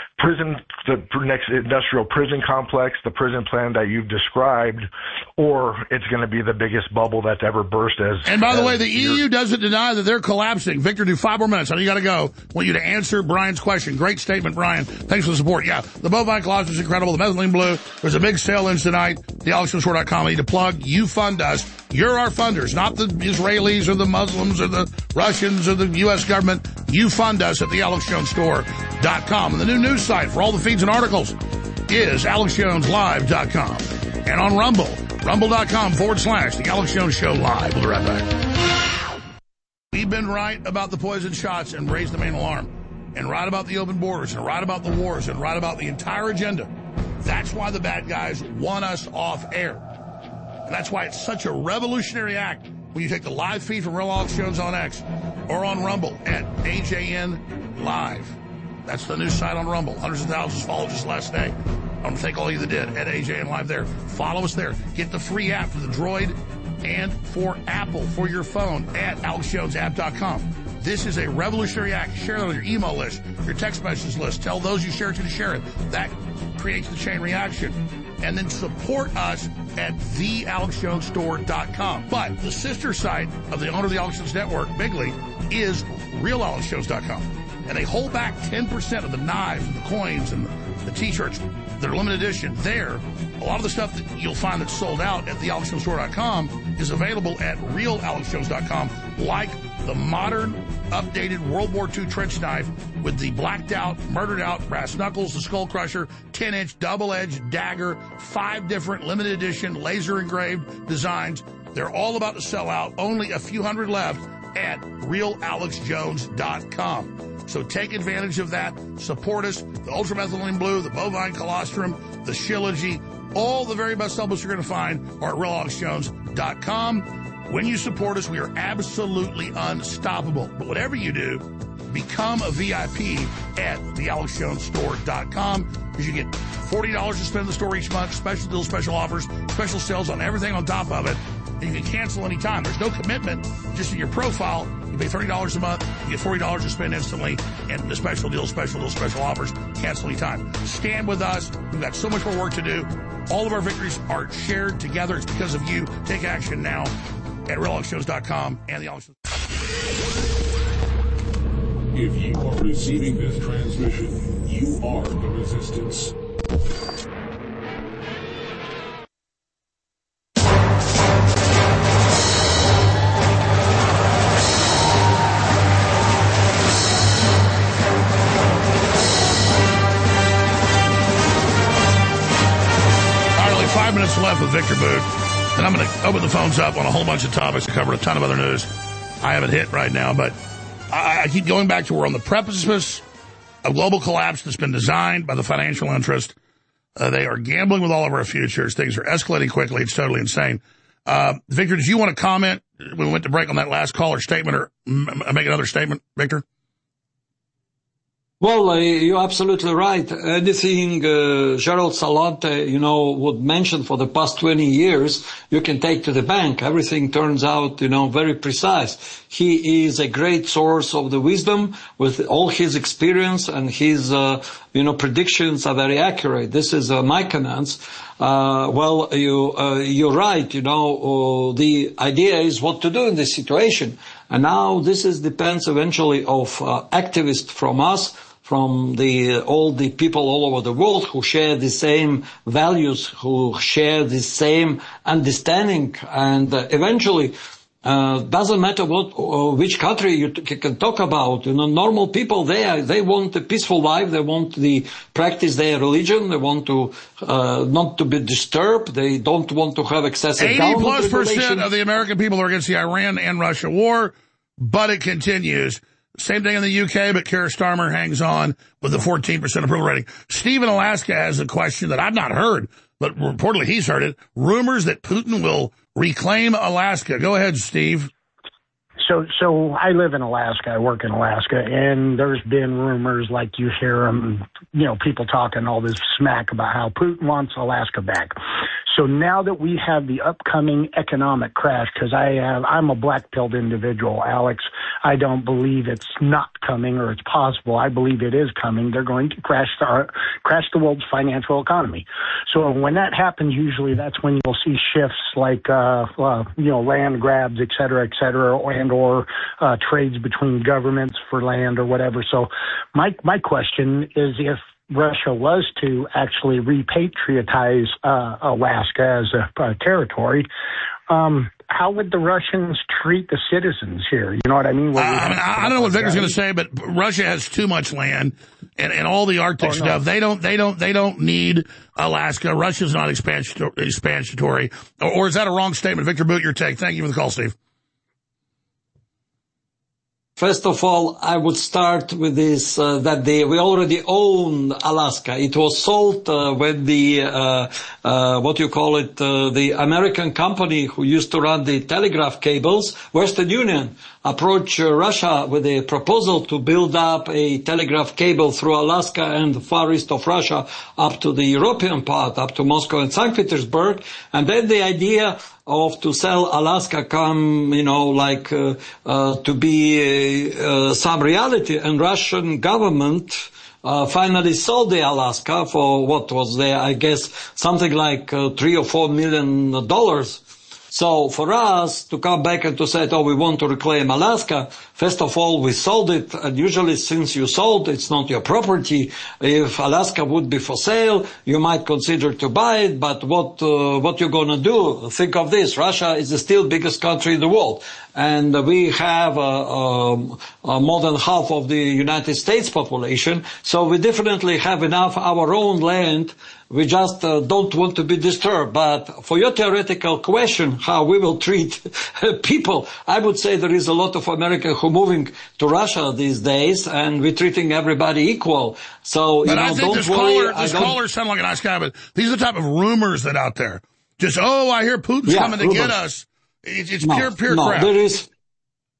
next industrial prison complex, the prison plan that you've described, or it's going to be the biggest bubble that's ever burst. And by the way, the EU doesn't deny that they're collapsing. Victor, do 5 more minutes. I know you got to go. I want you to answer Brian's question. Great statement, Brian. Thanks for the support. Yeah, the bovine colostrum is incredible. The methylene blue. There's a big sale in tonight. TheAlexJonesShow.com. I need to plug. You fund us. You're our funders, not the Israelis or the Muslims or the Russians or the U.S. government. You fund us at TheAlexJonesStore.com. And the new news site for all the feeds and articles is AlexJonesLive.com. And on Rumble, rumble.com/The Alex Jones Show Live. We'll be right back. We've been right about the poison shots and raised the main alarm, and right about the open borders, and right about the wars, and right about the entire agenda. That's why the bad guys want us off air. And that's why it's such a revolutionary act when you take the live feed from Real Alex Jones on X or on Rumble at AJN Live. That's the new site on Rumble. Hundreds of thousands followed just last day. I want to thank all of you that did at AJN Live there. Follow us there. Get the free app for the Droid and for Apple for your phone at AlexJonesApp.com. This is a revolutionary act. Share that on your email list, your text message list. Tell those you share it to share it. That creates the chain reaction. And then support us at TheAlexJonesStore.com. But the sister site of the owner of the Alex Jones Network, Bigley, is RealAlexJones.com. And they hold back 10% of the knives and the coins and the T-shirts that are limited edition. There, a lot of the stuff that you'll find that's sold out at TheAlexJonesStore.com is available at RealAlexJones.com, like the modern, updated World War II trench knife with the blacked out, murdered out brass knuckles, the skull crusher, 10-inch double-edged dagger, 5 different limited edition laser engraved designs. They're all about to sell out. Only a few hundred left at RealAlexJones.com. So take advantage of that. Support us. The ultramethylene blue, the bovine colostrum, the Shilajit, all the very best supplements you're going to find are at RealAlexJones.com. When you support us, we are absolutely unstoppable. But whatever you do, become a VIP at thealexjonesstore.com because you get $40 to spend in the store each month, special deals, special offers, special sales on everything on top of it. And you can cancel anytime. There's no commitment, just in your profile. You pay $30 a month, you get $40 to spend instantly, and the special deals, special offers, cancel anytime. Stand with us. We've got so much more work to do. All of our victories are shared together. It's because of you. Take action now at RealAlexJones.com and the Alex Jones. If you are receiving this transmission, you are the resistance. Only 5 minutes left with Victor Boot, and I'm going to open the phones up on a whole bunch of topics to cover a ton of other news I haven't hit right now, but I keep going back to we're on the precipice of global collapse that's been designed by the financial interest. They are gambling with all of our futures. Things are escalating quickly. It's totally insane. Victor, did you want to comment when we went to break on that last caller statement or make another statement, Victor? Well, you're absolutely right. Anything Gerald Salante, would mention for the past 20 years, you can take to the bank. Everything turns out, very precise. He is a great source of the wisdom with all his experience, and his, predictions are very accurate. This is my comments. You're right. The idea is what to do in this situation. And now this depends eventually of activists from us, from all the people all over the world who share the same values, who share the same understanding, and eventually, doesn't matter which country you can talk about. Normal people there, they want a peaceful life. They want to practice their religion. They want to not to be disturbed. They don't want to have excessive government regulation. 80+% of the American people are against the Iran and Russia war, but it continues. Same thing in the UK, but Keir Starmer hangs on with the 14% approval rating. Steve in Alaska has a question that I've not heard, but reportedly he's heard it. Rumors that Putin will reclaim Alaska. Go ahead, Steve. So I live in Alaska. I work in Alaska, and there's been rumors like you hear them, people talking all this smack about how Putin wants Alaska back. So now that we have the upcoming economic crash, because I'm a black-pilled individual, Alex, I don't believe it's not coming or it's possible. I believe it is coming. They're going to crash the world's financial economy. So when that happens, usually that's when you'll see shifts like, land grabs, et cetera, and or trades between governments for land or whatever. So my question is, if Russia was to actually repatriatize Alaska as a territory, how would the Russians treat the citizens here? You know what I mean? I don't know what Victor's going to say, but Russia has too much land and all the Arctic stuff. They don't need Alaska. Russia's not expansionary. Or is that a wrong statement? Victor Boot, your take. Thank you for the call, Steve. First of all, I would start with this, we already own Alaska. It was sold when the American company who used to run the telegraph cables, Western Union, approached Russia with a proposal to build up a telegraph cable through Alaska and the far east of Russia up to the European part, up to Moscow and St. Petersburg. And then the idea to sell Alaska to be some reality, and Russian government finally sold the Alaska for what was there, I guess, something like $3 or $4 million. So for us to come back and to say, we want to reclaim Alaska, first of all, we sold it, and usually since you sold, it's not your property. If Alaska would be for sale, you might consider to buy it, but what you're gonna do? Think of this, Russia is the still biggest country in the world, and we have more than half of the United States population, so we definitely have enough our own land. We just don't want to be disturbed. But for your theoretical question, how we will treat people, I would say there is a lot of Americans who are moving to Russia these days, and we're treating everybody equal. So, but I think this caller sounds like a nice guy, but these are the type of rumors that out there. Just, I hear Putin's coming to get us. It's pure crap.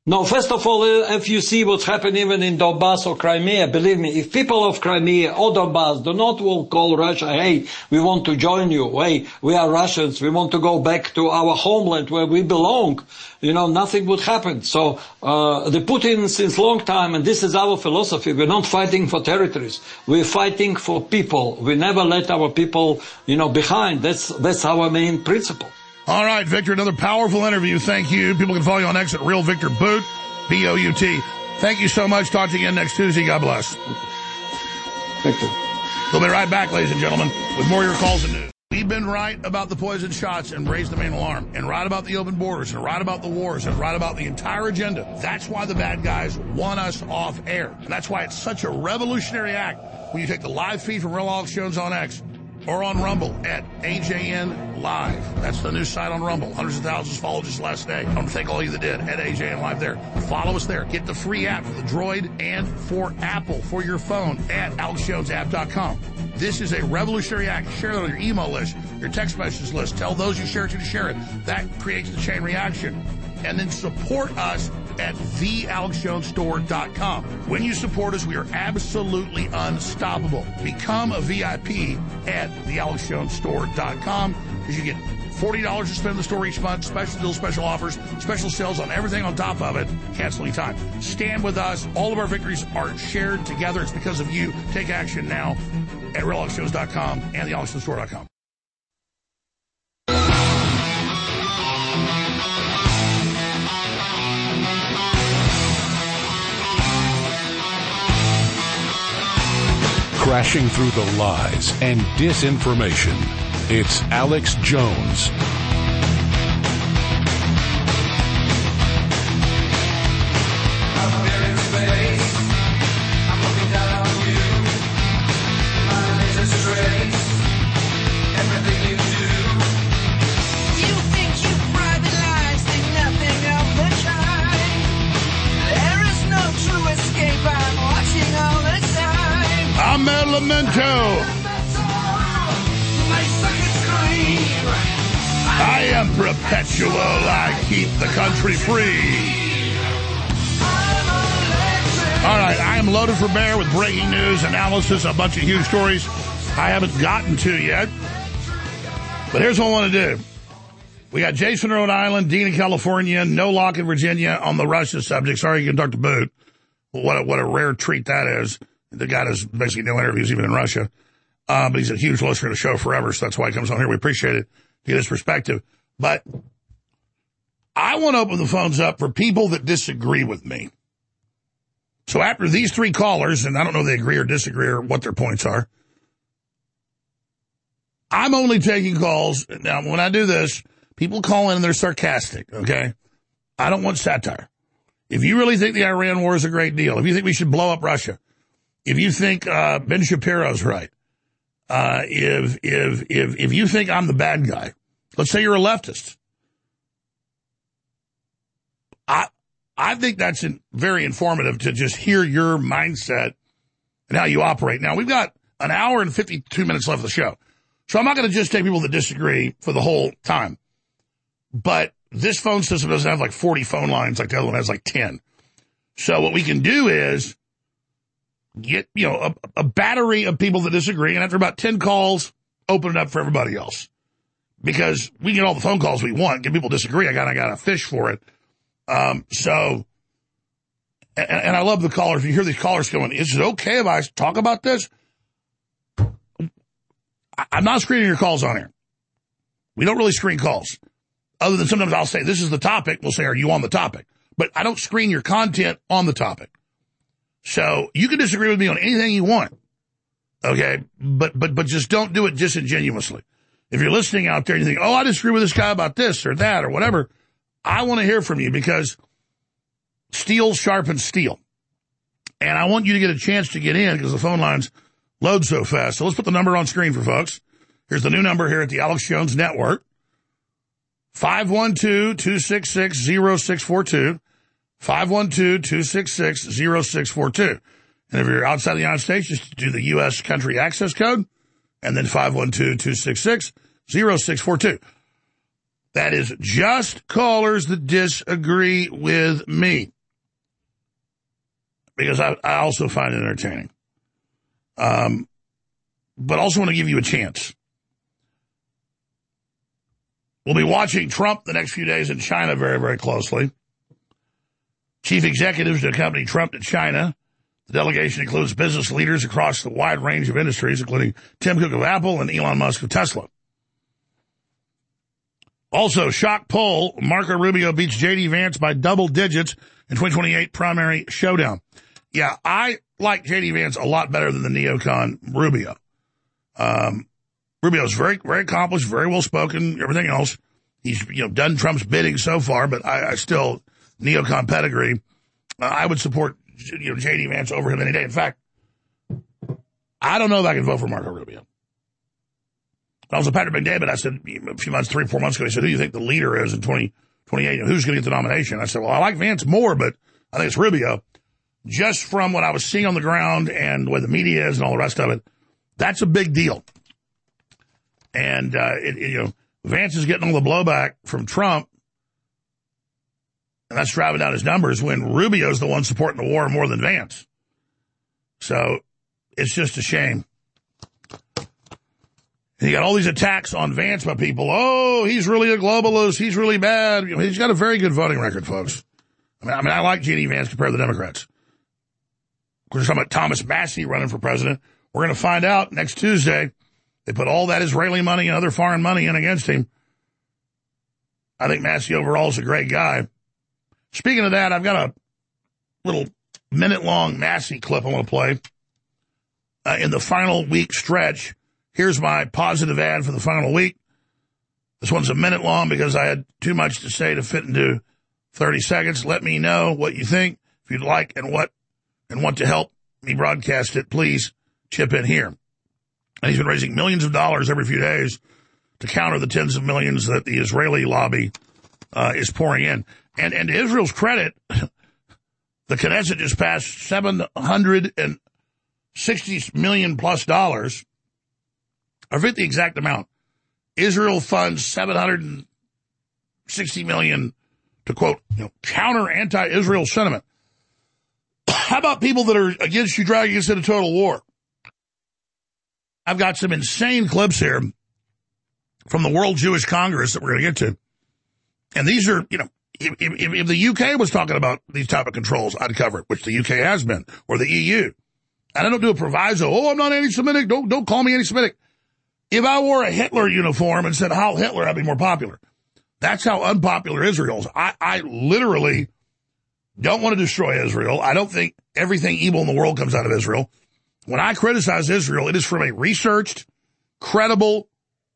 No, first of all, if you see what's happened even in Donbass or Crimea, believe me, if people of Crimea or Donbass do not will call Russia, hey, we want to join you, hey, we are Russians, we want to go back to our homeland where we belong, nothing would happen. So, the Putin since long time, and this is our philosophy, we're not fighting for territories, we're fighting for people. We never let our people, behind. That's our main principle. All right, Victor, another powerful interview. Thank you. People can follow you on X at Real Victor Boot, B-O-U-T. Thank you so much. Talk to you again next Tuesday. God bless. Victor. We'll be right back, ladies and gentlemen, with more of your calls and news. We've been right about the poison shots and raised the main alarm, and right about the open borders, and right about the wars, and right about the entire agenda. That's why the bad guys want us off air. And that's why it's such a revolutionary act when you take the live feed from Real Alex Jones on X or on Rumble at AJN Live. That's the new site on Rumble. Hundreds of thousands followed just last day. I want to thank all of you that did at AJN Live there. Follow us there. Get the free app for the Droid and for Apple for your phone at AlexJonesApp.com. This is a revolutionary act. Share it on your email list, your text message list. Tell those you share it to share it. That creates the chain reaction. And then support us at thealexjonesstore.com. When you support us, we are absolutely unstoppable. Become a VIP at thealexjonesstore.com because you get $40 to spend in the store each month, special deals, special offers, special sales on everything on top of it. Cancel anytime. Stand with us. All of our victories are shared together. It's because of you. Take action now at realalexjones.com and thealexjonesstore.com. Crashing through the lies and disinformation. It's Alex Jones. I'm Elemento. I am perpetual. I keep the country free. All right, I am loaded for bear with breaking news, analysis, a bunch of huge stories I haven't gotten to yet. But here's what I want to do. We got Jason in Rhode Island, Dean in California, No Lock in Virginia on the Russia subject. Sorry you can talk to Boot. What a rare treat that is. The guy does basically no interviews even in Russia. But he's a huge listener to the show forever, so that's why he comes on here. We appreciate it. Get his perspective. But I want to open the phones up for people that disagree with me. So after these three callers, and I don't know if they agree or disagree or what their points are, I'm only taking calls. Now, when I do this, people call in and they're sarcastic, okay? I don't want satire. If you really think the Iran war is a great deal, if you think we should blow up Russia, if you think Ben Shapiro's right, if you think I'm the bad guy, let's say you're a leftist, I think that's very informative to just hear your mindset and how you operate. Now, we've got an hour and 52 minutes left of the show, so I'm not going to just take people that disagree for the whole time. But this phone system doesn't have like 40 phone lines like the other one has like 10. So what we can do is get, a battery of people that disagree, and after about 10 calls, open it up for everybody else. Because we get all the phone calls we want. Get people disagree. I got to fish for it. And I love the callers. If you hear these callers going, is it okay if I talk about this? I'm not screening your calls on here. We don't really screen calls. Other than sometimes I'll say, this is the topic. We'll say, are you on the topic? But I don't screen your content on the topic. So you can disagree with me on anything you want. Okay? But just don't do it disingenuously. If you're listening out there and you think, oh, I disagree with this guy about this or that or whatever, I want to hear from you because steel sharpens steel. And I want you to get a chance to get in because the phone lines load so fast. So let's put the number on screen for folks. Here's the new number here at the Alex Jones Network. 512-266-0642. 512-266-0642. And if you're outside the United States, just do the U.S. country access code and then 512-266-0642. That is just callers that disagree with me. because I also find it entertaining. But also want to give you a chance. We'll be watching Trump the next few days in China very, very closely. Chief executives to accompany Trump to China. The delegation includes business leaders across the wide range of industries, including Tim Cook of Apple and Elon Musk of Tesla. Also, shock poll, Marco Rubio beats J.D. Vance by double digits in 2028 primary showdown. Yeah, I like J.D. Vance a lot better than the neocon Rubio. Rubio's very, very accomplished, very well spoken, everything else. He's, done Trump's bidding so far, but I still, neocon pedigree, I would support, J.D. Vance over him any day. In fact, I don't know if I can vote for Marco Rubio. I was with Patrick McDavid. I said a few months, 3 or 4 months ago, he said, who do you think the leader is in 2028? Who's going to get the nomination? I said, well, I like Vance more, but I think it's Rubio. Just from what I was seeing on the ground and where the media is and all the rest of it, that's a big deal. And, Vance is getting all the blowback from Trump, and that's driving down his numbers when Rubio's the one supporting the war more than Vance. So it's just a shame. And you got all these attacks on Vance by people. Oh, he's really a globalist. He's really bad. He's got a very good voting record, folks. I mean, I like J.D. Vance compared to the Democrats. We're talking about Thomas Massie running for president. We're going to find out next Tuesday. They put all that Israeli money and other foreign money in against him. I think Massie overall is a great guy. Speaking of that, I've got a little minute-long Massie clip I want to play. In the final week stretch, here's my positive ad for the final week. This one's a minute long because I had too much to say to fit into 30 seconds. Let me know what you think. If you'd like and want to help me broadcast it, please chip in here. And he's been raising millions of dollars every few days to counter the tens of millions that the Israeli lobby is pouring in. And to Israel's credit, the Knesset just passed $760 million plus dollars. I forget the exact amount. Israel funds $760 million to, quote, counter anti-Israel sentiment. How about people that are against you dragging us into total war? I've got some insane clips here from the World Jewish Congress that we're going to get to. And these are, if the UK was talking about these type of controls, I'd cover it, which the UK has been, or the EU. And I don't do a proviso. Oh, I'm not anti-Semitic. Don't call me anti-Semitic. If I wore a Hitler uniform and said, Heil Hitler, I'd be more popular. That's how unpopular Israel is. I literally don't want to destroy Israel. I don't think everything evil in the world comes out of Israel. When I criticize Israel, it is from a researched, credible,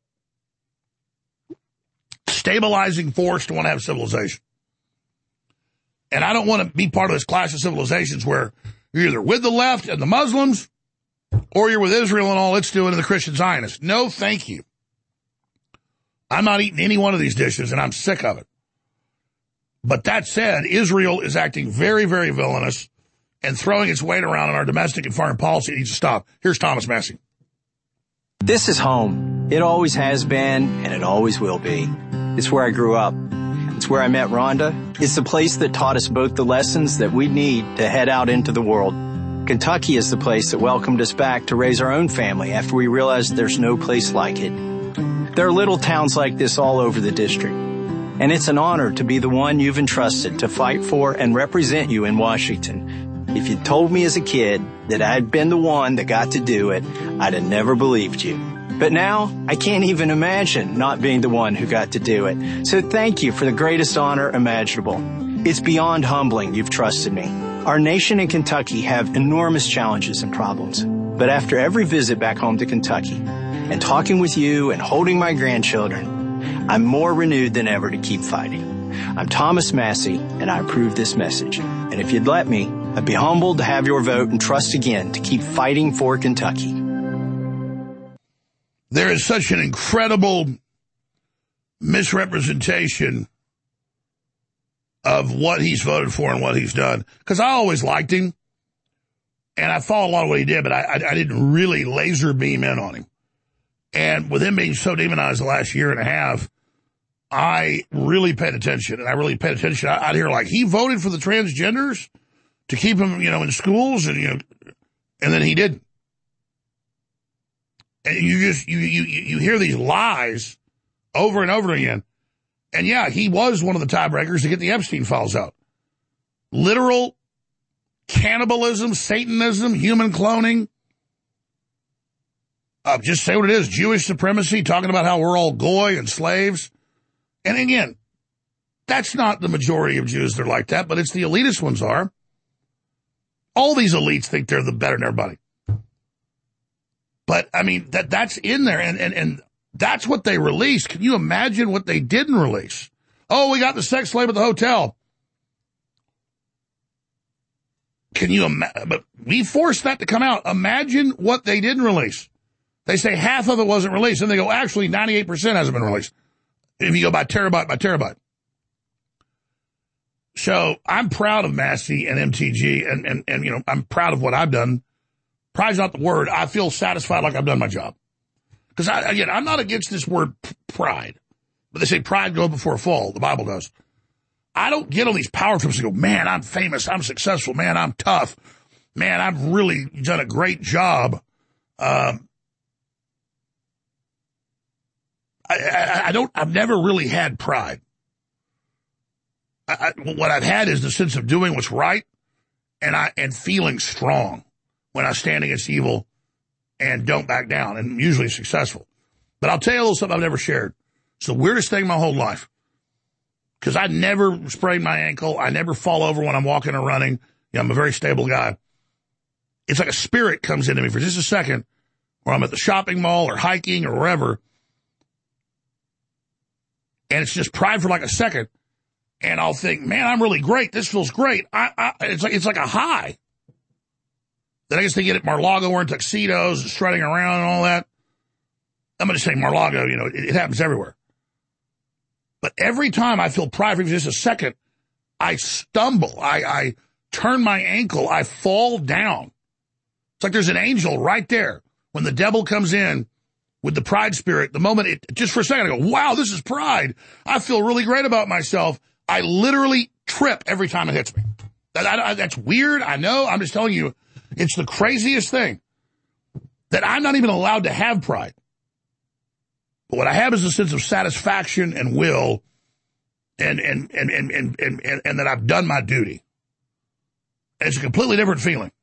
stabilizing force to want to have civilization. And I don't want to be part of this class of civilizations where you're either with the left and the Muslims or you're with Israel and all it's doing and the Christian Zionists. No, thank you. I'm not eating any one of these dishes, and I'm sick of it. But that said, Israel is acting very, very villainous and throwing its weight around in our domestic and foreign policy. It needs to stop. Here's Thomas Massie. This is home. It always has been, and it always will be. It's where I grew up. It's where I met Rhonda. It's the place that taught us both the lessons that we need to head out into the world. Kentucky is the place that welcomed us back to raise our own family after we realized there's no place like it. There are little towns like this all over the district. And it's an honor to be the one you've entrusted to fight for and represent you in Washington. If you'd told me as a kid that I'd been the one that got to do it, I'd have never believed you. But now, I can't even imagine not being the one who got to do it. So thank you for the greatest honor imaginable. It's beyond humbling you've trusted me. Our nation and Kentucky have enormous challenges and problems. But after every visit back home to Kentucky, and talking with you and holding my grandchildren, I'm more renewed than ever to keep fighting. I'm Thomas Massie, and I approve this message. And if you'd let me, I'd be humbled to have your vote and trust again to keep fighting for Kentucky. There is such an incredible misrepresentation of what he's voted for and what he's done. Because I always liked him, and I followed a lot of what he did, but I didn't really laser beam in on him. And with him being so demonized the last year and a half, I really paid attention. And I really paid attention. I'd hear like, he voted for the transgenders to keep him, in schools, and and then he didn't. And you hear these lies over and over again. And yeah, he was one of the tiebreakers to get the Epstein files out. Literal cannibalism, Satanism, human cloning. Just say what it is, Jewish supremacy, talking about how we're all goy and slaves. And again, that's not the majority of Jews that are like that, but it's the elitist ones are. All these elites think they're the better than everybody. But, I mean, that's in there, and that's what they released. Can you imagine what they didn't release? Oh, we got the sex slave at the hotel. Can you imagine? But we forced that to come out. Imagine what they didn't release. They say half of it wasn't released, and they go, actually, 98% hasn't been released. If you go by terabyte by terabyte. So I'm proud of Massey and MTG, and I'm proud of what I've done. Pride's not the word. I feel satisfied like I've done my job. Because, I'm not against this word pride. But they say pride goes before a fall. The Bible does. I don't get on these power trips and go, man, I'm famous. I'm successful. Man, I'm tough. Man, I've really done a great job. I've never really had pride. What I've had is the sense of doing what's right and feeling strong when I stand against evil and don't back down, and usually successful. But I'll tell you a little something I've never shared. It's the weirdest thing my whole life. Because I never sprained my ankle. I never fall over when I'm walking or running. I'm a very stable guy. It's like a spirit comes into me for just a second, or I'm at the shopping mall or hiking or wherever, and it's just pride for like a second, and I'll think, man, I'm really great. This feels great. It's like a high. Then I guess they get at Mar-a-Lago wearing tuxedos and strutting around and all that. I'm going to say Mar-a-Lago, it happens everywhere. But every time I feel pride for just a second, I stumble. I turn my ankle. I fall down. It's like there's an angel right there. When the devil comes in with the pride spirit, the moment just for a second, I go, wow, this is pride. I feel really great about myself. I literally trip every time it hits me. That's weird. I know. I'm just telling you. It's the craziest thing that I'm not even allowed to have pride. But what I have is a sense of satisfaction and will and that I've done my duty. And it's a completely different feeling.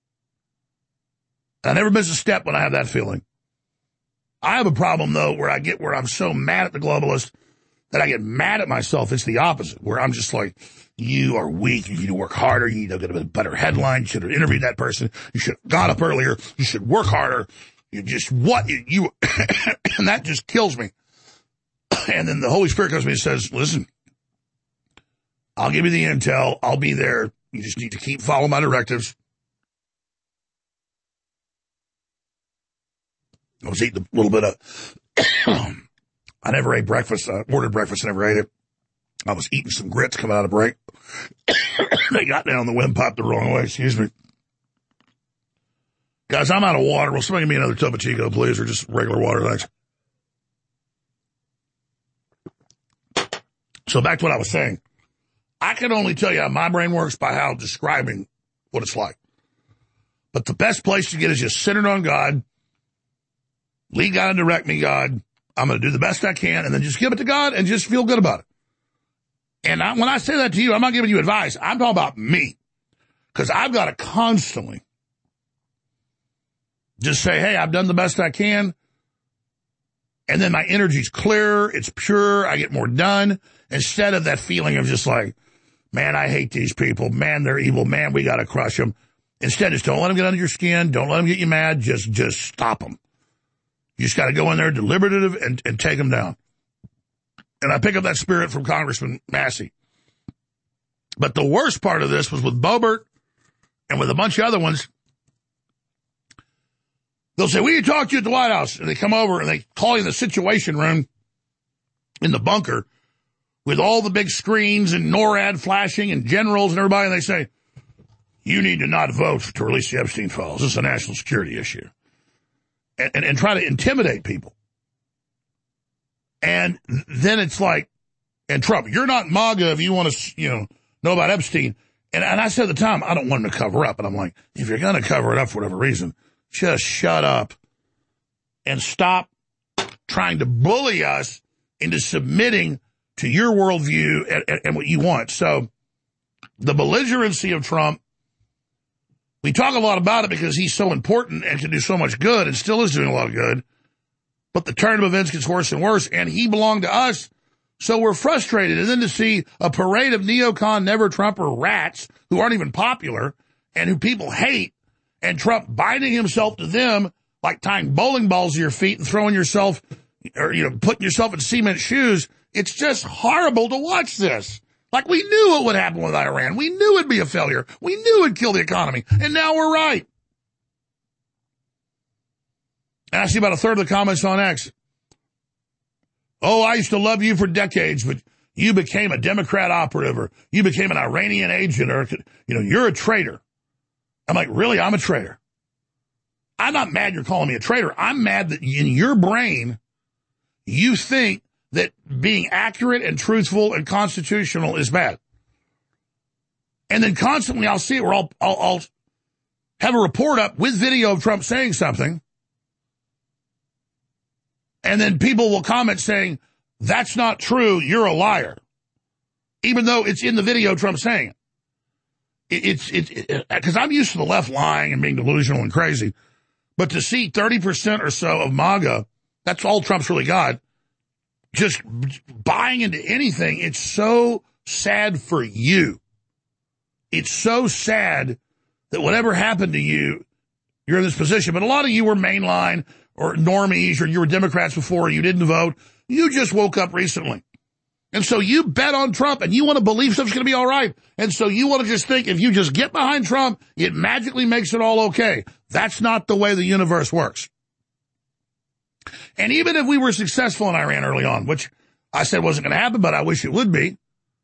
I never miss a step when I have that feeling. I have a problem, though, where I'm so mad at the globalist that I get mad at myself. It's the opposite, where I'm just like, you are weak. You need to work harder. You need to get a better headline. You should have interviewed that person. You should have got up earlier. You should work harder. You just you and that just kills me. And then the Holy Spirit comes to me and says, listen, I'll give you the intel. I'll be there. You just need to keep following my directives. I was eating a little bit of, I never ate breakfast. I ordered breakfast. I never ate it. I was eating some grits coming out of break. They got down the windpipe the wrong way. Excuse me. Guys, I'm out of water. Will somebody give me another Topo Chico, please, or just regular water? Thanks. So back to what I was saying. I can only tell you how my brain works by how describing what it's like. But the best place to get is just centered on God. Lead God and direct me, God. I'm going to do the best I can, and then just give it to God and just feel good about it. And when I say that to you, I'm not giving you advice. I'm talking about me. Because I've got to constantly just say, hey, I've done the best I can. And then my energy's clearer. It's pure. I get more done. Instead of that feeling of just like, man, I hate these people. Man, they're evil. Man, we got to crush them. Instead, just don't let them get under your skin. Don't let them get you mad. Just stop them. You just got to go in there deliberative and take them down. And I pick up that spirit from Congressman Massey. But the worst part of this was with Boebert and with a bunch of other ones. They'll say, we need to talk to you at the White House. And they come over and they call you in the Situation Room in the bunker with all the big screens and NORAD flashing and generals and everybody. And they say, you need to not vote to release the Epstein files. This is a national security issue. And try to intimidate people. And then it's like, and Trump, you're not MAGA if you want to, know about Epstein. And I said at the time, I don't want him to cover up. And I'm like, if you're going to cover it up for whatever reason, just shut up and stop trying to bully us into submitting to your worldview and what you want. So the belligerency of Trump, we talk a lot about it because he's so important and can do so much good and still is doing a lot of good. But the turn of events gets worse and worse, and he belonged to us, so we're frustrated. And then to see a parade of neocon, never-Trumper rats who aren't even popular and who people hate, and Trump binding himself to them like tying bowling balls to your feet and throwing yourself, or, putting yourself in cement shoes, it's just horrible to watch this. Like, we knew what would happen with Iran. We knew it'd be a failure. We knew it'd kill the economy. And now we're right. And I see about a third of the comments on X. Oh, I used to love you for decades, but you became a Democrat operative, or you became an Iranian agent, or, you're a traitor. I'm like, really? I'm a traitor. I'm not mad you're calling me a traitor. I'm mad that in your brain, you think that being accurate and truthful and constitutional is bad. And then constantly I'll see it where I'll have a report up with video of Trump saying something. And then people will comment saying, that's not true, you're a liar. Even though it's in the video Trump saying it. Because I'm used to the left lying and being delusional and crazy. But to see 30% or so of MAGA, that's all Trump's really got, just buying into anything, it's so sad for you. It's so sad that whatever happened to you, you're in this position. But a lot of you were mainline or normies, or you were Democrats before, you didn't vote. You just woke up recently. And so you bet on Trump, and you want to believe stuff's going to be all right. And so you want to just think if you just get behind Trump, it magically makes it all okay. That's not the way the universe works. And even if we were successful in Iran early on, which I said wasn't going to happen, but I wish it would be,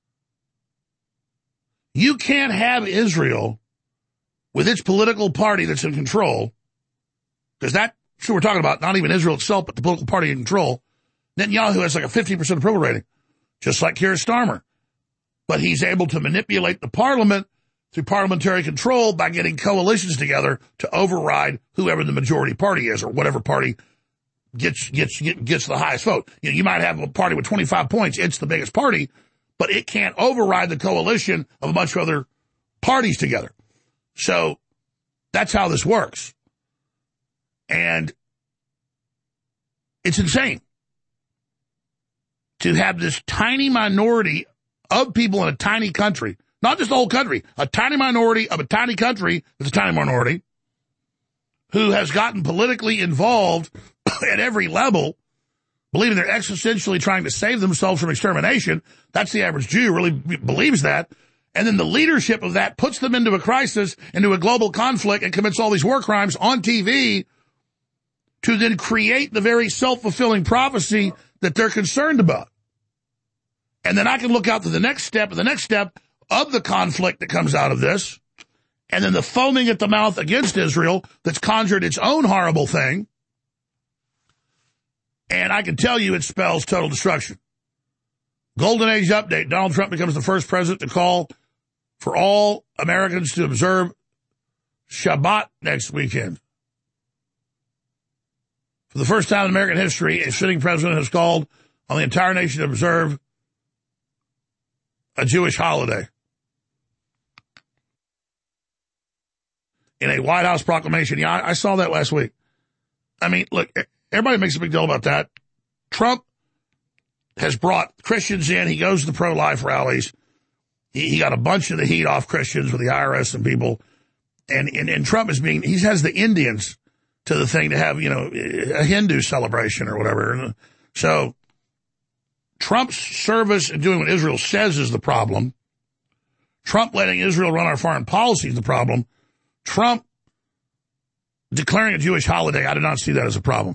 you can't have Israel with its political party that's in control, because that's what we're talking about, not even Israel itself, but the political party in control. Netanyahu has like a 15% approval rating, just like Keir Starmer. But he's able to manipulate the parliament through parliamentary control by getting coalitions together to override whoever the majority party is, or whatever party gets the highest vote. You might have a party with 25 points. It's the biggest party, but it can't override the coalition of a bunch of other parties together. So that's how this works. And it's insane to have this tiny minority of people in a tiny country, not just the whole country, a tiny minority of a tiny country that's a tiny minority, who has gotten politically involved at every level, believing they're existentially trying to save themselves from extermination. That's the average Jew really believes that. And then the leadership of that puts them into a crisis, into a global conflict, and commits all these war crimes on TV to then create the very self-fulfilling prophecy that they're concerned about. And then I can look out to the next step of the conflict that comes out of this, and then the foaming at the mouth against Israel that's conjured its own horrible thing. And I can tell you it spells total destruction. Golden Age update. Donald Trump becomes the first president to call for all Americans to observe Shabbat next weekend. For the first time in American history, a sitting president has called on the entire nation to observe a Jewish holiday. In a White House proclamation. Yeah, I saw that last week. I mean, look, everybody makes a big deal about that. Trump has brought Christians in. He goes to the pro-life rallies. He got a bunch of the heat off Christians with the IRS and people. And Trump he has the Indians to the thing to have, a Hindu celebration or whatever. So Trump's service and doing what Israel says is the problem. Trump letting Israel run our foreign policy is the problem. Trump declaring a Jewish holiday, I do not see that as a problem.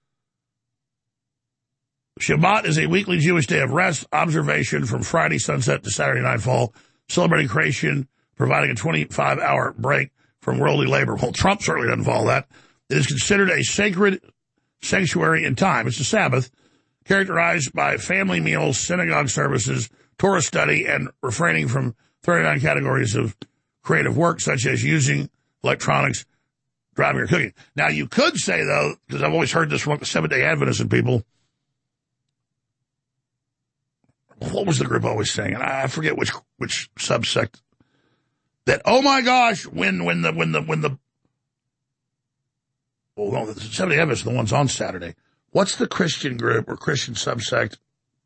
Shabbat is a weekly Jewish day of rest, observation from Friday sunset to Saturday nightfall, celebrating creation, providing a 25-hour break from worldly labor. Well, Trump certainly doesn't follow that. It is considered a sacred sanctuary in time. It's the Sabbath, characterized by family meals, synagogue services, Torah study, and refraining from 39 categories of creative work, such as using electronics, driving, or cooking. Now, you could say, though, because I've always heard this from the Seventh-day Adventists and people, what was the group always saying? And I forget which subsect. That, oh my gosh, when the Seventh-day Adventists are the ones on Saturday. What's the Christian group or Christian subsect?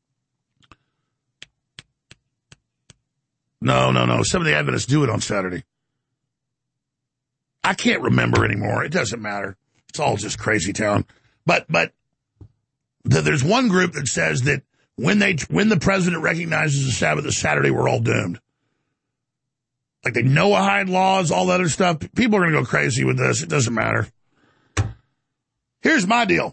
No. Seventh-day Adventists do it on Saturday. I can't remember anymore. It doesn't matter. It's all just crazy town. But there's one group that says that when the president recognizes the Sabbath as Saturday, we're all doomed. Like the Noahide laws, all that other stuff. People are going to go crazy with this. It doesn't matter. Here's my deal.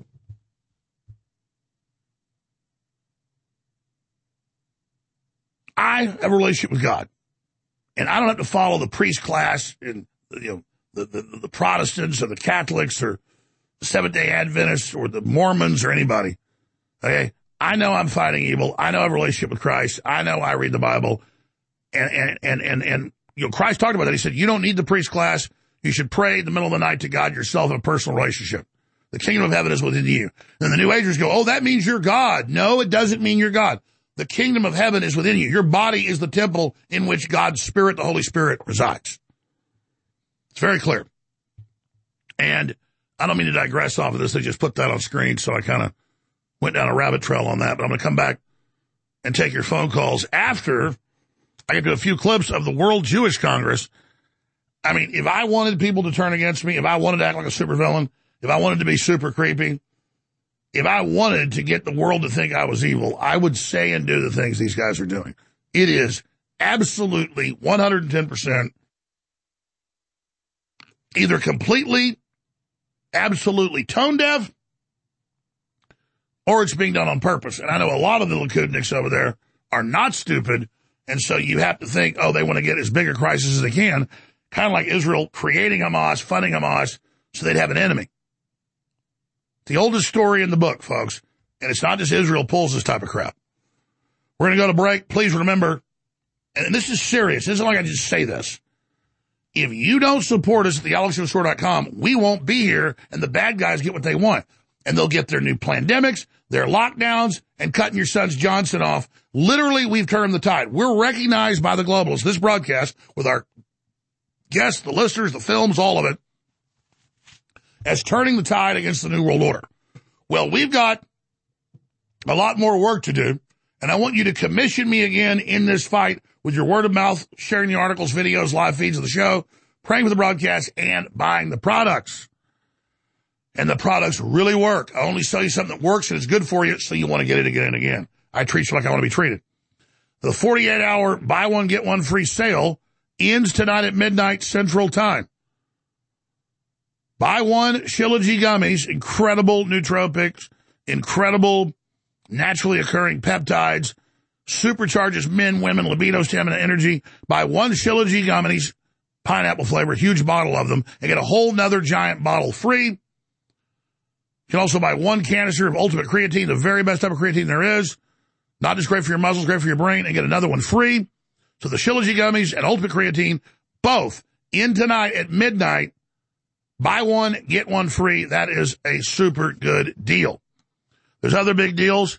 I have a relationship with God, and I don't have to follow the priest class and the Protestants or the Catholics or the Seventh-day Adventists or the Mormons or anybody. Okay, I know I'm fighting evil. I know I have a relationship with Christ. I know I read the Bible. And Christ talked about that. He said, you don't need the priest class. You should pray in the middle of the night to God yourself in a personal relationship. The kingdom of heaven is within you. And the New Agers go, oh, that means you're God. No, it doesn't mean you're God. The kingdom of heaven is within you. Your body is the temple in which God's Spirit, the Holy Spirit, resides. It's very clear. And I don't mean to digress off of this. They just put that on screen, so I kind of went down a rabbit trail on that. But I'm going to come back and take your phone calls after I get to a few clips of the World Jewish Congress. I mean, if I wanted people to turn against me, if I wanted to act like a supervillain, if I wanted to be super creepy, if I wanted to get the world to think I was evil, I would say and do the things these guys are doing. It is absolutely 110% either completely, absolutely tone deaf, or it's being done on purpose. And I know a lot of the Likudniks over there are not stupid, and so you have to think, oh, they want to get as big a crisis as they can, kind of like Israel creating Hamas, funding Hamas, so they'd have an enemy. The oldest story in the book, folks, and it's not just Israel pulls this type of crap. We're going to go to break. Please remember, and this is serious. This isn't like I just say this. If you don't support us at thealexjonesstore.com, we won't be here, and the bad guys get what they want. And they'll get their new pandemics, their lockdowns, and cutting your son's Johnson off. Literally, we've turned the tide. We're recognized by the globalists, this broadcast, with our guests, the listeners, the films, all of it, as turning the tide against the New World Order. Well, we've got a lot more work to do, and I want you to commission me again in this fight with your word of mouth, sharing the articles, videos, live feeds of the show, praying for the broadcast, and buying the products. And the products really work. I only sell you something that works and is good for you, so you want to get it again and again. I treat you like I want to be treated. The 48-hour buy one, get one free sale ends tonight at midnight Central Time. Buy one Shilajit gummies, incredible nootropics, incredible naturally occurring peptides, supercharges men, women, libido, stamina, energy. Buy one Shilajit gummies, pineapple flavor, huge bottle of them, and get a whole nother giant bottle free. You can also buy one canister of Ultimate Creatine, the very best type of creatine there is. Not just great for your muscles, great for your brain, and get another one free. So the Shilajit gummies and Ultimate Creatine, both in tonight at midnight. Buy one, get one free. That is a super good deal. There's other big deals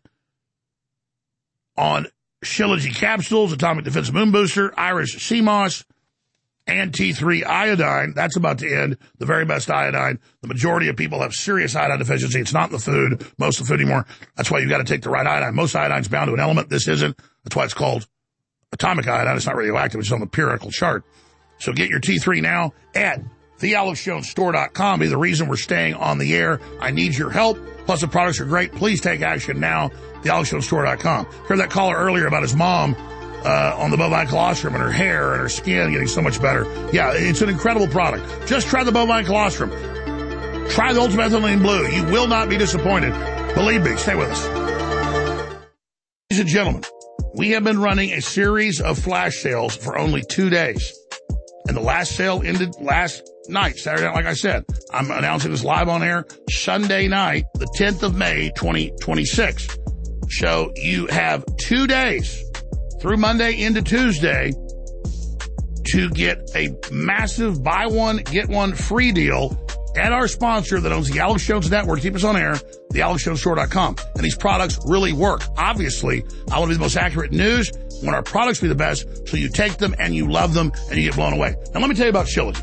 on Shilajit capsules, Atomic Defense Moon Booster, Irish Sea Moss, and T3 iodine. That's about to end. The very best iodine. The majority of people have serious iodine deficiency. It's not in the food, most of the food anymore. That's why you've got to take the right iodine. Most iodine's bound to an element. This isn't. That's why it's called atomic iodine. It's not radioactive. It's on the periodical chart. So get your T3 now at thealexjonesstore.com. Be the reason we're staying on the air. I need your help. Plus, the products are great. Please take action now. thealexjonesstore.com. Heard that caller earlier about his mom on the bovine colostrum and her hair and her skin getting so much better. Yeah, it's an incredible product. Just try the bovine colostrum. Try the Ultimate Ethylene Blue. You will not be disappointed. Believe me. Stay with us. Ladies and gentlemen, we have been running a series of flash sales for only 2 days. And the last sale ended last night, Saturday night, like I said. I'm announcing this live on air Sunday night, the 10th of May, 2026. So you have 2 days through Monday into Tuesday to get a massive buy one, get one free deal at our sponsor that owns the Alex Jones Network. Keep us on air, thealexjonesstore.com. And these products really work. Obviously, I want to be the most accurate news. I want our products to be the best, so you take them and you love them and you get blown away. Now, let me tell you about Shilajit.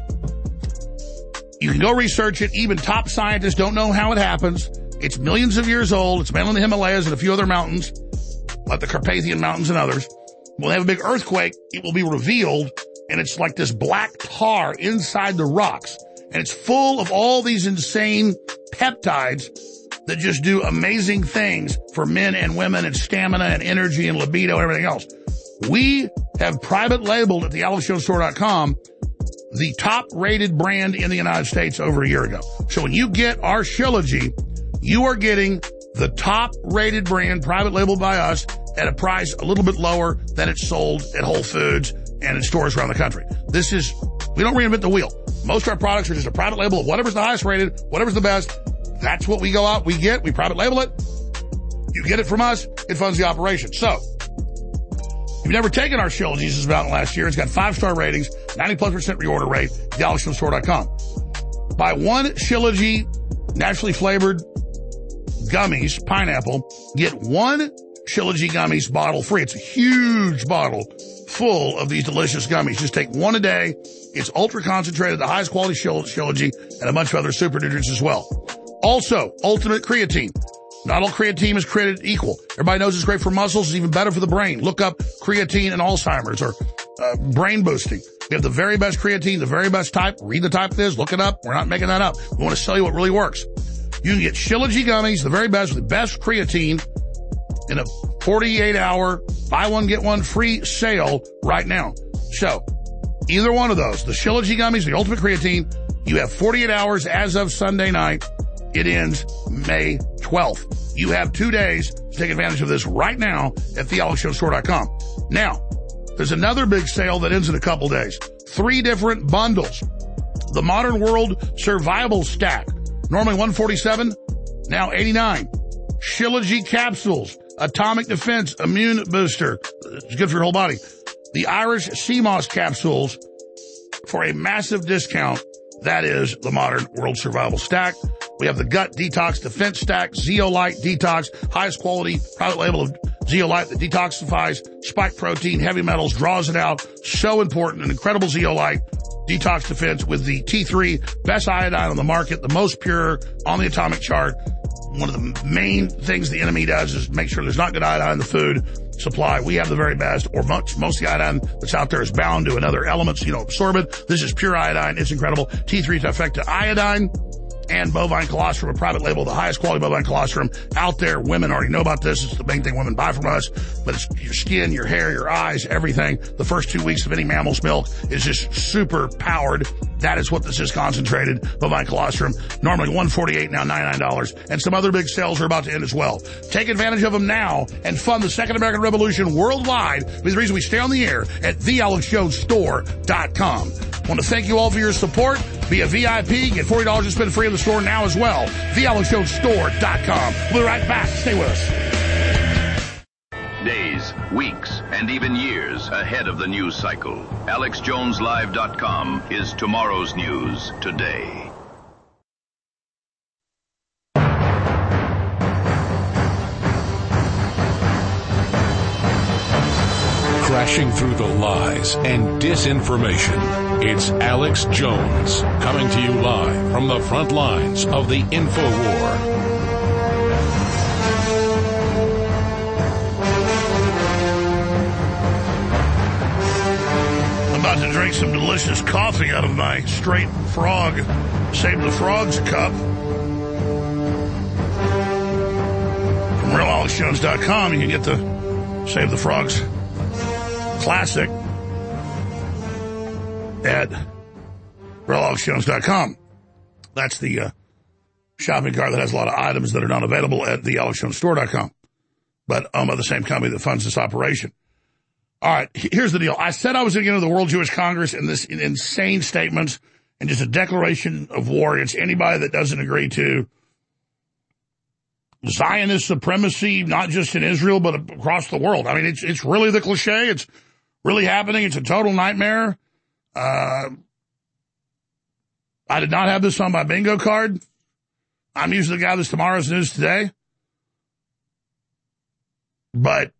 You can go research it. Even top scientists don't know how it happens. It's millions of years old. It's mainly in the Himalayas and a few other mountains, like the Carpathian Mountains and others. When they have a big earthquake, it will be revealed, and it's like this black tar inside the rocks. And it's full of all these insane peptides that just do amazing things for men and women and stamina and energy and libido and everything else. We have private labeled at thealexjonesstore.com the top-rated brand in the United States over a year ago. So when you get our Shilajit, you are getting the top-rated brand, private labeled by us, at a price a little bit lower than it's sold at Whole Foods and in stores around the country. We don't reinvent the wheel. Most of our products are just a private label of whatever's the highest rated, whatever's the best. That's what we go out, we get, we private label it. You get it from us, it funds the operation. So, if you've never taken our Shilajit, this is about last year, it's got 5-star ratings, 90+% reorder rate, thealexjonesstore.com. Buy one Shilajit naturally flavored gummies, pineapple, get one Shilajit gummies bottle free. It's a huge bottle full of these delicious gummies. Just take one a day. It's ultra concentrated, the highest quality Shilajit, and a bunch of other super nutrients as well. Also, Ultimate Creatine. Not all creatine is created equal. Everybody knows it's great for muscles. It's even better for the brain. Look up creatine and Alzheimer's or brain boosting. We have the very best creatine, the very best type. Read the type it is. Look it up. We're not making that up. We want to sell you what really works. You can get Shilajit gummies, the very best, with the best creatine, in a 48-hour buy one, get one free sale right now. So, either one of those, the Shilajit gummies, the Ultimate Creatine, you have 48 hours as of Sunday night. It ends May 12th. You have 2 days to take advantage of this right now at thealexjonesstore.com. Now, there's another big sale that ends in a couple days. 3 different bundles. The Modern World Survival Stack. Normally $147, now $89. Shilajit capsules, Atomic Defense Immune Booster. It's good for your whole body. The Irish Sea Moss capsules for a massive discount. That is the Modern World Survival Stack. We have the Gut Detox Defense Stack, Zeolite Detox, highest quality private label of Zeolite that detoxifies spike protein, heavy metals, draws it out. So important. An incredible Zeolite Detox Defense with the T3, best iodine on the market, the most pure on the atomic chart. One of the main things the enemy does is make sure there's not good iodine in the food supply. We have the very best, or most of the iodine that's out there is bound to another element, so absorb it. This is pure iodine. It's incredible. T3 Trifecta iodine and bovine colostrum, a private label, the highest quality bovine colostrum out there. Women already know about this. It's the main thing women buy from us, but it's your skin, your hair, your eyes, everything. The first 2 weeks of any mammal's milk is just super powered. That is what this is, concentrated bovine colostrum. Normally $148, now $99. And some other big sales are about to end as well. Take advantage of them now and fund the Second American Revolution worldwide with the reason we stay on the air at thealexjonesstore.com. I want to thank you all for your support. Be a VIP. Get $40 to spend free in the store now as well. thealexjonesstore.com. We'll be right back. Stay with us. Days, weeks, and even years ahead of the news cycle. AlexJonesLive.com is tomorrow's news today. Crashing through the lies and disinformation. It's Alex Jones, coming to you live from the front lines of the info war. I'm about to drink some delicious coffee out of my Straight Frog Save the Frogs cup. From RealAlexJones.com, you can get the Save the Frogs Classic at RealAlexJones.com. That's the shopping cart that has a lot of items that are not available at thealexjonesstore.com, but owned by the same company that funds this operation. All right, here's the deal. I said I was going to get into the World Jewish Congress and this insane statements and just a declaration of war against anybody that doesn't agree to Zionist supremacy, not just in Israel, but across the world. I mean, it's really the cliche. It's really happening. It's a total nightmare. I did not have this on my bingo card. I'm usually the guy that's tomorrow's news today. But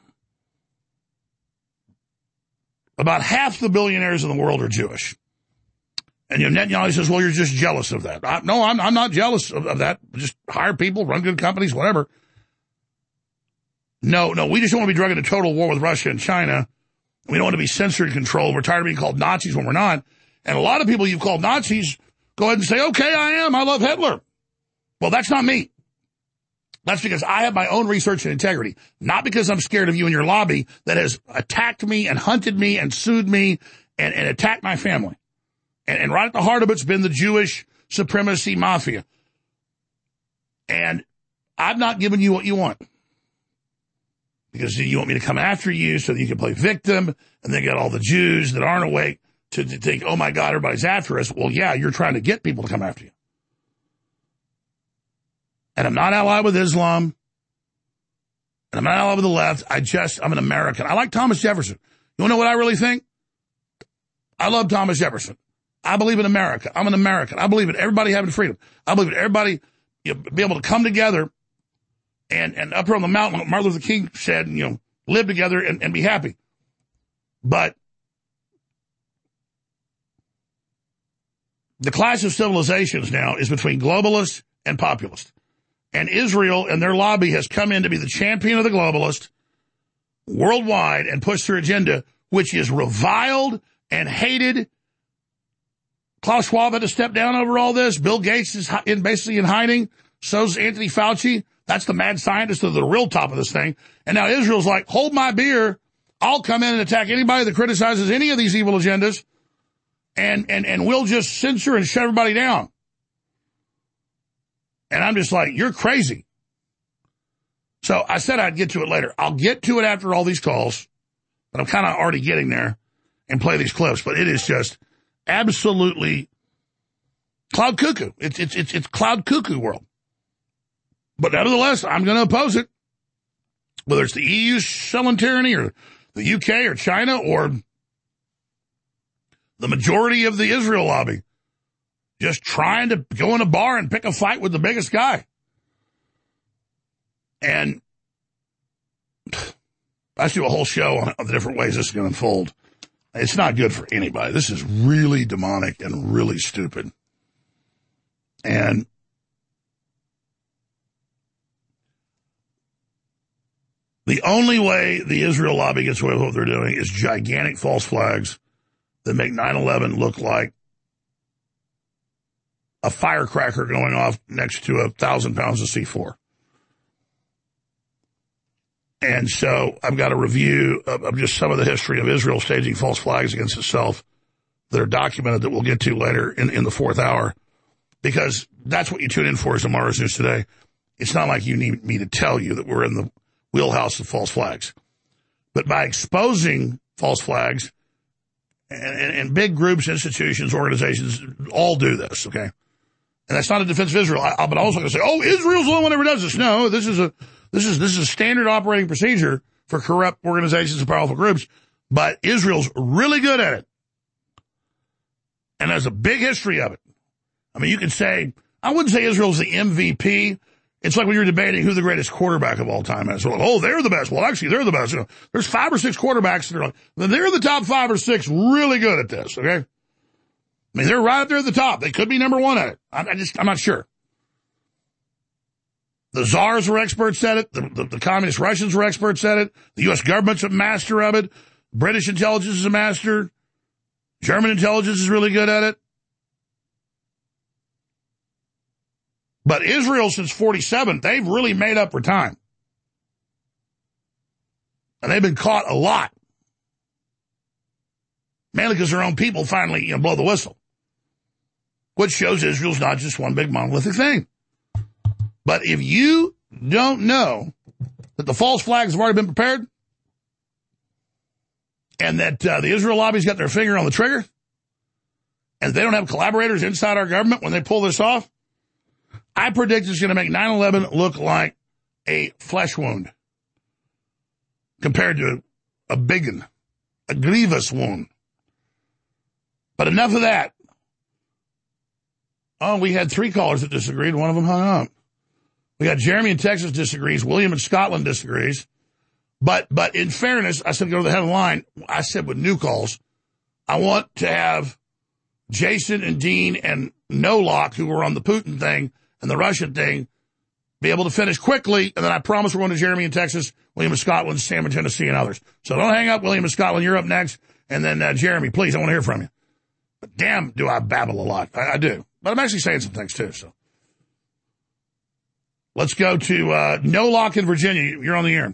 about half the billionaires in the world are Jewish. And Netanyahu says, well, you're just jealous of that. I'm not jealous of that. Just hire people, run good companies, whatever. No, we just don't want to be dragged into total war with Russia and China. We don't want to be censored and controlled. We're tired of being called Nazis when we're not. And a lot of people you've called Nazis go ahead and say, okay, I am. I love Hitler. Well, that's not me. That's because I have my own research and integrity, not because I'm scared of you and your lobby that has attacked me and hunted me and sued me and attacked my family. And right at the heart of it's been the Jewish supremacy mafia. And I've not given you what you want. Because you want me to come after you so that you can play victim, and then get all the Jews that aren't awake to think, oh my God, everybody's after us. Well, yeah, you're trying to get people to come after you. And I'm not allied with Islam. And I'm not allied with the left. I'm an American. I like Thomas Jefferson. You want to know what I really think? I love Thomas Jefferson. I believe in America. I'm an American. I believe in everybody having freedom. I believe in everybody be able to come together and up here on the mountain, like Martin Luther King said, live together and be happy. But the clash of civilizations now is between globalists and populists. And Israel and their lobby has come in to be the champion of the globalist worldwide and push their agenda, which is reviled and hated. Klaus Schwab had to step down over all this. Bill Gates is basically in hiding. So's Anthony Fauci. That's the mad scientist at the real top of this thing. And now Israel's like, hold my beer. I'll come in and attack anybody that criticizes any of these evil agendas. And we'll just censor and shut everybody down. And I'm just like, you're crazy. So I said I'd get to it later. I'll get to it after all these calls. But I'm kind of already getting there and play these clips. But it is just absolutely cloud cuckoo. It's cloud cuckoo world. But nevertheless, I'm going to oppose it. Whether it's the EU selling tyranny or the UK or China or the majority of the Israel lobby just trying to go in a bar and pick a fight with the biggest guy. And I should do a whole show on the different ways this is going to unfold. It's not good for anybody. This is really demonic and really stupid. And the only way the Israel lobby gets away with what they're doing is gigantic false flags that make 9/11 look like a firecracker going off next to 1,000 pounds of C4. And so I've got a review of just some of the history of Israel staging false flags against itself that are documented that we'll get to later in the fourth hour, because that's what you tune in for is tomorrow's news today. It's not like you need me to tell you that we're in the wheelhouse of false flags. But by exposing false flags, and big groups, institutions, organizations all do this, okay? And that's not a defense of Israel. But I'm also going to say, oh, Israel's the only one who ever does this. No, this is a standard operating procedure for corrupt organizations and powerful groups. But Israel's really good at it. And there's a big history of it. I mean, you could say, I wouldn't say Israel's the MVP. It's like when you're debating who the greatest quarterback of all time is. So, oh, they're the best. Well, actually, they're the best. There's 5 or 6 quarterbacks that are like, they're the top 5 or 6 really good at this, okay? I mean, they're right up there at the top. They could be number 1 at it. I'm not sure. The czars were experts at it. The communist Russians were experts at it. The U.S. government's a master of it. British intelligence is a master. German intelligence is really good at it. But Israel, since 47, they've really made up for time. And they've been caught a lot. Mainly because their own people finally blow the whistle. Which shows Israel's not just one big monolithic thing. But if you don't know that the false flags have already been prepared, and that the Israel lobby's got their finger on the trigger, and they don't have collaborators inside our government when they pull this off, I predict it's going to make 9/11 look like a flesh wound compared to a big one, a grievous wound. But enough of that. Oh, we had 3 callers that disagreed. One of them hung up. We got Jeremy in Texas disagrees. William in Scotland disagrees. But in fairness, I said go to the head of the line. I said with new calls, I want to have Jason and Dean and Nolock, who were on the Putin thing and the Russian thing, be able to finish quickly. And then I promise we're going to Jeremy in Texas, William in Scotland, Sam in Tennessee, and others. So don't hang up, William in Scotland. You're up next. And then Jeremy, please, I want to hear from you. But damn, do I babble a lot. I do. But I'm actually saying some things, too. So let's go to Nolock in Virginia. You're on the air.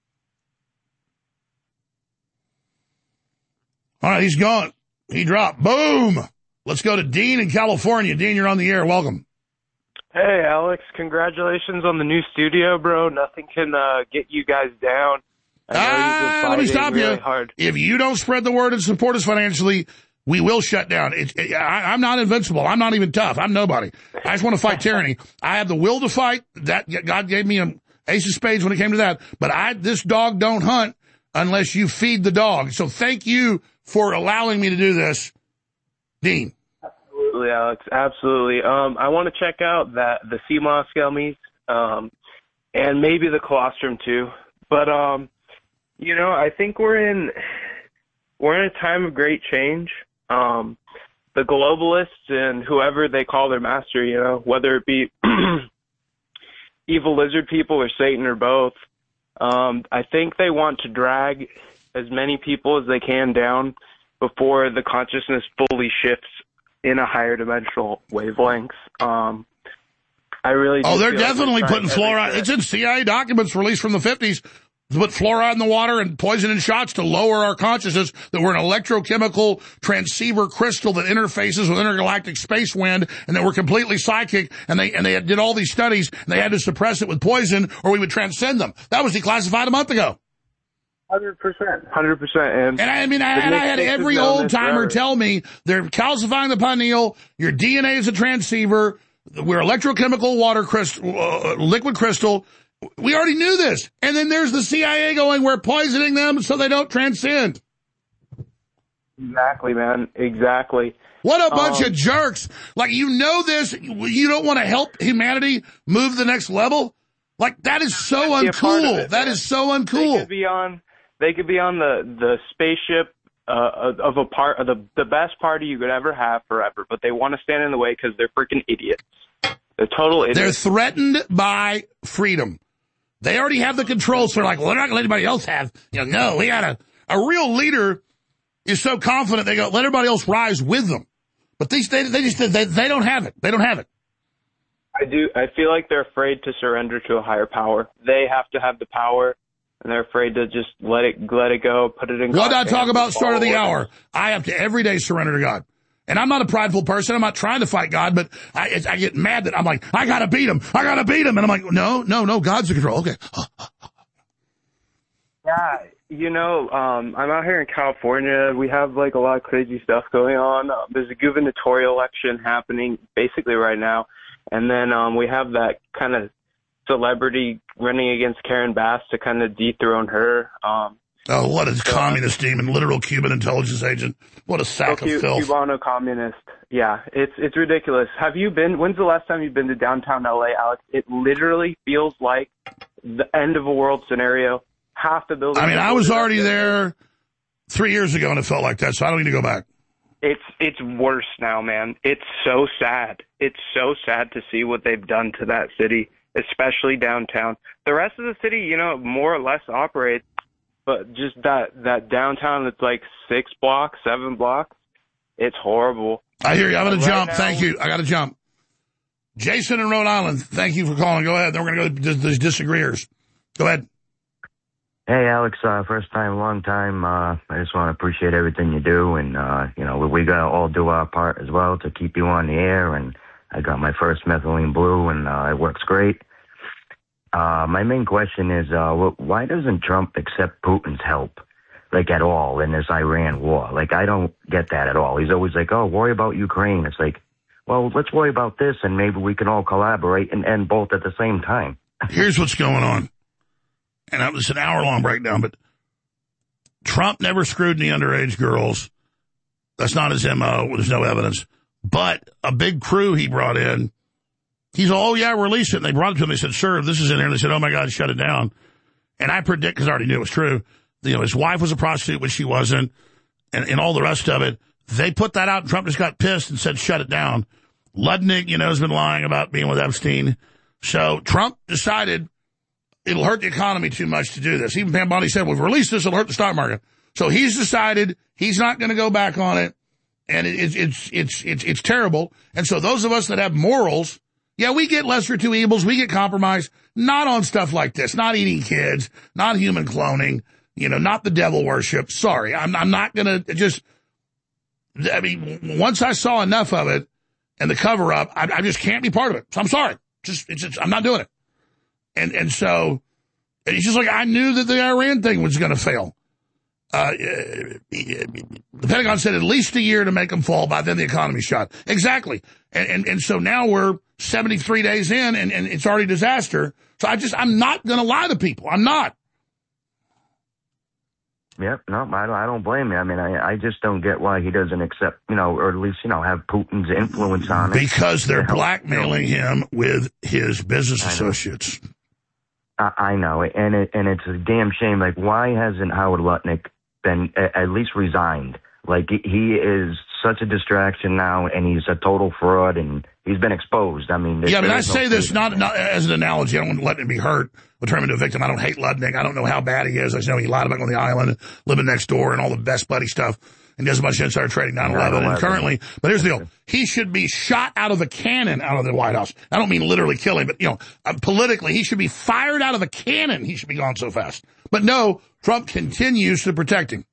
All right, he's gone. He dropped. Boom. Let's go to Dean in California. Dean, you're on the air. Welcome. Hey, Alex. Congratulations on the new studio, bro. Nothing can get you guys down. Let me stop really you. Hard. If you don't spread the word and support us financially, we will shut down. I'm not invincible. I'm not even tough. I'm nobody. I just want to fight tyranny. I have the will to fight. That God gave me an ace of spades when it came to that. But this dog don't hunt unless you feed the dog. So thank you for allowing me to do this, Dean. Absolutely, Alex. Absolutely. I want to check out the Sea Moss gummies, and maybe the colostrum too. But I think we're in a time of great change. The globalists and whoever they call their master, whether it be evil lizard people or Satan or both, I think they want to drag as many people as they can down before the consciousness fully shifts in a higher dimensional wavelength. I really do they're feel definitely like putting fluoride. It's in CIA documents released from the 50s. To put fluoride in the water and poison in shots to lower our consciousness, that we're an electrochemical transceiver crystal that interfaces with intergalactic space wind, and that we're completely psychic, and they did all these studies, and they had to suppress it with poison, or we would transcend them. That was declassified a month ago. 100%. And I had every old timer tell me they're calcifying the pineal, your DNA is a transceiver, we're electrochemical water crystal, liquid crystal. We already knew this. And then there's the CIA going, we're poisoning them so they don't transcend. Exactly, man. Exactly. What a bunch of jerks. Like, this, you don't want to help humanity move to the next level? Like, that is so uncool. That is so uncool. They could be on the spaceship of the best party you could ever have forever, but they want to stand in the way because they're freaking idiots. They're total idiots. They're threatened by freedom. They already have the control, so they're like, well, they're not going to let anybody else have. No, we got a real leader is so confident they go, let everybody else rise with them. But they don't have it. They don't have it. I feel like they're afraid to surrender to a higher power. They have to have the power, and they're afraid to just let it go, put it in. What I talk about start of the hour. I have to every day surrender to God. And I'm not a prideful person. I'm not trying to fight God, but I get mad that I'm like, I got to beat him. And I'm like, no, God's in control. Okay. Yeah, I'm out here in California. We have a lot of crazy stuff going on. There's a gubernatorial election happening basically right now. And then we have that kind of celebrity running against Karen Bass to kind of dethrone her. What a communist demon, literal Cuban intelligence agent. What a sack of filth. Cubano communist. Yeah, it's ridiculous. When's the last time you've been to downtown LA, Alex? It literally feels like the end of a world scenario. Half the building. I was already there 3 years ago and it felt like that, so I don't need to go back. It's worse now, man. It's so sad. It's so sad to see what they've done to that city, especially downtown. The rest of the city, more or less operates. But just that downtown that's 6 blocks, 7 blocks, it's horrible. I hear you. I'm going to jump. Thank you. I got to jump. Jason in Rhode Island, thank you for calling. Go ahead. Then we're going to go to the disagreeers. Go ahead. Hey, Alex. First time, long time. I just want to appreciate everything you do. And, we got to all do our part as well to keep you on the air. And I got my first methylene blue, and it works great. My main question is, why doesn't Trump accept Putin's help, at all in this Iran war? I don't get that at all. He's always like, oh, worry about Ukraine. It's like, well, let's worry about this, and maybe we can all collaborate and end both at the same time. Here's what's going on. And that was an hour-long breakdown, but Trump never screwed any underage girls. That's not his MO. There's no evidence. But a big crew he brought in, he's all, release it. And they brought it to him. They said, sir, this is in there. And they said, oh, my God, shut it down. And I predict, because I already knew it was true, his wife was a prostitute, which she wasn't, and all the rest of it. They put that out, and Trump just got pissed and said, shut it down. Ludnick, has been lying about being with Epstein. So Trump decided it'll hurt the economy too much to do this. Even Pam Bondi said, we've released this, it'll hurt the stock market. So he's decided he's not going to go back on it, and it's terrible. And so those of us that have morals, we get lesser two evils, we get compromised, not on stuff like this, not eating kids, not human cloning, not the devil worship. Sorry, I'm not going to just, once I saw enough of it and the cover up, I just can't be part of it. So I'm sorry. I'm not doing it. And so it's just like I knew that the Iran thing was going to fail. The Pentagon said at least a year to make them fall. By then the economy's shot. Exactly. And so now we're 73 days in and it's already disaster. So I'm not going to lie to people. I'm not. Yep, no, I don't blame you. I mean, I just don't get why he doesn't accept, or at least, have Putin's influence on it. Because they're blackmailing him with his business associates. I know, and it's a damn shame. Like, why hasn't Howard Lutnick been at least resigned? Like, he is such a distraction now, and he's a total fraud, and he's been exposed. I mean, I say this not as an analogy. I don't want Lutnick to be hurt or turn him into a victim. I don't hate Lutnick. I don't know how bad he is. I just know he lied about going to the island, living next door, and all the best buddy stuff, and does a bunch of insider trading 9/11. And currently, but here's the deal: he should be shot out of a cannon out of the White House. I don't mean literally killing, but politically, he should be fired out of a cannon. He should be gone so fast. But no, Trump continues to protect him.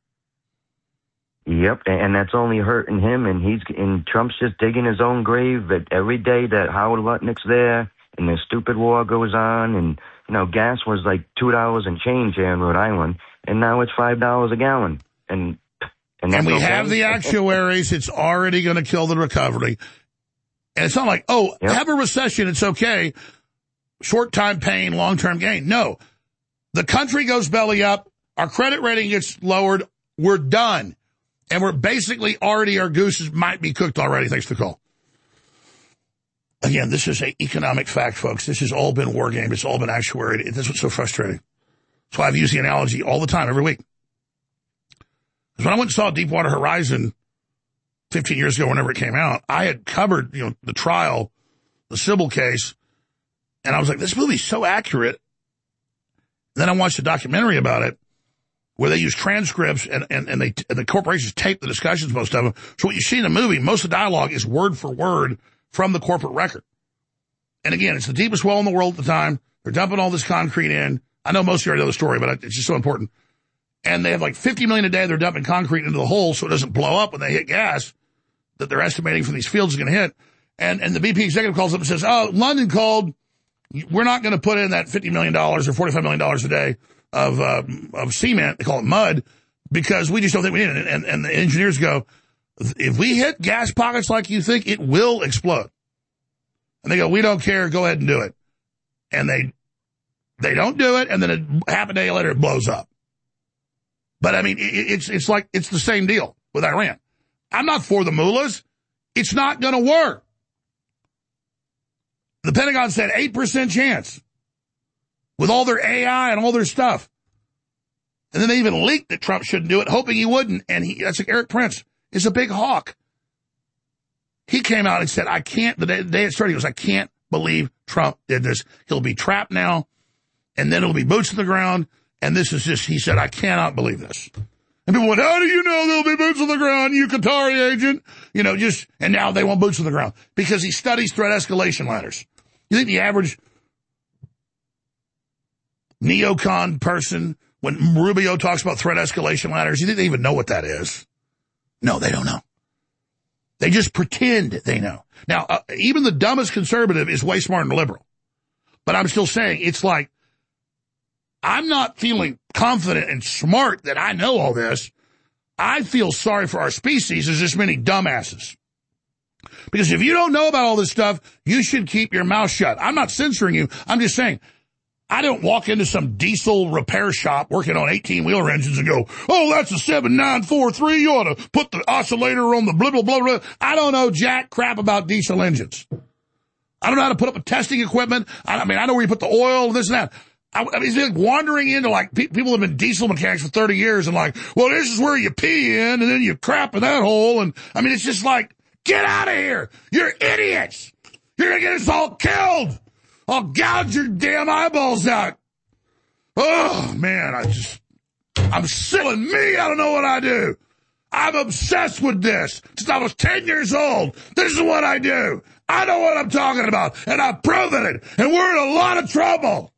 Yep, and that's only hurting him, and Trump's just digging his own grave. But every day that Howard Lutnick's there, and this stupid war goes on, and gas was like $2 and change here in Rhode Island, and now it's $5 a gallon, and we have the actuaries. It's already going to kill the recovery, and it's not like have a recession, it's okay, short time pain, long term gain. No, the country goes belly up, our credit rating gets lowered, we're done. And we're basically already, our gooses might be cooked already, thanks to the call. Again, this is an economic fact, folks. This has all been war game. It's all been actuaried. This is what's so frustrating. So I've used the analogy all the time, every week. Because when I went and saw Deepwater Horizon 15 years ago, whenever it came out, I had covered, the trial, the Sybil case, and I was like, this movie's so accurate. And then I watched a documentary about it, where they use transcripts and the corporations tape the discussions, most of them. So what you see in the movie, most of the dialogue is word for word from the corporate record. And again, it's the deepest well in the world at the time. They're dumping all this concrete in. I know most of you already know the story, but it's just so important. And they have like 50 million a day they're dumping concrete into the hole so it doesn't blow up when they hit gas that they're estimating from these fields is going to hit. And the BP executive calls up and says, London called. We're not going to put in that $50 million or $45 million a day of cement, they call it mud, because we just don't think we need it. And the engineers go, if we hit gas pockets like you think, it will explode. And they go, we don't care, go ahead and do it. And they don't do it, and then half a day later it blows up. But I mean, it's like, it's the same deal with Iran. I'm not for the mullahs. It's not going to work. The Pentagon said 8% chance. With all their AI and all their stuff. And then they even leaked that Trump shouldn't do it, hoping he wouldn't. And that's like Eric Prince is a big hawk. He came out and said, the day it started, he goes, I can't believe Trump did this. He'll be trapped now. And then it'll be boots on the ground. And this is just, he said, I cannot believe this. And people went, how do you know there'll be boots on the ground, you Qatari agent? And now they want boots on the ground. Because he studies threat escalation ladders. You think the average neocon person, when Rubio talks about threat escalation ladders, you think they even know what that is? No, they don't know. They just pretend they know. Now, even the dumbest conservative is way smarter than liberal. But I'm still saying, it's like, I'm not feeling confident and smart that I know all this. I feel sorry for our species. There's just many dumbasses. Because if you don't know about all this stuff, you should keep your mouth shut. I'm not censoring you. I'm just saying, I don't walk into some diesel repair shop working on 18-wheeler engines and go, oh, that's a 7943. You ought to put the oscillator on the blah, blah, blah, blah. I don't know jack crap about diesel engines. I don't know how to put up a testing equipment. I know where you put the oil, this and that. I mean, it's like wandering into, like, people have been diesel mechanics for 30 years and like, well, this is where you pee in and then you crap in that hole. And, I mean, it's just like, get out of here. You're idiots. You're going to get us all killed. I'll gouge your damn eyeballs out. Oh, man, I'm silly me. I don't know what I do. I'm obsessed with this. Since I was 10 years old, this is what I do. I know what I'm talking about, and I've proven it, and we're in a lot of trouble.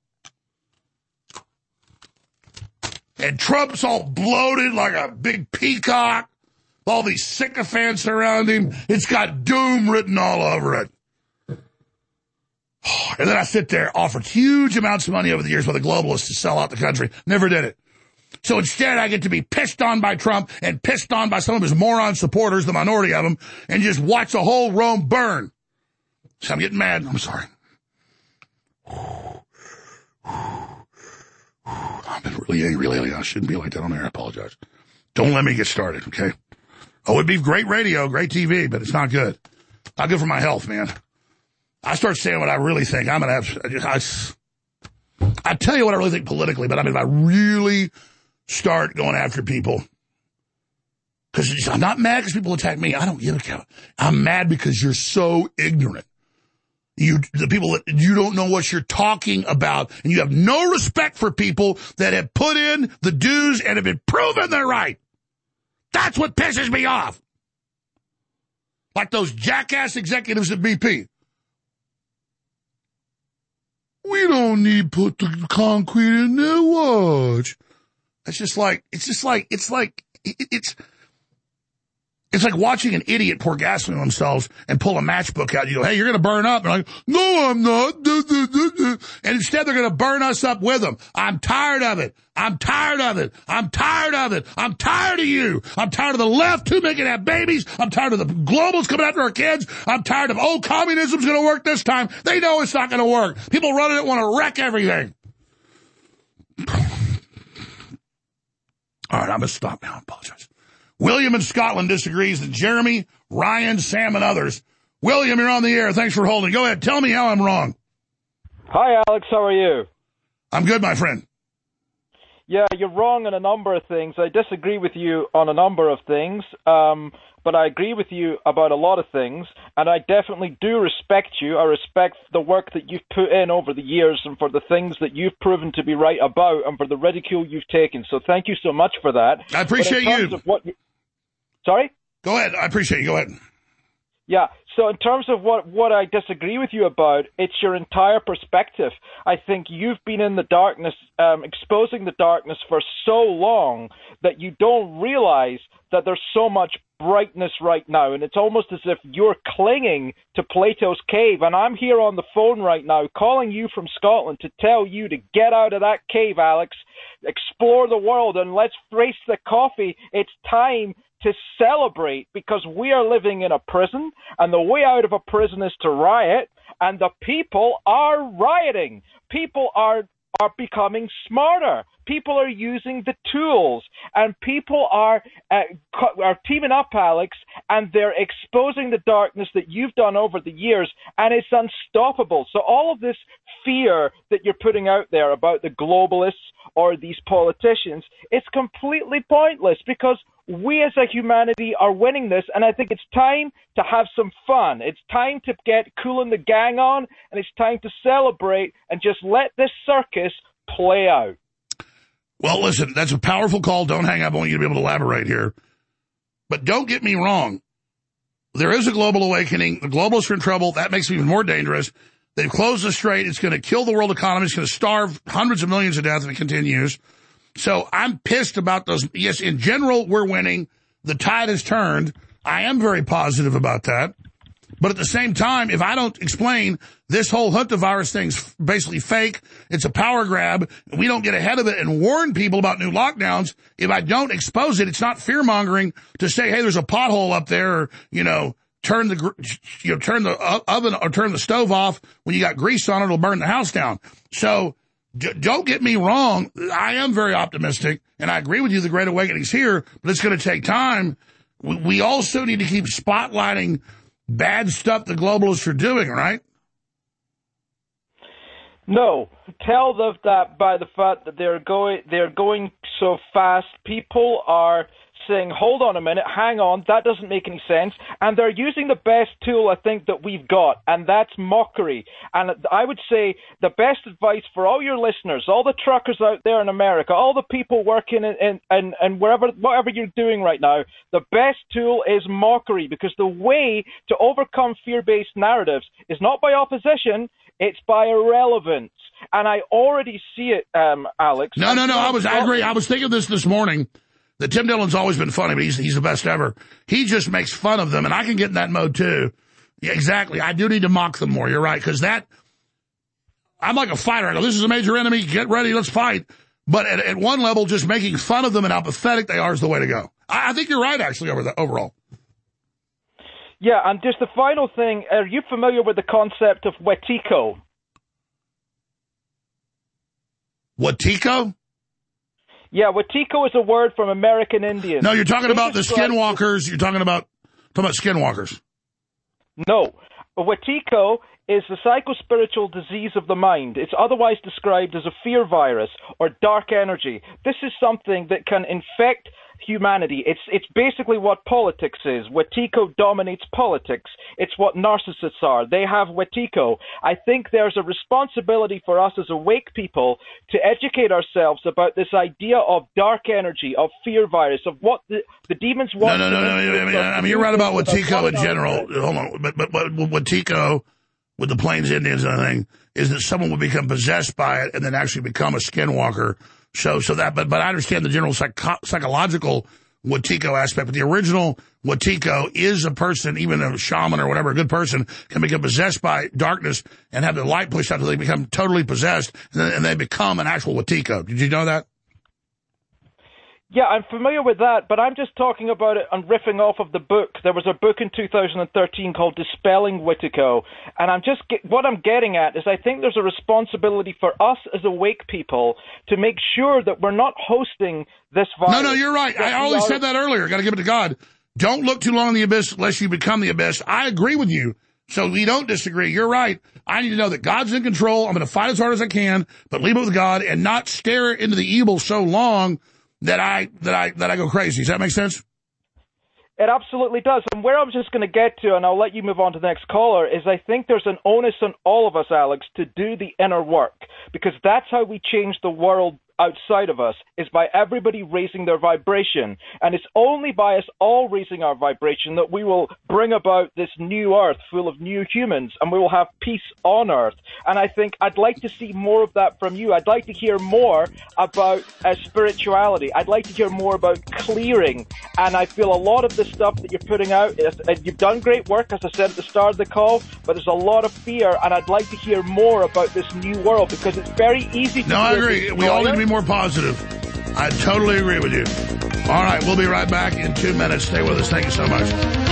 And Trump's all bloated like a big peacock. All these sycophants around him. It's got doom written all over it. And then I sit there, offered huge amounts of money over the years by the globalists to sell out the country. Never did it. So instead, I get to be pissed on by Trump and pissed on by some of his moron supporters, the minority of them, and just watch the whole Rome burn. So I'm getting mad. I'm sorry. I've been really angry lately. I shouldn't be like that on air. I apologize. Don't let me get started, okay? Oh, it'd be great radio, great TV, but it's not good. Not good for my health, man. I start saying what I really think. I'm going to have, I tell you what I really think politically, but I mean, if I really start going after people, because I'm not mad because people attack me. I don't give a crap. I'm mad because you're so ignorant. The people that you don't know what you're talking about, and you have no respect for people that have put in the dues and have been proven they're right. That's what pisses me off. Like those jackass executives at BP. We don't need to put the concrete in there, watch. It's like watching an idiot pour gasoline on themselves and pull a matchbook out. You go, hey, you're going to burn up. And I'm like, no, I'm not. And instead, they're going to burn us up with them. I'm tired of it. I'm tired of it. I'm tired of it. I'm tired of you. I'm tired of the left too making have babies. I'm tired of the globals coming after our kids. I'm tired of, communism's going to work this time. They know it's not going to work. People running it want to wreck everything. All right, I'm going to stop now. I apologize. William in Scotland disagrees with Jeremy, Ryan, Sam, and others. William, you're on the air. Thanks for holding. Go ahead. Tell me how I'm wrong. Hi, Alex. How are you? I'm good, my friend. Yeah, you're wrong on a number of things. I disagree with you on a number of things, but I agree with you about a lot of things, and I definitely do respect you. I respect the work that you've put in over the years and for the things that you've proven to be right about and for the ridicule you've taken. So thank you so much for that. I appreciate you. Sorry? Go ahead. I appreciate you. Go ahead. Yeah, so in terms of what I disagree with you about, it's your entire perspective. I think you've been in the darkness, exposing the darkness for so long that you don't realize that there's so much brightness right now, and it's almost as if you're clinging to Plato's cave, and I'm here on the phone right now calling you from Scotland to tell you to get out of that cave, Alex, explore the world, and let's face the coffee. It's time to celebrate, because we are living in a prison, and the way out of a prison is to riot, and the people are rioting. People are becoming smarter. People are using the tools, and people are teaming up, Alex, and they're exposing the darkness that you've done over the years, and it's unstoppable. So all of this fear that you're putting out there about the globalists or these politicians, it's completely pointless, because we as a humanity are winning this, and I think it's time to have some fun. It's time to get Kool and the Gang on, and it's time to celebrate and just let this circus play out. Well, listen, that's a powerful call. Don't hang up. I want you to be able to elaborate here. But don't get me wrong. There is a global awakening. The globalists are in trouble. That makes it even more dangerous. They've closed the strait. It's going to kill the world economy. It's going to starve hundreds of millions to death if it continues. So I'm pissed about those. Yes, in general, we're winning. The tide has turned. I am very positive about that. But at the same time, if I don't explain this whole hantavirus thing's basically fake, it's a power grab, and we don't get ahead of it and warn people about new lockdowns, if I don't expose it, it's not fear-mongering to say, hey, there's a pothole up there, or, turn the oven or turn the stove off when you got grease on it, it'll burn the house down. So don't get me wrong. I am very optimistic, and I agree with you. The Great Awakening's here, but it's going to take time. We also need to keep spotlighting bad stuff the globalists are doing, right? No, tell them that by the fact that they're going so fast, people are saying, hold on a minute, hang on, that doesn't make any sense. And they're using the best tool, I think, that we've got, and that's mockery. And I would say the best advice for all your listeners, all the truckers out there in America, all the people working in whatever you're doing right now, the best tool is mockery, because the way to overcome fear-based narratives is not by opposition, it's by irrelevance. And I already see it, Alex. No, I agree. I was thinking this morning. That Tim Dillon's always been funny, but he's the best ever. He just makes fun of them, and I can get in that mode too. Yeah, exactly. I do need to mock them more. You're right, because I'm like a fighter. I go, this is a major enemy. Get ready. Let's fight. But at one level, just making fun of them and how pathetic they are is the way to go. I think you're right, actually, overall. Yeah, and just the final thing, are you familiar with the concept of Wetiko? Wetiko? Yeah, Wetiko is a word from American Indians. No, you're talking about the skinwalkers. You're talking about skinwalkers. No. Wetiko is the psychospiritual disease of the mind. It's otherwise described as a fear virus or dark energy. This is something that can infect humanity. It's basically what politics is. Wetiko dominates politics. It's what narcissists are. They have Wetiko. I think there's a responsibility for us as awake people to educate ourselves about this idea of dark energy, of fear virus, of what the demons want. No. I mean, you're right about Wetiko in general. Hold on. But Wetiko with the Plains Indians and everything is that someone would become possessed by it and then actually become a skinwalker. So that, but I understand the general psychological Wetiko aspect, but the original Wetiko is a person, even a shaman or whatever, a good person can become possessed by darkness and have the light pushed out until they become totally possessed, and they become an actual Wetiko. Did you know that? Yeah, I'm familiar with that, but I'm just talking about it and riffing off of the book. There was a book in 2013 called Dispelling Wetiko, and what I'm getting at is I think there's a responsibility for us as awake people to make sure that we're not hosting this virus. No, you're right. I always said that earlier. Got to give it to God. Don't look too long in the abyss unless you become the abyss. I agree with you. So we don't disagree. You're right. I need to know that God's in control. I'm going to fight as hard as I can, but leave it with God and not stare into the evil so long that I go crazy. Does that make sense? It absolutely does. And where I was just going to get to, and I'll let you move on to the next caller, is I think there's an onus on all of us, Alex, to do the inner work, because that's how we change the world outside of us, is by everybody raising their vibration. And it's only by us all raising our vibration that we will bring about this new earth full of new humans, and we will have peace on earth. And I think I'd like to see more of that from you. I'd like to hear more about spirituality. I'd like to hear more about clearing. And I feel a lot of the stuff that you're putting out, you've done great work, as I said at the start of the call, but there's a lot of fear, and I'd like to hear more about this new world, because it's very easy to... No, I agree. We all need to be more positive. I totally agree with you. All right, we'll be right back in 2 minutes. Stay with us. Thank you so much.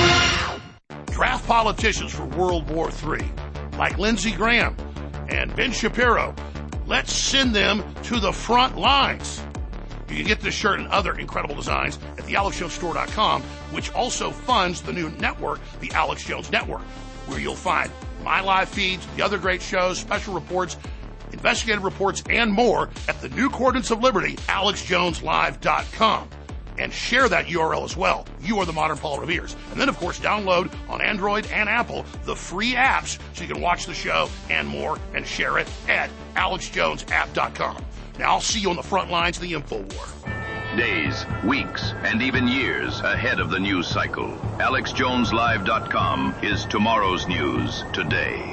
Draft politicians for World War III, like Lindsey Graham and Ben Shapiro. Let's send them to the front lines. You can get this shirt and other incredible designs at thealexjonesstore.com, which also funds the new network, the Alex Jones Network, where you'll find my live feeds, the other great shows, special reports, investigative reports, and more at the new coordinates of liberty, alexjoneslive.com. And share that URL as well. You are the modern Paul Revere's. And then, of course, download on Android and Apple the free apps so you can watch the show and more, and share it at alexjonesapp.com. Now, I'll see you on the front lines of the InfoWar. Days, weeks, and even years ahead of the news cycle. AlexJonesLive.com is tomorrow's news today.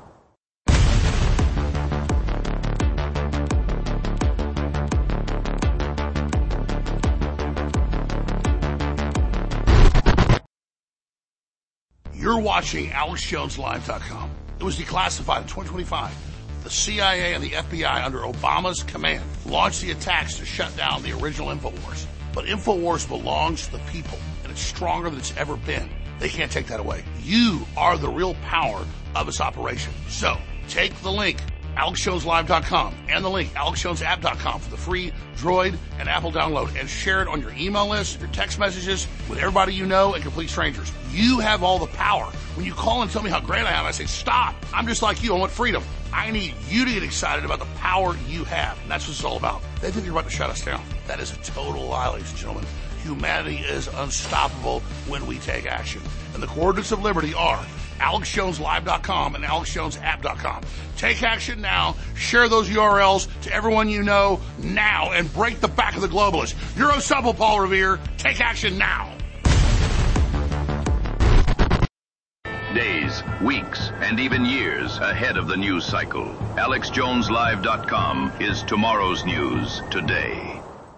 You're watching AlexJonesLive.com. It was declassified in 2025. The CIA and the FBI, under Obama's command, launched the attacks to shut down the original InfoWars. But InfoWars belongs to the people, and it's stronger than it's ever been. They can't take that away. You are the real power of this operation. So, take the link AlexJonesLive.com, and the link, AlexJonesApp.com, for the free Droid and Apple download, and share it on your email list, your text messages, with everybody you know and complete strangers. You have all the power. When you call and tell me how great I am, I say, stop. I'm just like you. I want freedom. I need you to get excited about the power you have. And that's what it's all about. They think you're about to shut us down. That is a total lie, ladies and gentlemen. Humanity is unstoppable when we take action. And the coordinates of liberty are AlexJonesLive.com and AlexJonesApp.com. Take action now. Share those URLs to everyone you know now and break the back of the globalists. You're unstoppable, Paul Revere. Take action now. Days, weeks, and even years ahead of the news cycle. AlexJonesLive.com is tomorrow's news today.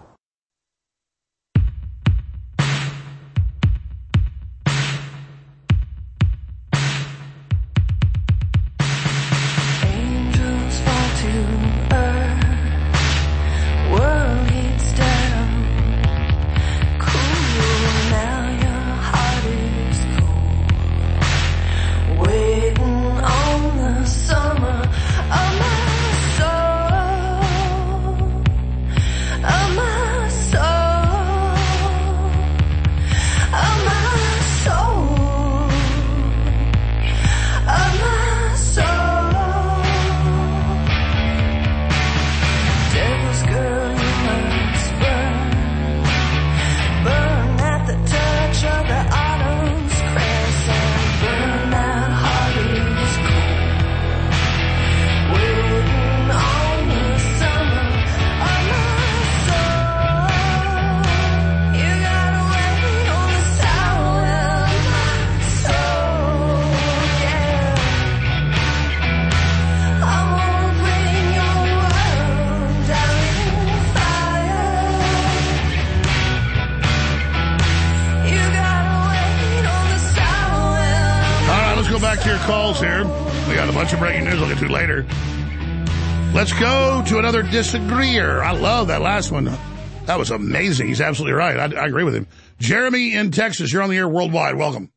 Calls here. We got a bunch of breaking news I'll get to later. Let's go to another disagreeer. I love that last one. That was amazing. He's absolutely right. I agree with him. Jeremy in Texas, you're on the air worldwide. Welcome.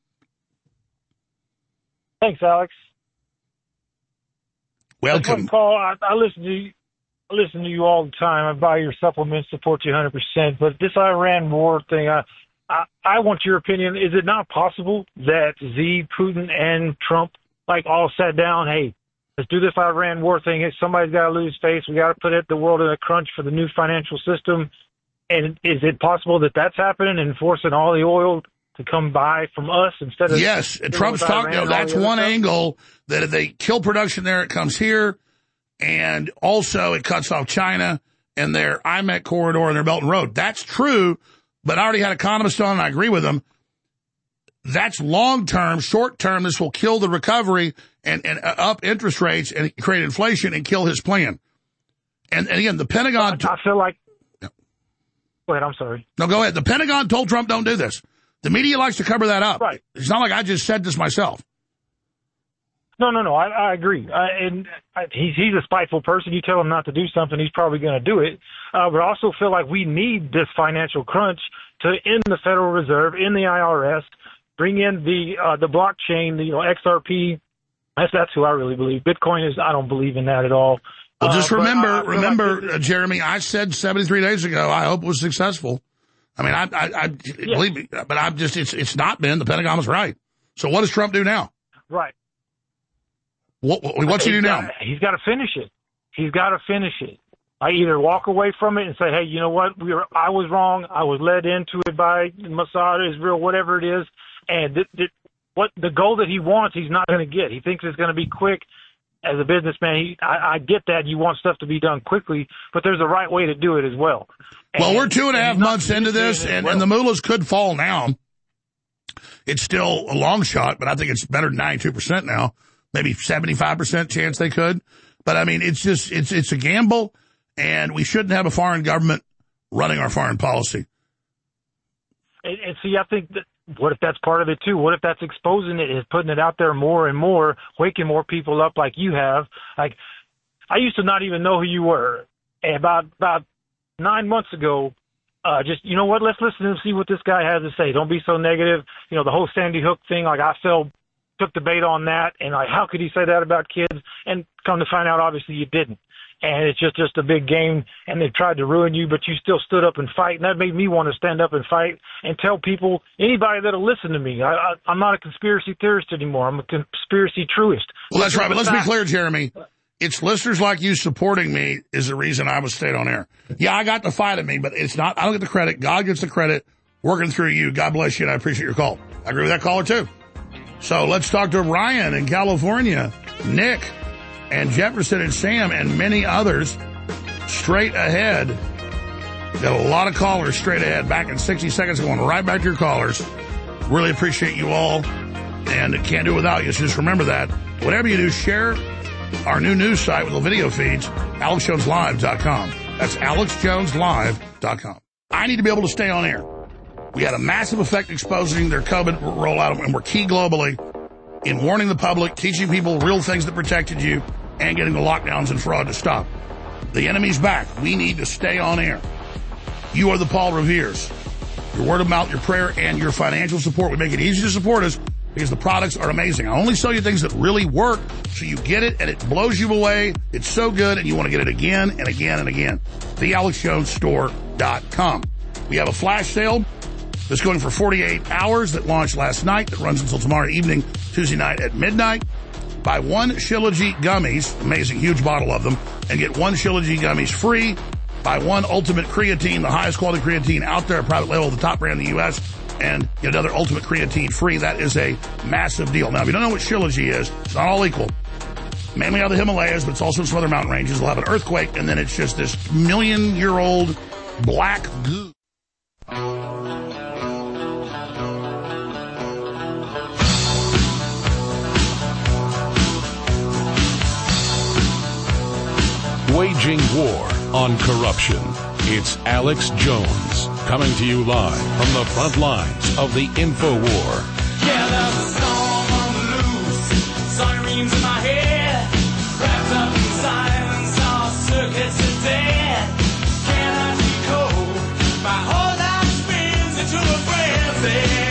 Thanks, Alex. Welcome. I listen to you all the time. I buy your supplements, support you 100%. But this Iran war thing, I want your opinion. Is it not possible that Xi, Putin, and Trump all sat down, hey, let's do this Iran war thing. Hey, somebody's got to lose face. We got to put the world in a crunch for the new financial system. And is it possible that that's happening and forcing all the oil to come by from us instead of... Yes, Trump's talking, that's one angle, that if they kill production there, it comes here. And also it cuts off China and their IMEC corridor and their Belt and Road. That's true. But I already had economists on, and I agree with them. That's long-term. Short-term, this will kill the recovery and up interest rates and create inflation and kill his plan. And again, the Pentagon... I feel like... Go ahead, I'm sorry. No, go ahead. The Pentagon told Trump don't do this. The media likes to cover that up. Right. It's not like I just said this myself. No. I agree. He's a spiteful person. You tell him not to do something, he's probably going to do it. But I also feel like we need this financial crunch to end the Federal Reserve, in the IRS, bring in the blockchain, XRP. That's who I really believe. Bitcoin is, I don't believe in that at all. Well, just remember, Jeremy, I said 73 days ago, I hope it was successful. I mean, believe me, but it's not been. The Pentagon was right. So what does Trump do now? Right. What's he do now? He's got to finish it. He's got to finish it. I either walk away from it and say, hey, you know what? I was wrong. I was led into it by Mossad, Israel, whatever it is. And what the goal that he wants, he's not going to get. He thinks it's going to be quick. As a businessman, I get that you want stuff to be done quickly, but there's a right way to do it as well. Well, we're 2.5 months into this, and the mullahs could fall now. It's still a long shot, but I think it's better than 92% now. Maybe 75% chance they could. But, I mean, it's a gamble, and we shouldn't have a foreign government running our foreign policy. And see, I think that, what if that's part of it too? What if that's exposing it, is putting it out there more and more, waking more people up like you have? Like, I used to not even know who you were. And about 9 months ago, just, you know what, let's listen and see what this guy has to say. Don't be so negative. You know, the whole Sandy Hook thing, like, I fell took the bait on that, and like, how could he say that about kids? And come to find out, obviously you didn't. And it's just a big game, and they tried to ruin you, but you still stood up and fight, and that made me want to stand up and fight and tell people, anybody that'll listen to me, I'm not a conspiracy theorist anymore. I'm a conspiracy truist. Well, that's right, but let's be clear, Jeremy. It's listeners like you supporting me is the reason I was stayed on air. Yeah, I got the fight at me, but it's not. I don't get the credit. God gets the credit working through you. God bless you, and I appreciate your call. I agree with that caller, too. So let's talk to Ryan in California, Nick, and Jefferson and Sam and many others straight ahead. Got a lot of callers straight ahead. Back in 60 seconds, going right back to your callers. Really appreciate you all, and can't do it without you. So just remember that. Whatever you do, share our new news site with the video feeds, AlexJonesLive.com. That's AlexJonesLive.com. I need to be able to stay on air. We had a massive effect exposing their COVID rollout, and we're key globally in warning the public, teaching people real things that protected you, and getting the lockdowns and fraud to stop. The enemy's back. We need to stay on air. You are the Paul Reveres. Your word of mouth, your prayer, and your financial support would make it easy to support us because the products are amazing. I only sell you things that really work, so you get it, and it blows you away. It's so good, and you want to get it again and again and again. TheAlexJonesStore.com. We have a flash sale that's going for 48 hours that launched last night, that runs until tomorrow evening, Tuesday night at midnight. Buy one Shilajit gummies, amazing, huge bottle of them, and get one Shilajit gummies free. Buy one Ultimate Creatine, the highest quality creatine out there, private label, the top brand in the U.S., and get another Ultimate Creatine free. That is a massive deal. Now, if you don't know what Shilajit is, it's not all equal. Mainly out of the Himalayas, but it's also in some other mountain ranges. They'll have an earthquake, and then it's just this million-year-old black goo. Waging war on corruption. It's Alex Jones coming to you live from the front lines of the InfoWar. Yeah, there's a storm on the loose, sirens in my head, wrapped up in silence, all circuits are dead. Can I decode? My whole life spins into a frenzy.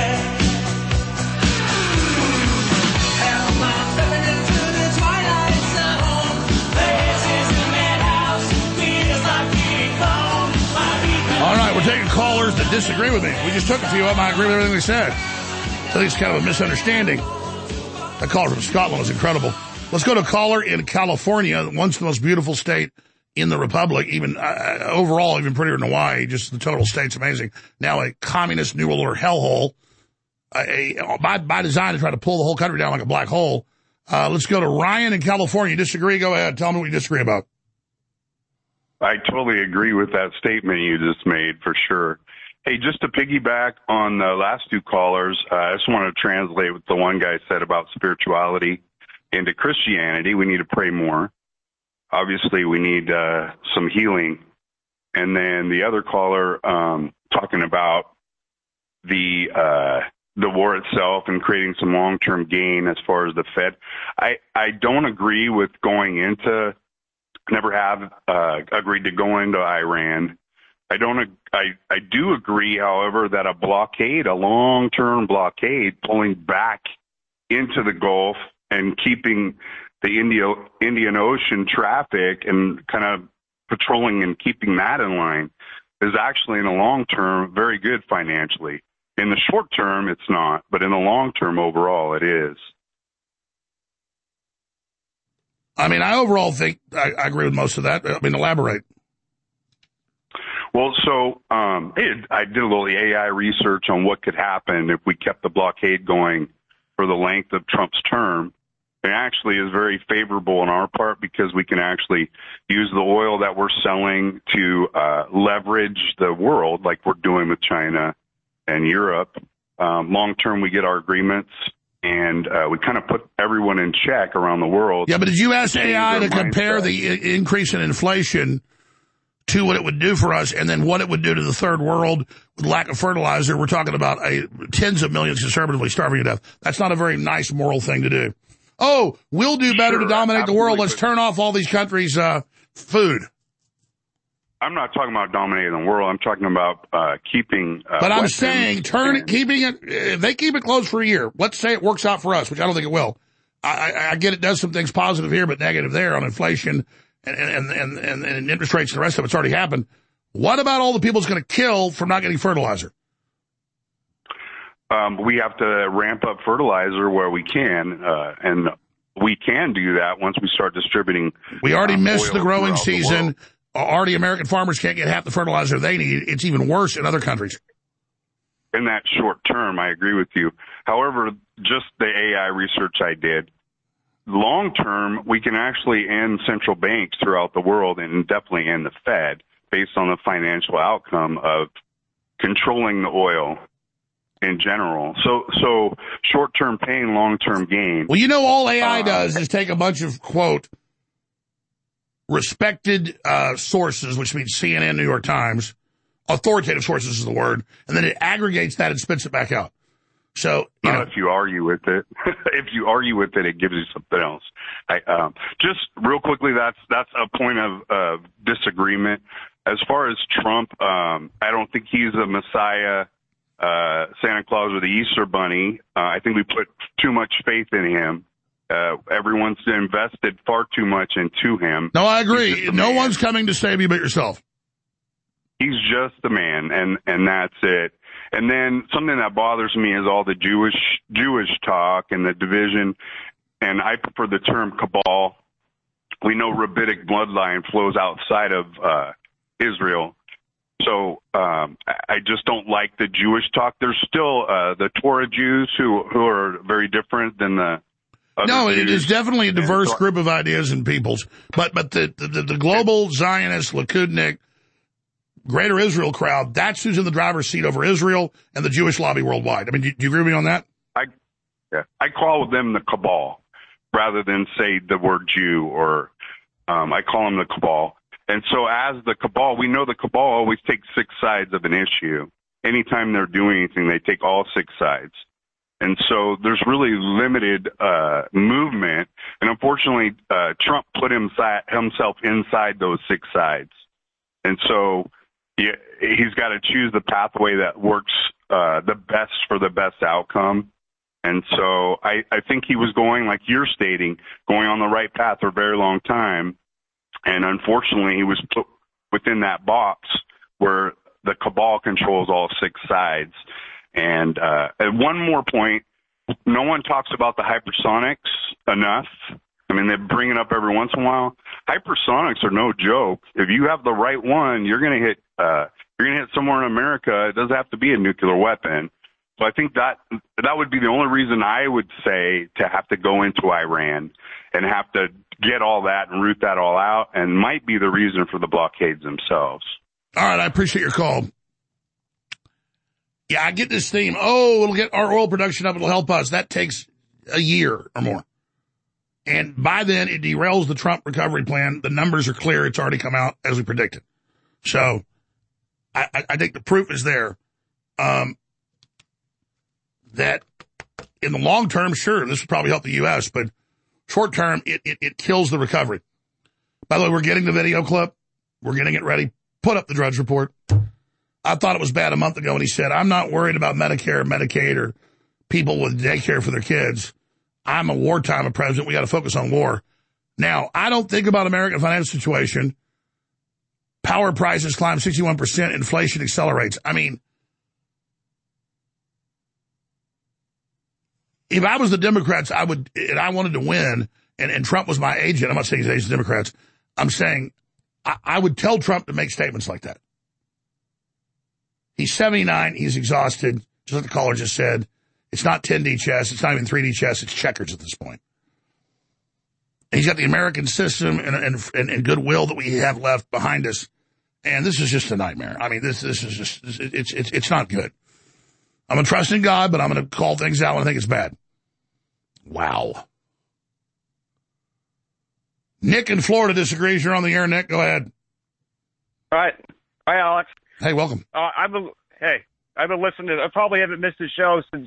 All right, we're taking callers that disagree with me. We just took a few of them. I agree with everything they said. I think it's kind of a misunderstanding. That caller from Scotland was incredible. Let's go to a caller in California, once the most beautiful state in the Republic, even overall, even prettier than Hawaii. Just the total state's amazing. Now a communist New World Order hellhole, by design to try to pull the whole country down like a black hole. Let's go to Ryan in California. You disagree? Go ahead. Tell me what you disagree about. I totally agree with that statement you just made, for sure. Hey, just to piggyback on the last two callers, I just want to translate what the one guy said about spirituality into Christianity. We need to pray more. Obviously, we need some healing. And then the other caller talking about the war itself and creating some long-term gain as far as the Fed. I don't agree with going into, never have agreed to go into Iran. I do agree, however, that a blockade, a long-term blockade, pulling back into the Gulf and keeping the Indian Ocean traffic and kind of patrolling and keeping that in line is actually, in the long term, very good financially. In the short term, it's not, but in the long term, overall, it is. I mean, I overall think I agree with most of that. I mean, elaborate. Well, so I did a little AI research on what could happen if we kept the blockade going for the length of Trump's term. It actually is very favorable on our part because we can actually use the oil that we're selling to leverage the world like we're doing with China and Europe. Long term, we get our agreements. And we kind of put everyone in check around the world. Yeah, but did you ask AI to compare the increase in inflation to what it would do for us and then what it would do to the third world with lack of fertilizer? We're talking about tens of millions conservatively starving to death. That's not a very nice moral thing to do. Oh, we'll do better to dominate the world. Let's turn off all these countries' food. I'm not talking about dominating the world. I'm talking about keeping. But I'm saying, keeping it. If they keep it closed for a year, let's say it works out for us, which I don't think it will. I get it does some things positive here, but negative there on inflation and interest rates and the rest of it's already happened. What about all the people it's going to kill from not getting fertilizer? We have to ramp up fertilizer where we can, and we can do that once we start distributing. We already missed the growing season. Already American farmers can't get half the fertilizer they need. It's even worse in other countries. In that short term, I agree with you. However, just the AI research I did, long term, we can actually end central banks throughout the world and definitely end the Fed based on the financial outcome of controlling the oil in general. So short-term pain, long-term gain. Well, you know, all AI does is take a bunch of, quote, respected sources, which means CNN, New York Times, authoritative sources is the word, and then it aggregates that and spits it back out. So, if you argue with it, it gives you something else. Just real quickly, that's a point of disagreement. As far as Trump, I don't think he's a messiah, Santa Claus or the Easter Bunny. I think we put too much faith in him. Everyone's invested far too much into him. No, I agree. No one's coming to save you but yourself. He's just the man, and that's it. And then something that bothers me is all the Jewish talk and the division, and I prefer the term cabal. We know rabbinic bloodline flows outside of Israel. So I just don't like the Jewish talk. There's still the Torah Jews who are very different than the other Jews. It is definitely a diverse group of ideas and peoples. But the global Zionist, Likudnik, Greater Israel crowd, that's who's in the driver's seat over Israel and the Jewish lobby worldwide. I mean, do you agree with me on that? I call them the cabal rather than say the word Jew, or I call them the cabal. And so as the cabal, we know the cabal always takes six sides of an issue. Anytime they're doing anything, they take all six sides. And so there's really limited movement. And unfortunately, Trump put himself inside those six sides. And so he's got to choose the pathway that works the best for the best outcome. And so I think he was going, like you're stating, going on the right path for a very long time. And unfortunately, he was put within that box where the cabal controls all six sides. And one more point, no one talks about the hypersonics enough. I mean, they bring it up every once in a while. Hypersonics are no joke. If you have the right one, you're going to hit somewhere in America. It doesn't have to be a nuclear weapon. So I think that would be the only reason I would say to have to go into Iran and have to get all that and root that all out, and might be the reason for the blockades themselves. All right, I appreciate your call. Yeah, I get this theme. Oh, it'll get our oil production up. It'll help us. That takes a year or more. And by then, it derails the Trump recovery plan. The numbers are clear. It's already come out as we predicted. So I think the proof is there that in the long term, sure, this would probably help the U.S., but short term, it kills the recovery. By the way, we're getting the video clip. We're getting it ready. Put up the Drudge Report. I thought it was bad a month ago when he said, I'm not worried about Medicare or Medicaid or people with daycare for their kids. I'm a wartime president. We got to focus on war. Now, I don't think about American financial situation. Power prices climb 61%. Inflation accelerates. I mean, if I was the Democrats, I wanted to win, and Trump was my agent. I'm not saying he's agent of Democrats. I'm saying I would tell Trump to make statements like that. He's 79. He's exhausted. Just like the caller just said. It's not 10D chess. It's not even 3D chess. It's checkers at this point. And he's got the American system and goodwill that we have left behind us. And this is just a nightmare. I mean, this is just, it's not good. I'm going to trust in God, but I'm going to call things out when I think it's bad. Wow. Nick in Florida disagrees. You're on the air, Nick. Go ahead. All right. Hi, Alex. Hey, welcome. I've been listening to, I probably haven't missed a show since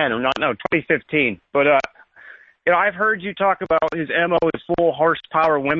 2015. But, I've heard you talk about his MO is full horsepower women.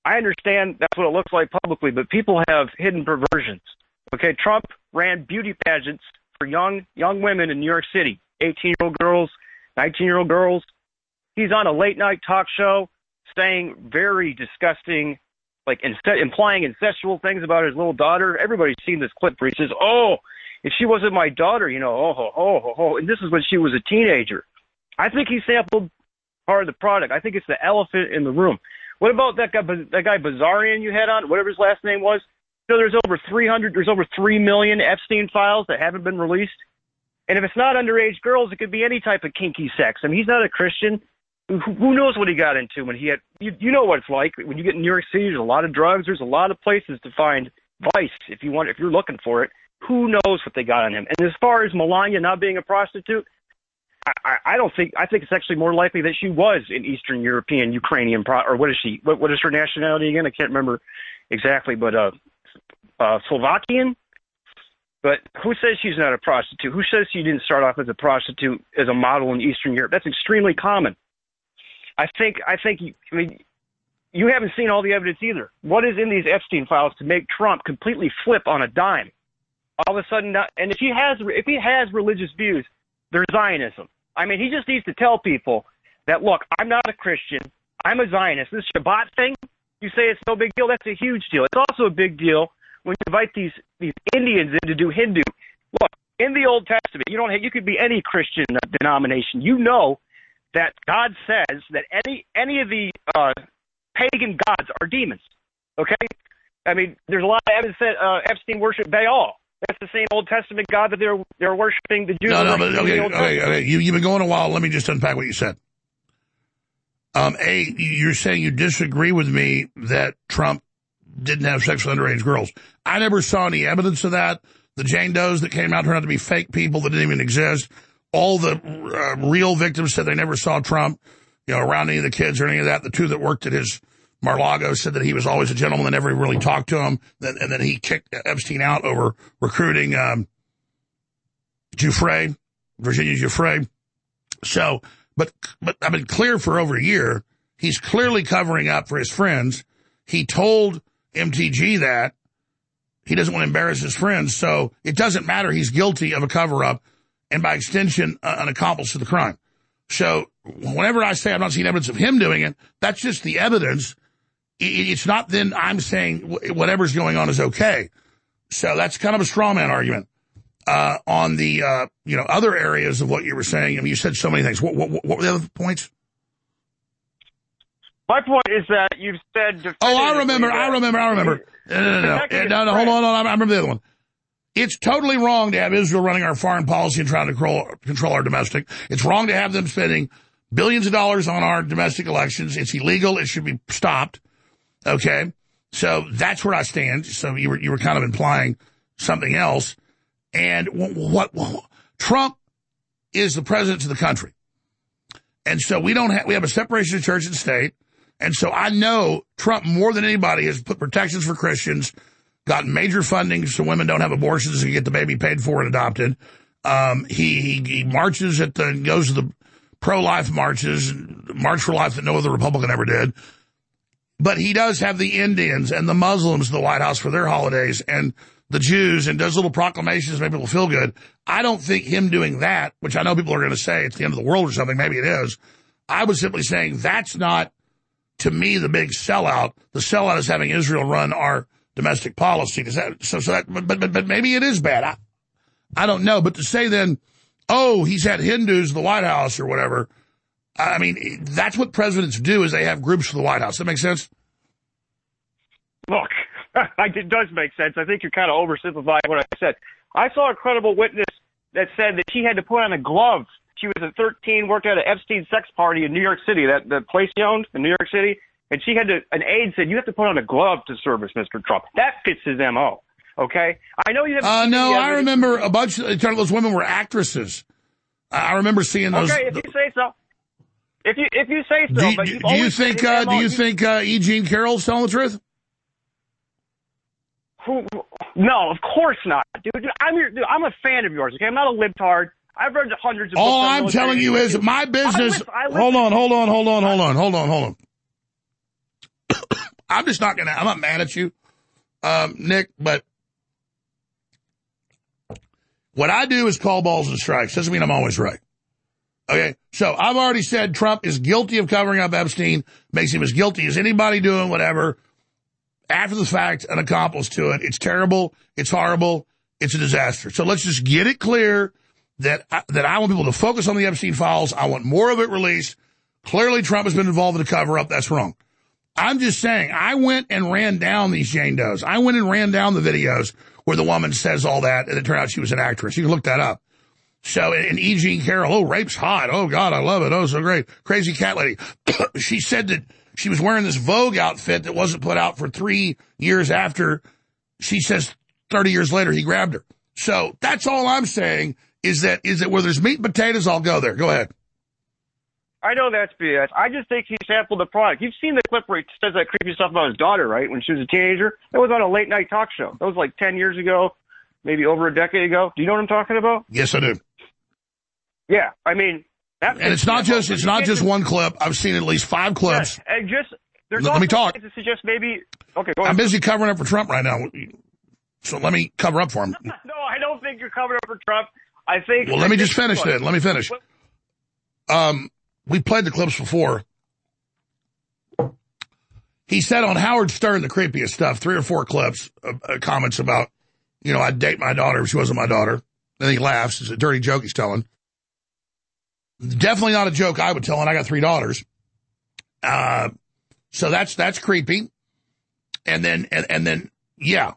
I understand that's what it looks like publicly, but people have hidden perversions. Okay, Trump ran beauty pageants for young women in New York City, 18-year-old girls, 19-year-old girls. He's on a late-night talk show saying very disgusting, like implying incestual things about his little daughter. Everybody's seen this clip where he says, "Oh, if she wasn't my daughter, you know, and this is when she was a teenager." I think he sampled part of the product. I think it's the elephant in the room. What about that guy Bazarian you had on, whatever his last name was? So there's over 3 million Epstein files that haven't been released. And if it's not underage girls, it could be any type of kinky sex. I mean, he's not a Christian. Who knows what he got into when he had, you know what it's like. When you get in New York City, there's a lot of drugs. There's a lot of places to find vice if you're looking for it. Who knows what they got on him? And as far as Melania not being a prostitute, I think it's actually more likely that she was an Eastern European, Ukrainian, or what is she? What is her nationality again? I can't remember exactly, but Slovakian. But who says she's not a prostitute? Who says she didn't start off as a prostitute, as a model in Eastern Europe? That's extremely common. I mean, you haven't seen all the evidence either. What is in these Epstein files to make Trump completely flip on a dime? All of a sudden, and if he has religious views, they're Zionism. I mean, he just needs to tell people that, look, I'm not a Christian. I'm a Zionist. This Shabbat thing, you say it's no big deal. That's a huge deal. It's also a big deal when you invite these Indians in to do Hindu. Look, in the Old Testament, you could be any Christian denomination. You know that God says that any of the pagan gods are demons. Okay? I mean, there's a lot of evidence that Epstein worshiped Baal. That's the same Old Testament God that they're worshiping the Jews. Okay. You've been going a while. Let me just unpack what you said. You're saying you disagree with me that Trump didn't have sex with underage girls. I never saw any evidence of that. The Jane Does that came out turned out to be fake people that didn't even exist. All the real victims said they never saw Trump, around any of the kids or any of that. The two that worked at his Mar-a-Lago said that he was always a gentleman and never really talked to him. And then he kicked Epstein out over recruiting Virginia Giuffre. So, but I've been clear for over a year. He's clearly covering up for his friends. He told MTG that he doesn't want to embarrass his friends. So it doesn't matter. He's guilty of a cover-up and by extension, an accomplice to the crime. So whenever I say I've not seen evidence of him doing it, that's just the evidence. It's not then I'm saying whatever's going on is okay. So that's kind of a straw man argument. On the, other areas of what you were saying, I mean, you said so many things. What were the other points? My point is that you've said... I remember. No, hold on. I remember the other one. It's totally wrong to have Israel running our foreign policy and trying to control our domestic. It's wrong to have them spending billions of dollars on our domestic elections. It's illegal. It should be stopped. Okay? So that's where I stand. So you were kind of implying something else. And what Trump is the president of the country. And so we have a separation of church and state. And so I know Trump more than anybody has put protections for Christians, gotten major funding so women don't have abortions and get the baby paid for and adopted. He marches goes to the pro-life marches, March for Life that no other Republican ever did. But he does have the Indians and the Muslims in the White House for their holidays and the Jews and does little proclamations to make people feel good. I don't think him doing that, which I know people are going to say it's the end of the world or something, maybe it is. I was simply saying that's not, to me, the big sellout. The sellout is having Israel run our domestic policy. But maybe it is bad. I don't know. But to say then, he's had Hindus in the White House or whatever, I mean, that's what presidents do is they have groups for the White House. That makes sense? Look, it does make sense. I think you're kind of oversimplifying what I said. I saw a credible witness that said that she had to put on a glove. She was at 13, worked at an Epstein sex party in New York City, the place he owned in New York City, and she had an aide said, you have to put on a glove to service Mr. Trump. That fits his M.O., okay? I know you have... No, I remember a bunch of those women were actresses. I remember seeing those... Okay, if you say so. If you say so, but do you think E. Jean Carroll's telling the truth? No, of course not, dude. I'm a fan of yours. Okay, I'm not a libtard. I've read hundreds of books. All I'm telling you is my business. Hold on. I'm not mad at you, Nick, but what I do is call balls and strikes. Doesn't mean I'm always right. Okay, so I've already said Trump is guilty of covering up Epstein, makes him as guilty as anybody doing whatever. After the fact, an accomplice to it. It's terrible. It's horrible. It's a disaster. So let's just get it clear that I want people to focus on the Epstein files. I want more of it released. Clearly, Trump has been involved in a cover-up. That's wrong. I'm just saying, I went and ran down these Jane Does. I went and ran down the videos where the woman says all that, and it turned out she was an actress. You can look that up. So, and E. Jean Carroll, oh, rape's hot. Oh, God, I love it. Oh, so great. Crazy cat lady. She said that she was wearing this Vogue outfit that wasn't put out for 3 years after. She says 30 years later he grabbed her. So that's all I'm saying is that where there's meat and potatoes, I'll go there. Go ahead. I know that's BS. I just think he sampled the product. You've seen the clip where he says that creepy stuff about his daughter, right, when she was a teenager? That was on a late-night talk show. That was like 10 years ago, maybe over a decade ago. Do you know what I'm talking about? Yes, I do. Yeah, I mean... And it's not just one clip. I've seen at least 5 clips. Yes, and there's let me talk. To suggest maybe... Okay, go ahead. I'm busy covering up for Trump right now, so let me cover up for him. No, I don't think you're covering up for Trump. I think... Well, let me just finish then. Let me finish. We played the clips before. He said on Howard Stern the creepiest stuff, 3 or 4 clips, comments about, I'd date my daughter if she wasn't my daughter. Then he laughs. It's a dirty joke he's telling. Definitely not a joke I would tell, and I got 3 daughters. So that's creepy. And then, yeah.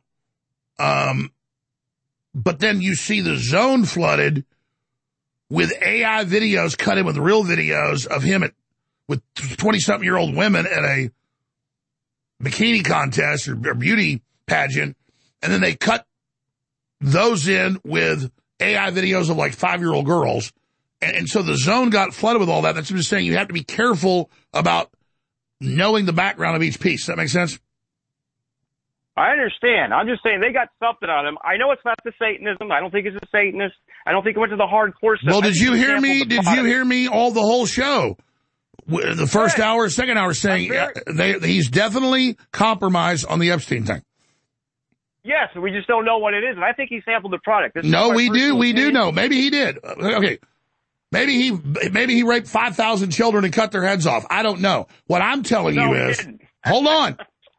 But then you see the zone flooded with AI videos cut in with real videos of him with 20-something-year-old women at a bikini contest or beauty pageant, and then they cut those in with AI videos of like 5-year-old girls. And so the zone got flooded with all that. That's just saying you have to be careful about knowing the background of each piece. Does that make sense? I understand. I'm just saying they got something on him. I know it's not the Satanism. I don't think it's a Satanist. I don't think it went to the hardcore stuff. Well, did you hear me? Did you hear me all the whole show? The first hour, second hour saying he's definitely compromised on the Epstein thing. Yes, we just don't know what it is. And I think he sampled the product. No, we do know. Maybe he did. Okay. Maybe he raped 5,000 children and cut their heads off. I don't know. What I'm telling you is, hold on.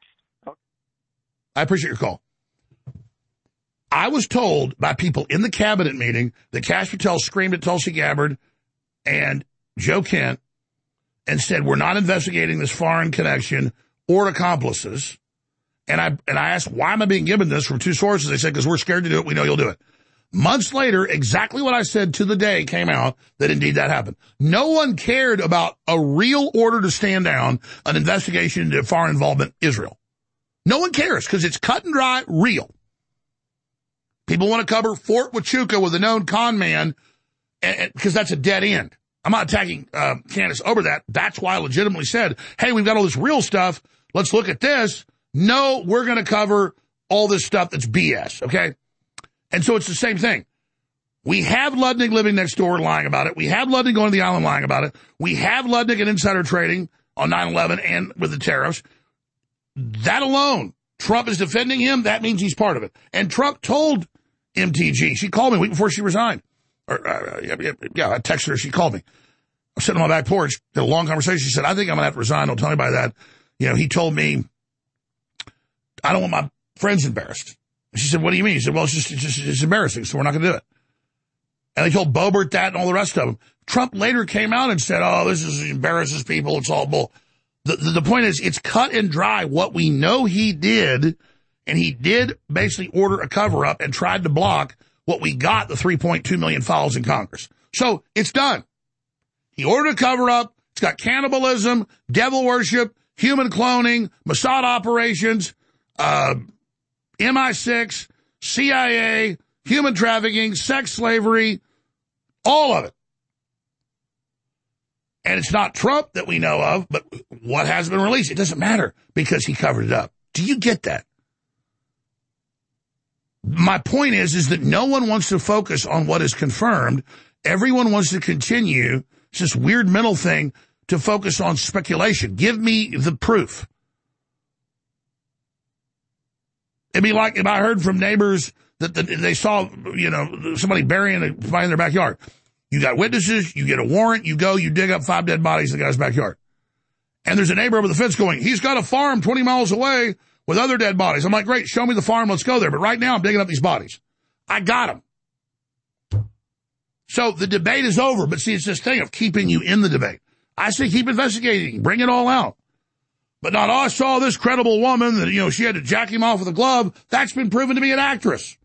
I appreciate your call. I was told by people in the cabinet meeting that Kash Patel screamed at Tulsi Gabbard and Joe Kent and said, we're not investigating this foreign connection or accomplices. And I asked, why am I being given this from 2 sources? They said, because we're scared to do it. We know you'll do it. Months later, exactly what I said to the day came out that indeed that happened. No one cared about a real order to stand down an investigation into foreign involvement in Israel. No one cares because it's cut and dry, real. People want to cover Fort Huachuca with a known con man because that's a dead end. I'm not attacking Candace over that. That's why I legitimately said, hey, we've got all this real stuff. Let's look at this. No, we're going to cover all this stuff that's BS, okay? And so it's the same thing. We have Ludnick living next door lying about it. We have Ludnick going to the island lying about it. We have Ludnick and insider trading on 9/11 and with the tariffs. That alone, Trump is defending him. That means he's part of it. And Trump told MTG. She called me a week before she resigned. I texted her. She called me. I'm sitting on my back porch. Had a long conversation. She said, I think I'm going to have to resign. Don't tell anybody that. He told me, I don't want my friends embarrassed. She said, what do you mean? He said, well, it's embarrassing, so we're not going to do it. And they told Boebert that and all the rest of them. Trump later came out and said, oh, this embarrasses people. It's all bull. The point is, it's cut and dry what we know he did, and he did basically order a cover-up and tried to block what we got, the 3.2 million files in Congress. So it's done. He ordered a cover-up. It's got cannibalism, devil worship, human cloning, Mossad operations, MI6, CIA, human trafficking, sex slavery, all of it. And it's not Trump that we know of, but what has been released. It doesn't matter because he covered it up. Do you get that? My point is that no one wants to focus on what is confirmed. Everyone wants to continue. It's this weird mental thing to focus on speculation. Give me the proof. It'd be like if I heard from neighbors that they saw, somebody burying somebody in their backyard. You got witnesses, you get a warrant, you go, you dig up 5 dead bodies in the guy's backyard. And there's a neighbor over the fence going, he's got a farm 20 miles away with other dead bodies. I'm like, great, show me the farm, let's go there. But right now I'm digging up these bodies. I got them. So the debate is over, but see, it's this thing of keeping you in the debate. I say keep investigating, bring it all out. But not, I saw this credible woman that, she had to jack him off with a glove. That's been proven to be an actress.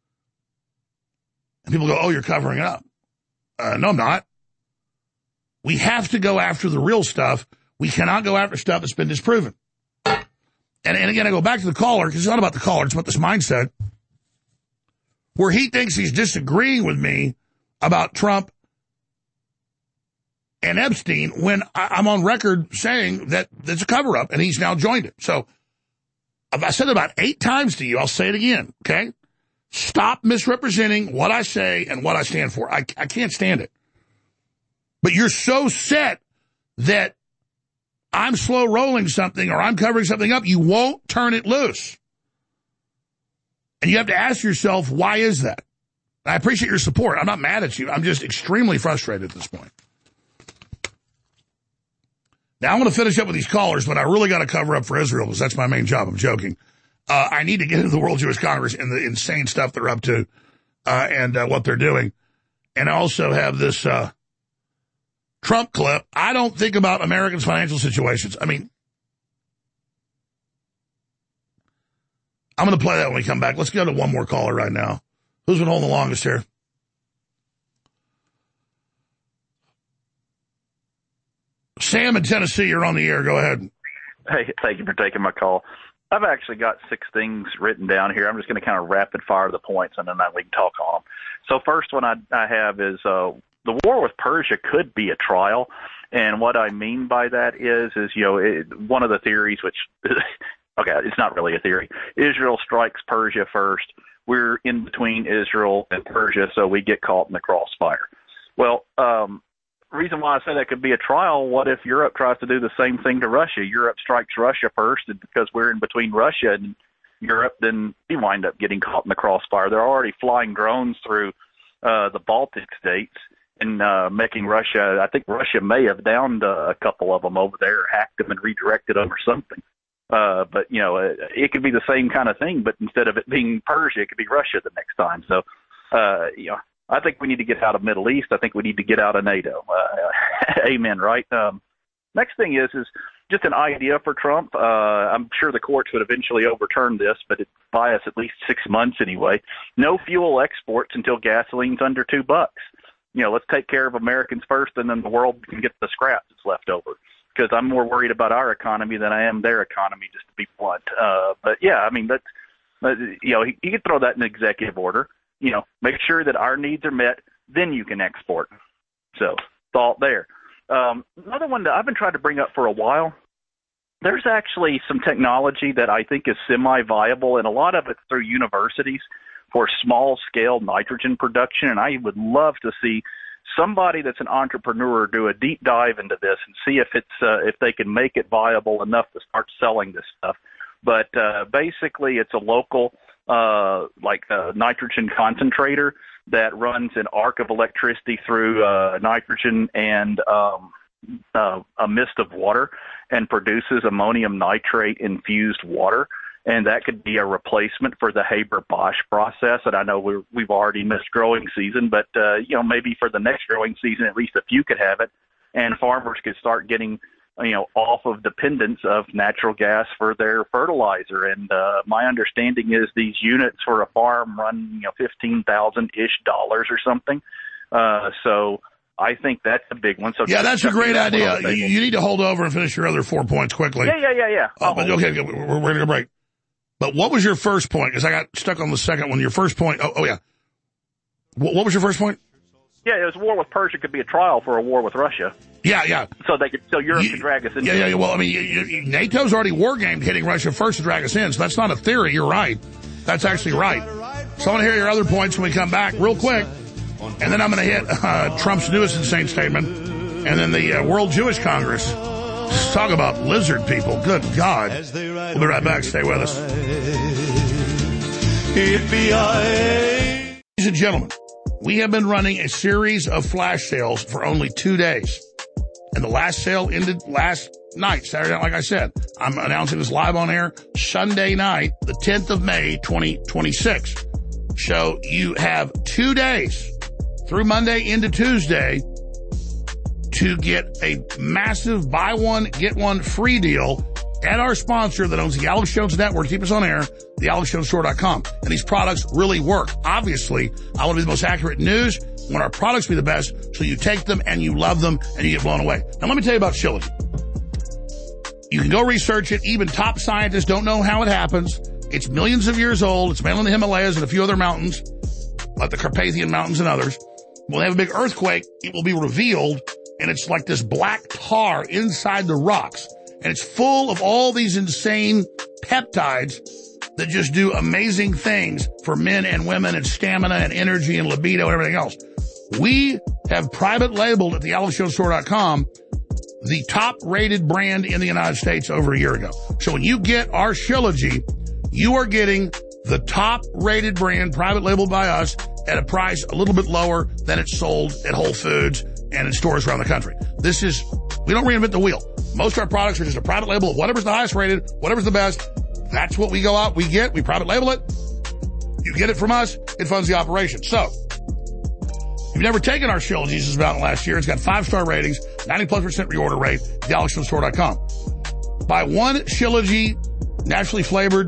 And people go, oh, you're covering it up. No, I'm not. We have to go after the real stuff. We cannot go after stuff that's been disproven. And again, I go back to the caller, because it's not about the caller, it's about this mindset, where he thinks he's disagreeing with me about Trump and Epstein when I'm on record saying that it's a cover-up, and he's now joined it. So I said it about 8 times to you. I'll say it again, okay? Stop misrepresenting what I say and what I stand for. I can't stand it. But you're so set that I'm slow rolling something or I'm covering something up, you won't turn it loose. And you have to ask yourself, why is that? I appreciate your support. I'm not mad at you. I'm just extremely frustrated at this point. Now, I'm going to finish up with these callers, but I really got to cover up for Israel because that's my main job. I'm joking. I need to get into the World Jewish Congress and the insane stuff they're up to and what they're doing. And I also have this Trump clip. I don't think about Americans' financial situations. I mean, I'm going to play that when we come back. Let's go to one more caller right now. Who's been holding the longest here? Sam in Tennessee, you're on the air. Go ahead. Hey, thank you for taking my call. I've actually got 6 things written down here. I'm just going to kind of rapid fire the points, and then we can talk on them. So first one I have is the war with Persia could be a trial, and what I mean by that is one of the theories, which okay, it's not really a theory. Israel strikes Persia first. We're in between Israel and Persia, so we get caught in the crossfire. Well, reason why I say that could be a trial, what if Europe tries to do the same thing to Russia? Europe strikes Russia first, and because we're in between Russia and Europe, then we wind up getting caught in the crossfire. They're already flying drones through the Baltic states and making Russia, I think Russia may have downed a couple of them over there, hacked them and redirected them or something. But, it could be the same kind of thing, but instead of it being Persia, it could be Russia the next time. So, I think we need to get out of Middle East. I think we need to get out of NATO. Amen, right? Next thing is just an idea for Trump. I'm sure the courts would eventually overturn this, but it'd buy us at least 6 months anyway. No fuel exports until gasoline's under $2. Let's take care of Americans first, and then the world can get the scrap that's left over. Because I'm more worried about our economy than I am their economy, just to be blunt. But yeah, I mean, you could throw that in executive order. Make sure that our needs are met, then you can export. So, thought there. Another one that I've been trying to bring up for a while, there's actually some technology that I think is semi-viable, and a lot of it's through universities for small-scale nitrogen production, and I would love to see somebody that's an entrepreneur do a deep dive into this and see if if they can make it viable enough to start selling this stuff. But basically, it's a local nitrogen concentrator that runs an arc of electricity through nitrogen and a mist of water and produces ammonium nitrate infused water. And that could be a replacement for the Haber-Bosch process. And I know we've already missed growing season, but, maybe for the next growing season, at least a few could have it. And farmers could start getting, off of dependence of natural gas for their fertilizer. And my understanding is these units for a farm run, $15,000-ish or something. So I think that's a big one. So yeah, that's a great idea. You need to hold over and finish your other 4 points quickly. Yeah. Okay, we're going to break. But what was your first point? Because I got stuck on the second one. Your first point. Oh yeah. What was your first point? Yeah, it was war with Persia could be a trial for a war with Russia. Yeah. So Europe could drag us into it. Yeah. Well, I mean, NATO's already war gamed hitting Russia first to drag us in. So that's not a theory. You're right. That's actually right. So I want to hear your other points when we come back real quick. And then I'm going to hit Trump's newest insane statement. And then the World Jewish Congress. Talk about lizard people. Good God. We'll be right back. Stay with us. Yippee-yi-yi. Ladies and gentlemen, we have been running a series of flash sales for only 2 days. And the last sale ended last night, Saturday night, like I said. I'm announcing this live on air Sunday night, the 10th of May, 2026. So you have 2 days through Monday into Tuesday to get a massive buy one, get one free deal at our sponsor that owns the Alex Jones Network. Keep us on air, thealexjonesstore.com. And these products really work. Obviously, I want to be the most accurate news. I want our products to be the best, so you take them and you love them and you get blown away. Now, let me tell you about Shilajit. You can go research it. Even top scientists don't know how it happens. It's millions of years old. It's mainly in the Himalayas and a few other mountains, like the Carpathian Mountains and others. When they have a big earthquake, it will be revealed, and it's like this black tar inside the rocks. And it's full of all these insane peptides that just do amazing things for men and women and stamina and energy and libido and everything else. We have private labeled at thealexjonesstore.com the top-rated brand in the United States over a year ago. So when you get our Shilajit, you are getting the top-rated brand, private labeled by us, at a price a little bit lower than it's sold at Whole Foods and in stores around the country. We don't reinvent the wheel. Most of our products are just a private label of whatever's the highest rated, whatever's the best. That's what we go out, we get, we private label it. You get it from us, it funds the operation. So, if you've never taken our Shilajit, this was about last year, it's got 5-star ratings, 90+% reorder rate, thealexjonesstore.com. Buy one Shilajit naturally flavored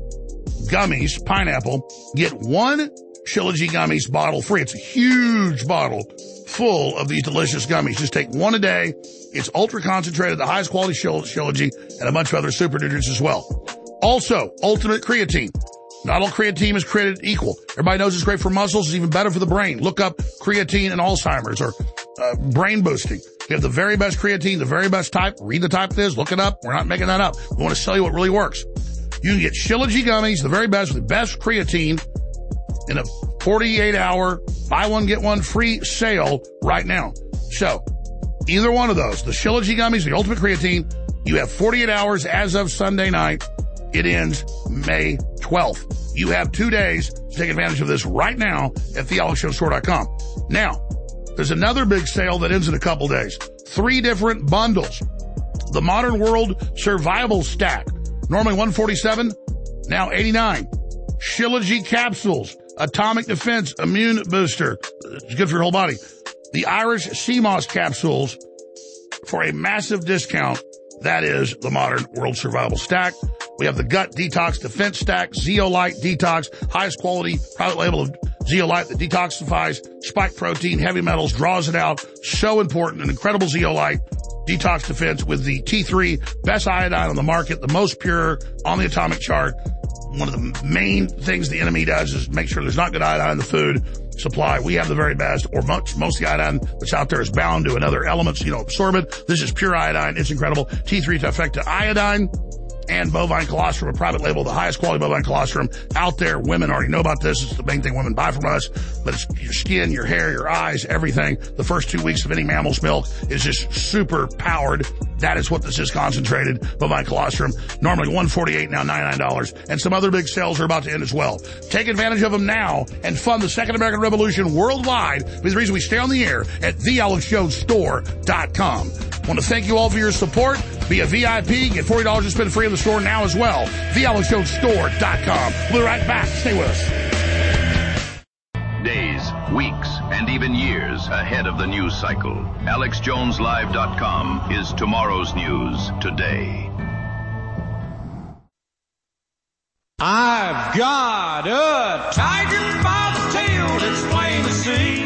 gummies, pineapple, get one Shilajit gummies bottle free. It's a huge bottle full of these delicious gummies. Just take one a day. It's ultra concentrated, the highest quality Shilajit, and a bunch of other super nutrients as well. Also, Ultimate Creatine. Not all creatine is created equal. Everybody knows it's great for muscles. It's even better for the brain. Look up creatine and Alzheimer's or brain boosting. We have the very best creatine, the very best type. Read the type it is. Look it up. We're not making that up. We want to sell you what really works. You can get Shilajit gummies, the very best, with the best creatine, in a 48-hour buy one, get one free sale right now. So, either one of those, the Shilajit gummies, the Ultimate Creatine, you have 48 hours as of Sunday night. It ends May 12th. You have 2 days to take advantage of this right now at thealexjonesstore.com. Now, there's another big sale that ends in a couple days. 3 different bundles. The Modern World Survival Stack. Normally $147, now $89. Shilajit capsules. Atomic Defense Immune Booster. It's good for your whole body. The Irish Sea Moss capsules for a massive discount. That is the Modern World Survival Stack. We have the Gut Detox Defense Stack, Zeolite Detox, highest quality private label of Zeolite that detoxifies spike protein, heavy metals, draws it out. So important. An incredible Zeolite Detox Defense with the T3, best iodine on the market, the most pure on the atomic chart. One of the main things the enemy does is make sure there's not good iodine in the food supply. We have the very best, or most of the iodine that's out there is bound to another element, so you don't absorb it. This is pure iodine. It's incredible. T3 Trifecta Iodine and bovine colostrum, a private label, the highest quality bovine colostrum out there. Women already know about this. It's the main thing women buy from us, but it's your skin, your hair, your eyes, everything. The first 2 weeks of any mammal's milk is just super powered. That is what this is, concentrated bovine colostrum. Normally $148, now $99. And some other big sales are about to end as well. Take advantage of them now and fund the Second American Revolution worldwide with the reason we stay on the air at thealexjonesstore.com. I want to thank you all for your support. Be a VIP. Get $40 to spend free in the store now as well. thealexjonesstore.com. We'll be right back. Stay with us. Days, weeks, and even years ahead of the news cycle. AlexJonesLive.com is tomorrow's news today. I've got a tiger by the tail that's plain to see.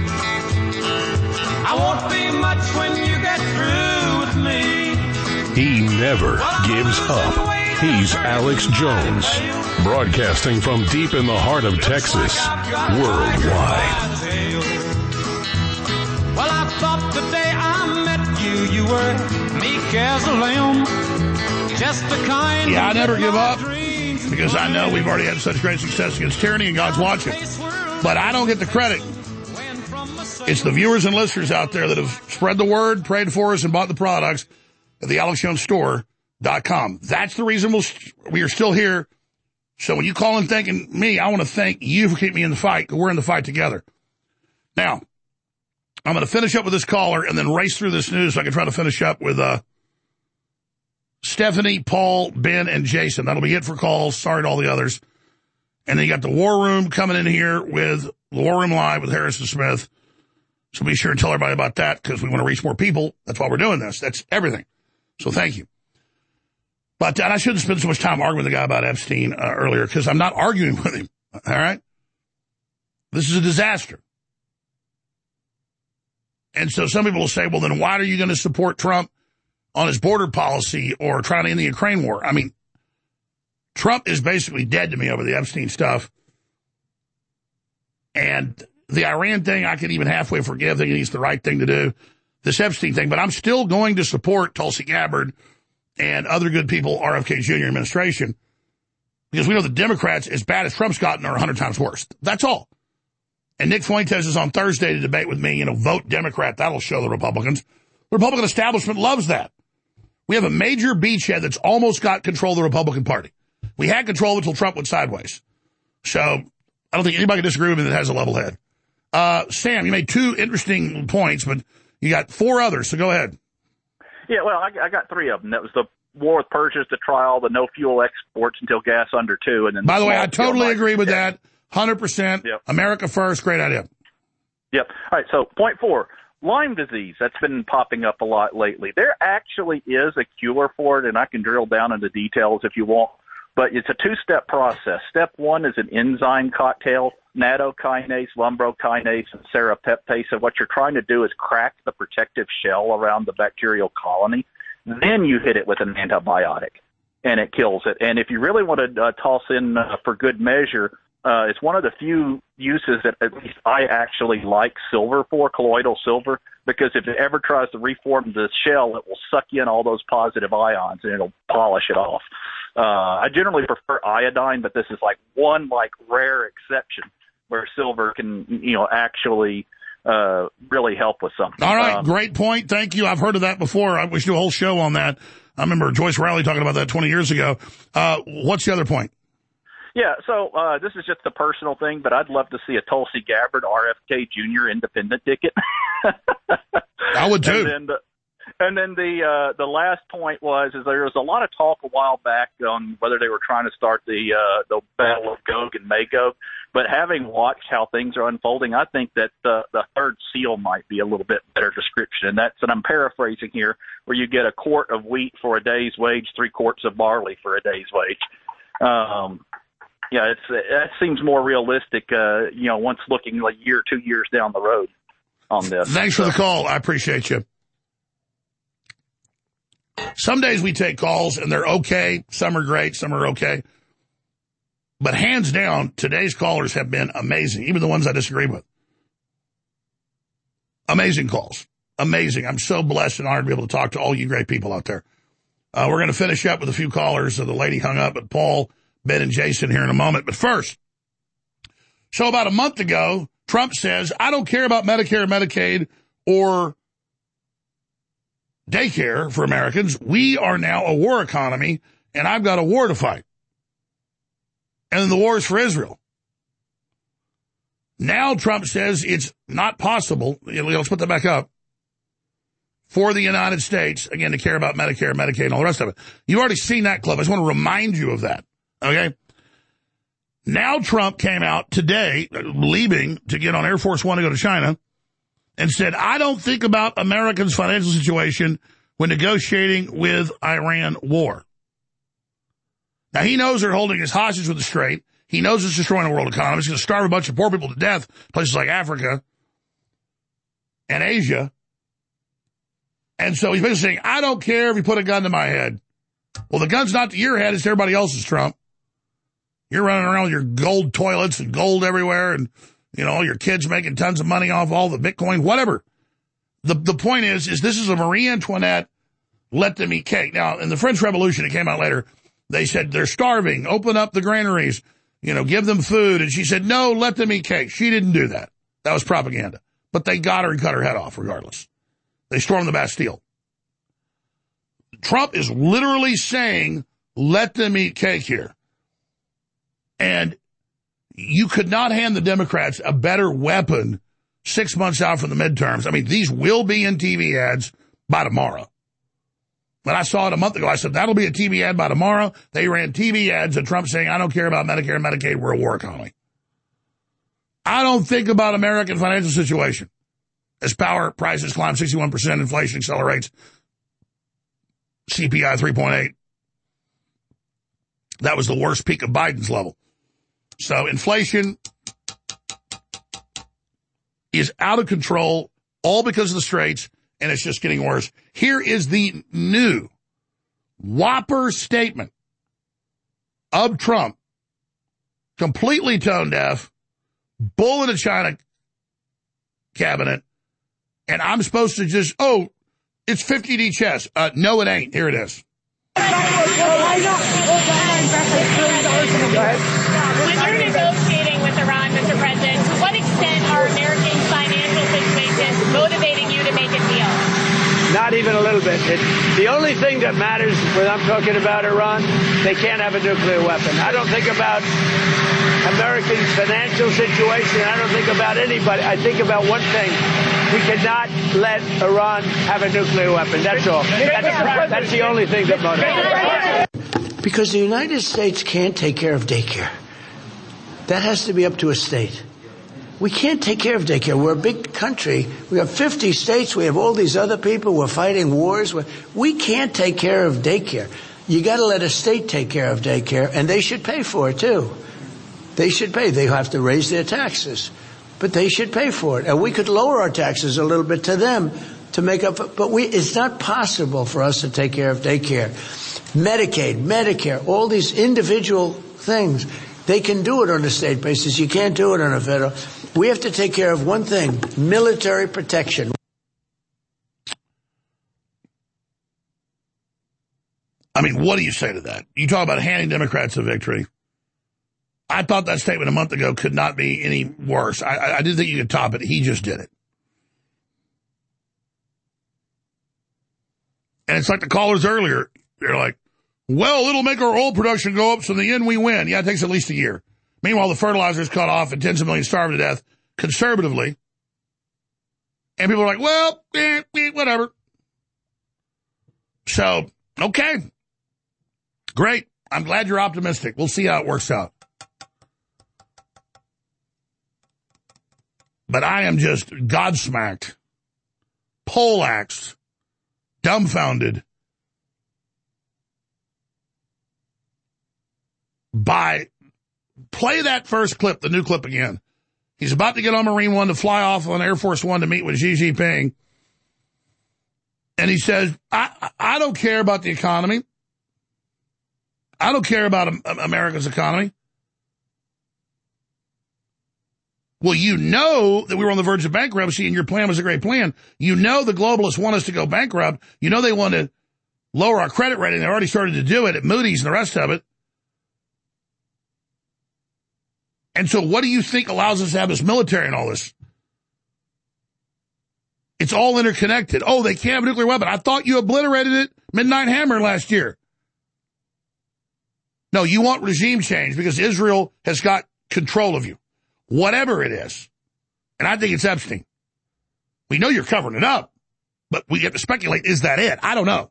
I won't be much when you get through with me. He never gives up. He's Alex Jones, broadcasting from deep in the heart of Texas, worldwide. Well, I thought the day I met you, you were meek as a lamb. Just the kind. Yeah, I never give up because I know we've already had such great success against tyranny and God's watching. But I don't get the credit. It's the viewers and listeners out there that have spread the word, prayed for us, and bought the products at the AlexJonesStore.com. That's the reason we are still here So when you call in thanking me, I want to thank you for keeping me in the fight. We're in the fight together. Now, I'm going to finish up with this caller and then race through this news so I can try to finish up with Stephanie, Paul, Ben, and Jason. That'll be it for calls. Sorry to all the others. And then you got the War Room coming in here with the War Room Live with Harrison Smith. So be sure and tell everybody about that because we want to reach more people. That's why we're doing this. That's everything. So thank you. But and I shouldn't spend so much time arguing with the guy about Epstein earlier because I'm not arguing with him. All right? This is a disaster. And so some people will say, well, then why are you going to support Trump on his border policy or trying to end the Ukraine war? I mean, Trump is basically dead to me over the Epstein stuff. And the Iran thing, I can even halfway forgive, thinking he's the right thing to do. This Epstein thing, but I'm still going to support Tulsi Gabbard and other good people, RFK Jr. administration, because we know the Democrats, as bad as Trump's gotten, are 100 times worse. That's all. And Nick Fuentes is on Thursday to debate with me, vote Democrat. That'll show the Republicans. The Republican establishment loves that. We have a major beachhead that's almost got control of the Republican Party. We had control until Trump went sideways. So I don't think anybody can disagree with me that has a level head. Sam, you made two interesting points, but you got four others, so go ahead. Yeah, well, I got three of them. That was the war with Persia, the trial, the no fuel exports until gas under 2. And then by the way, I totally agree with that. 100%. Yep. America first. Great idea. Yep. All right. So point 4, Lyme disease. That's been popping up a lot lately. There actually is a cure for it, and I can drill down into details if you want. But it's a 2-step process. Step 1 is an enzyme cocktail, nattokinase, lumbrokinase, and serrapeptase. And what you're trying to do is crack the protective shell around the bacterial colony. Then you hit it with an antibiotic, and it kills it. And if you really want to toss in for good measure, it's one of the few uses that at least I actually like silver for, colloidal silver, because if it ever tries to reform the shell, it will suck in all those positive ions, and it'll polish it off. I generally prefer iodine, but this is one rare exception where silver can, actually really help with something. All right, great point. Thank you. I've heard of that before. I wish to do a whole show on that. I remember Joyce Riley talking about that 20 years ago. What's the other point? Yeah, so this is just a personal thing, but I'd love to see a Tulsi Gabbard RFK Jr. independent ticket. I would too. And then the last point is there was a lot of talk a while back on whether they were trying to start the battle of Gog and Magog. But having watched how things are unfolding, I think that the third seal might be a little bit better description. And I'm paraphrasing here, where you get a quart of wheat for a day's wage, 3 quarts of barley for a day's wage. Yeah, that seems more realistic, once looking like a year, 2 years down the road on this. Thanks for the call. I appreciate you. Some days we take calls and they're okay. Some are great. Some are okay. But hands down, today's callers have been amazing, even the ones I disagree with. Amazing calls. Amazing. I'm so blessed and honored to be able to talk to all you great people out there. We're going to finish up with a few callers. So the lady hung up, but Paul, Ben, and Jason here in a moment. But first, so about a month ago, Trump says, I don't care about Medicare, Medicaid, or daycare for Americans. We are now a war economy, and I've got a war to fight. And then the war is for Israel. Now Trump says it's not possible, let's put that back up, for the United States, again, to care about Medicare, Medicaid, and all the rest of it. You've already seen that clip. I just want to remind you of that, okay? Now Trump came out today, leaving to get on Air Force One to go to China, and said, I don't think about Americans' financial situation when negotiating with Iran war. Now, he knows they're holding his hostage with the Strait. He knows it's destroying the world economy. It's going to starve a bunch of poor people to death, places like Africa and Asia. And so he's basically saying, I don't care if you put a gun to my head. Well, the gun's not to your head, it's to everybody else's, Trump. You're running around with your gold toilets and gold everywhere and, your kids making tons of money off all the Bitcoin, whatever. The point is this is a Marie Antoinette, let them eat cake. Now, in the French Revolution, it came out later, they said they're starving, open up the granaries, give them food. And she said, no, let them eat cake. She didn't do that. That was propaganda. But they got her and cut her head off regardless. They stormed the Bastille. Trump is literally saying, let them eat cake here. And you could not hand the Democrats a better weapon 6 months out from the midterms. I mean, these will be in TV ads by tomorrow. When I saw it a month ago, I said, that'll be a TV ad by tomorrow. They ran TV ads of Trump saying, I don't care about Medicare and Medicaid. We're a war economy. I don't think about American financial situation. As power prices climb 61%, inflation accelerates, CPI 3.8. That was the worst peak of Biden's level. So inflation is out of control, all because of the straits, and it's just getting worse. Here is the new whopper statement of Trump, completely tone deaf, bull in a China cabinet, and I'm supposed to just, it's 50D chess. No, it ain't. Here it is. When you're negotiating with Iran, Mr. President, to what extent are American financial situations motivating you to make a deal? Not even a little bit. The only thing that matters when I'm talking about Iran, they can't have a nuclear weapon. I don't think about American financial situation. I don't think about anybody. I think about one thing. We cannot let Iran have a nuclear weapon. That's all. That's the only thing that motivates. Because the United States can't take care of daycare. That has to be up to a state. We can't take care of daycare. We're a big country. We have 50 states. We have all these other people. We're fighting wars. We can't take care of daycare. You got to let a state take care of daycare, and they should pay for it, too. They should pay. They have to raise their taxes, but they should pay for it. And we could lower our taxes a little bit to them to make up. But it's not possible for us to take care of daycare. Medicaid, Medicare, all these individual things, they can do it on a state basis. You can't do it on a federal. We have to take care of one thing, military protection. I mean, what do you say to that? You talk about handing Democrats a victory. I thought that statement a month ago could not be any worse. I didn't think you could top it. He just did it. And it's like the callers earlier. They're like, well, it'll make our oil production go up, so in the end we win. Yeah, it takes at least a year. Meanwhile, the fertilizer is cut off and tens of millions starve to death conservatively. And people are like, well, whatever. So, okay. Great. I'm glad you're optimistic. We'll see how it works out. But I am just godsmacked, poleaxed, dumbfounded by, play that first clip, the new clip again. He's about to get on Marine One to fly off on Air Force One to meet with Xi Jinping. And he says, I don't care about the economy. I don't care about America's economy. Well, you know that we were on the verge of bankruptcy and your plan was a great plan. You know the globalists want us to go bankrupt. You know they want to lower our credit rating. They already started to do it at Moody's and the rest of it. And so what do you think allows us to have this military and all this? It's all interconnected. Oh, they can't have a nuclear weapon. I thought you obliterated it Midnight Hammer last year. No, you want regime change because Israel has got control of you. Whatever it is. And I think it's Epstein. We know you're covering it up, but we get to speculate, is that it? I don't know.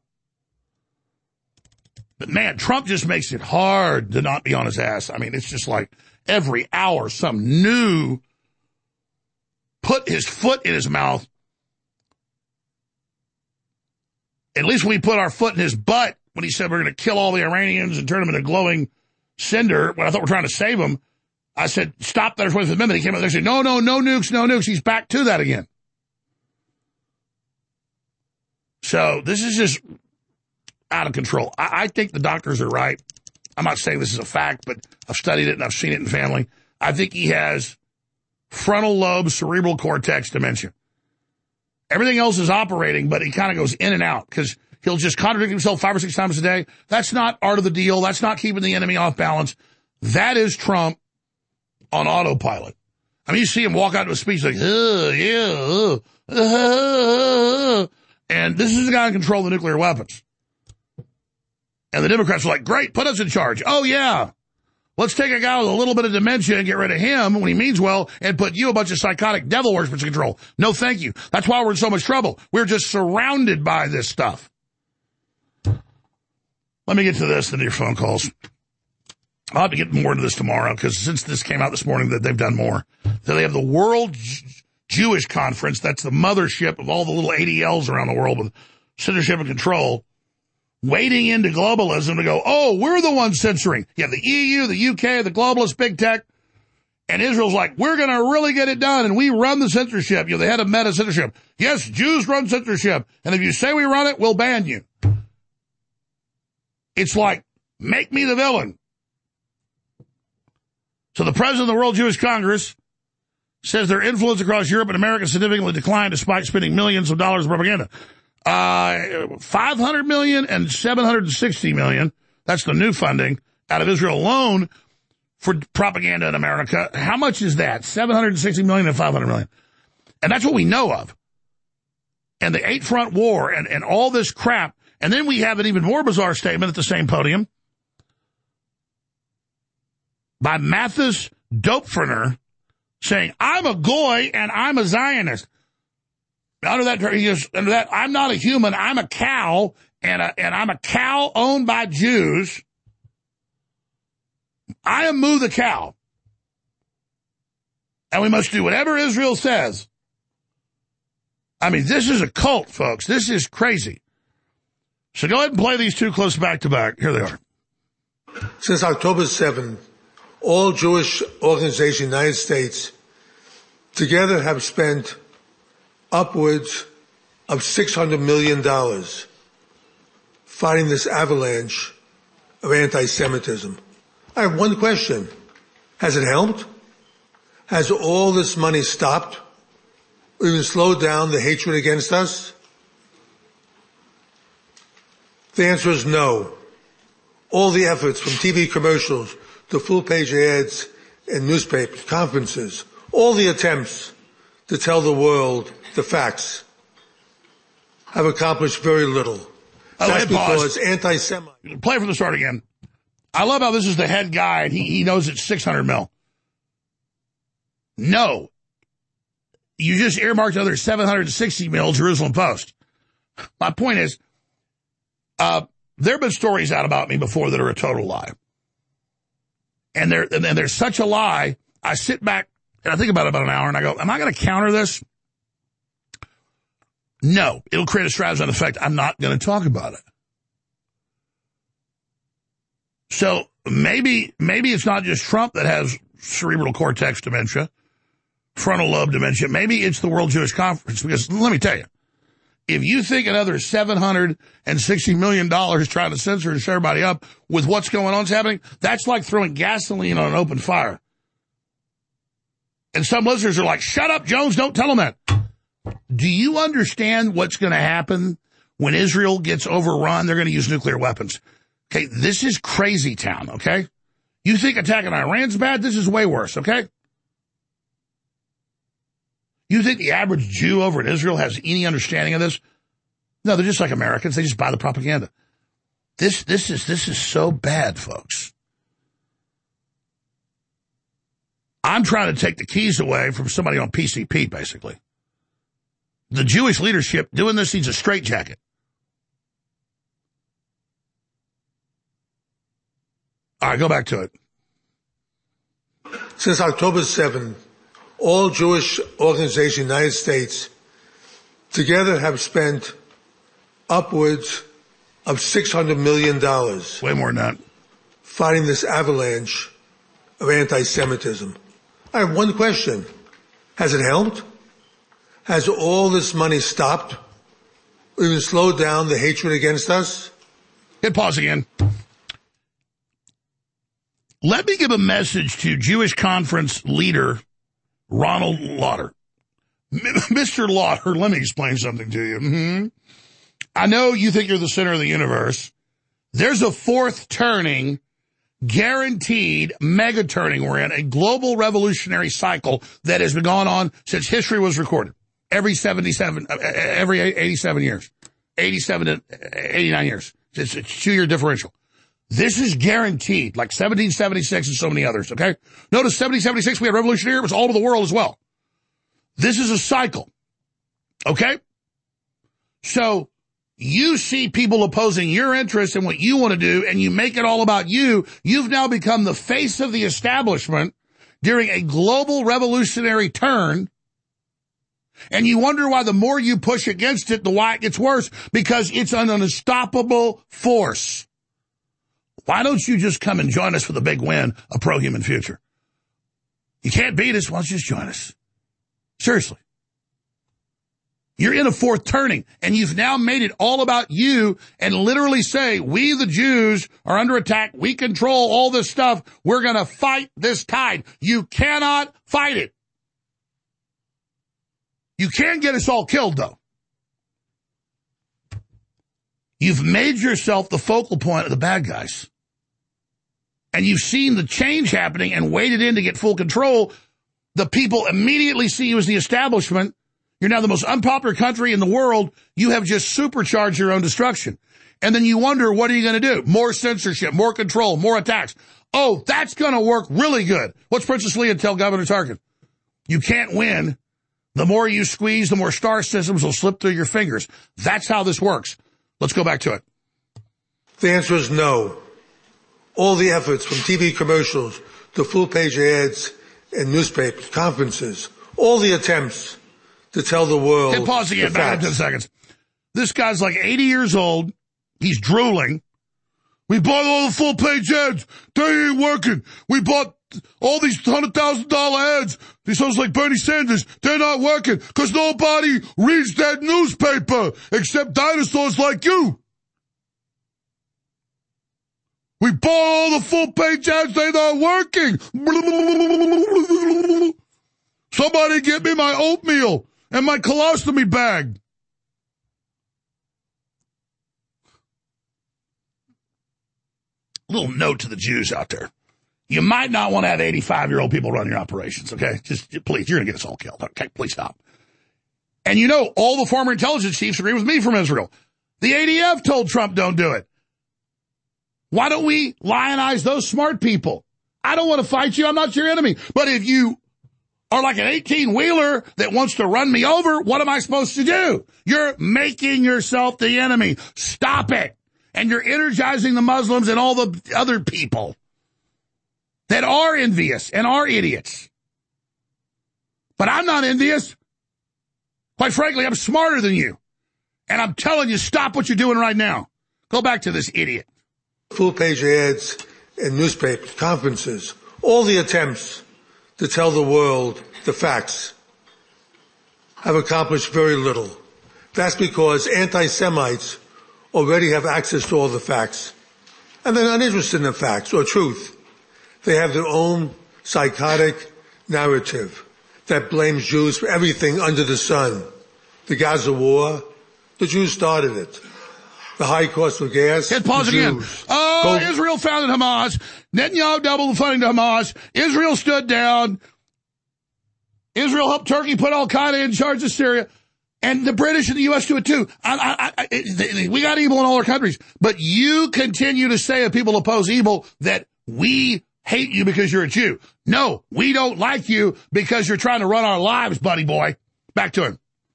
But man, Trump just makes it hard to not be on his ass. I mean, it's just like every hour some new put his foot in his mouth. At least when we put our foot in his butt, when he said we're going to kill all the Iranians and turn them into glowing cinder, when I thought we're trying to save them, I said, stop that 25th Amendment. He came out there and said, no nukes. He's back to that again. So this is just out of control. I think the doctors are right. I'm not saying this is a fact, but I've studied it and I've seen it in family. I think he has frontal lobe cerebral cortex dementia. Everything else is operating, but he kind of goes in and out because he'll just contradict himself 5 or 6 times a day. That's not art of the deal. That's not keeping the enemy off balance. That is Trump on autopilot. I mean, you see him walk out to a speech like, and this is the guy in control of the nuclear weapons. And the Democrats are like, great, put us in charge. Oh, yeah. let's take a guy with a little bit of dementia and get rid of him when he means well and put you, a bunch of psychotic devil worshippers, in control. No, thank you. That's why we're in so much trouble. We're just surrounded by this stuff. Let me get to this, then your phone calls. I'll have to get more into this tomorrow, because since this came out this morning, that they've done more. So they have the World Jewish Conference. That's the mothership of all the little ADLs around the world with censorship and control, wading into globalism to go, oh, we're the ones censoring. You have the EU, the UK, the globalists, big tech. And Israel's like, we're going to really get it done, and we run the censorship. You know, the head of Meta censorship. Yes, Jews run censorship. And if you say we run it, we'll ban you. It's like, make me the villain. So the president of the World Jewish Congress says their influence across Europe and America significantly declined despite spending millions of dollars on propaganda. 500 million and 760 million. That's the new funding out of Israel alone for propaganda in America. How much is that? 760 million and 500 million. And that's what we know of. And the Eight Front War and all this crap. And then we have an even more bizarre statement at the same podium by Mathis Dopferner saying, I'm a goy and I'm a Zionist. Under that, I'm not a human, I'm a cow, and I'm a cow owned by Jews. I am Moo the cow. And we must do whatever Israel says. I mean, this is a cult, folks. This is crazy. So go ahead and play these two close back to back. Here they are. Since October 7th, all Jewish organizations in the United States together have spent upwards of $600 million fighting this avalanche of anti-Semitism. I have one question. Has it helped? Has all this money stopped or even slowed down the hatred against us? The answer is no. All the efforts from TV commercials to full-page ads in newspapers, conferences, all the attempts to tell the world the facts have accomplished very little. That's because anti-Semites... Play from the start again. I love how this is the head guy, and he knows it's 600 mil. No. You just earmarked another 760 mil Jerusalem Post. My point is, there have been stories out about me before that are a total lie. And they're such a lie, I sit back and I think about it about an hour and I go, am I going to counter this? No. It'll create a Streisand effect. I'm not going to talk about it. So maybe it's not just Trump that has cerebral cortex dementia, frontal lobe dementia. Maybe it's the World Jewish Conference, because let me tell you, if you think another $760 million trying to censor and shut everybody up with what's going on is happening, that's like throwing gasoline on an open fire. And some listeners are like, shut up, Jones, don't tell them that. Do you understand what's going to happen when Israel gets overrun? They're going to use nuclear weapons. Okay, this is crazy town, okay? You think attacking Iran's bad? This is way worse, okay? You think the average Jew over in Israel has any understanding of this? No, they're just like Americans. They just buy the propaganda. This is so bad, folks. I'm trying to take the keys away from somebody on PCP, basically. The Jewish leadership doing this needs a straitjacket. All right, go back to it. Since October 7th, all Jewish organizations in the United States together have spent upwards of $600 million. Way more than that. Fighting this avalanche of anti-Semitism. I have one question. Has it helped? Has all this money stopped or even slowed down the hatred against us? Hit pause again. Let me give a message to Jewish Conference leader Ronald Lauder. Mr. Lauder, let me explain something to you. I know you think you're the center of the universe. There's a fourth turning, guaranteed mega turning we're in, a global revolutionary cycle that has been going on since history was recorded. Every 87 years. 87 to 89 years. It's a 2-year differential. This is guaranteed, like 1776 and so many others, okay? Notice 1776, we had revolutionary, it was all over the world as well. This is a cycle, okay? So you see people opposing your interests and what you want to do, and you make it all about you. You've now become the face of the establishment during a global revolutionary turn, and you wonder why the more you push against it, the why it gets worse, because it's an unstoppable force. Why don't you just come and join us for the big win, a pro-human future? You can't beat us, why don't you just join us? Seriously. You're in a fourth turning, and you've now made it all about you and literally say, we the Jews are under attack, we control all this stuff, we're going to fight this tide. You cannot fight it. You can get us all killed, though. You've made yourself the focal point of the bad guys. And you've seen the change happening and waded in to get full control. The people immediately see you as the establishment. You're now the most unpopular country in the world. You have just supercharged your own destruction. And then you wonder, what are you going to do? More censorship, more control, more attacks. Oh, that's going to work really good. What's Princess Leia tell Governor Tarkin? You can't win. The more you squeeze, the more star systems will slip through your fingers. That's how this works. Let's go back to it. The answer is no. All the efforts from TV commercials to full-page ads in newspapers, conferences, all the attempts to tell the world. Hit pause again, back up 10 seconds. This guy's like 80 years old. He's drooling. We bought all the full-page ads. They ain't working. We bought all these $100,000 ads. These sounds like Bernie Sanders. They're not working because nobody reads that newspaper except dinosaurs like you. We bought all the full-page ads. They're not working. Somebody get me my oatmeal and my colostomy bag. Little note to the Jews out there. You might not want to have 85-year-old people run your operations, okay? Just, please, you're going to get us all killed. Okay, please stop. And you know, all the former intelligence chiefs agree with me from Israel. The ADF told Trump don't do it. Why don't we lionize those smart people? I don't want to fight you. I'm not your enemy. But if you are like an 18-wheeler that wants to run me over, what am I supposed to do? You're making yourself the enemy. Stop it. And you're energizing the Muslims and all the other people that are envious and are idiots. But I'm not envious. Quite frankly, I'm smarter than you. And I'm telling you, stop what you're doing right now. Go back to this idiot. Full-page ads in newspapers, conferences, all the attempts to tell the world the facts have accomplished very little. That's because anti-Semites already have access to all the facts. And they're not interested in the facts or truth. They have their own psychotic narrative that blames Jews for everything under the sun. The Gaza war, the Jews started it. The high cost of gas. Hit pause again. Israel founded Hamas. Netanyahu doubled the funding to Hamas. Israel stood down. Israel helped Turkey put Al-Qaeda in charge of Syria. And the British and the U.S. do it too. We got evil in all our countries. But you continue to say if people oppose evil that we hate you because you're a Jew. No, we don't like you because you're trying to run our lives, buddy boy. Back to him.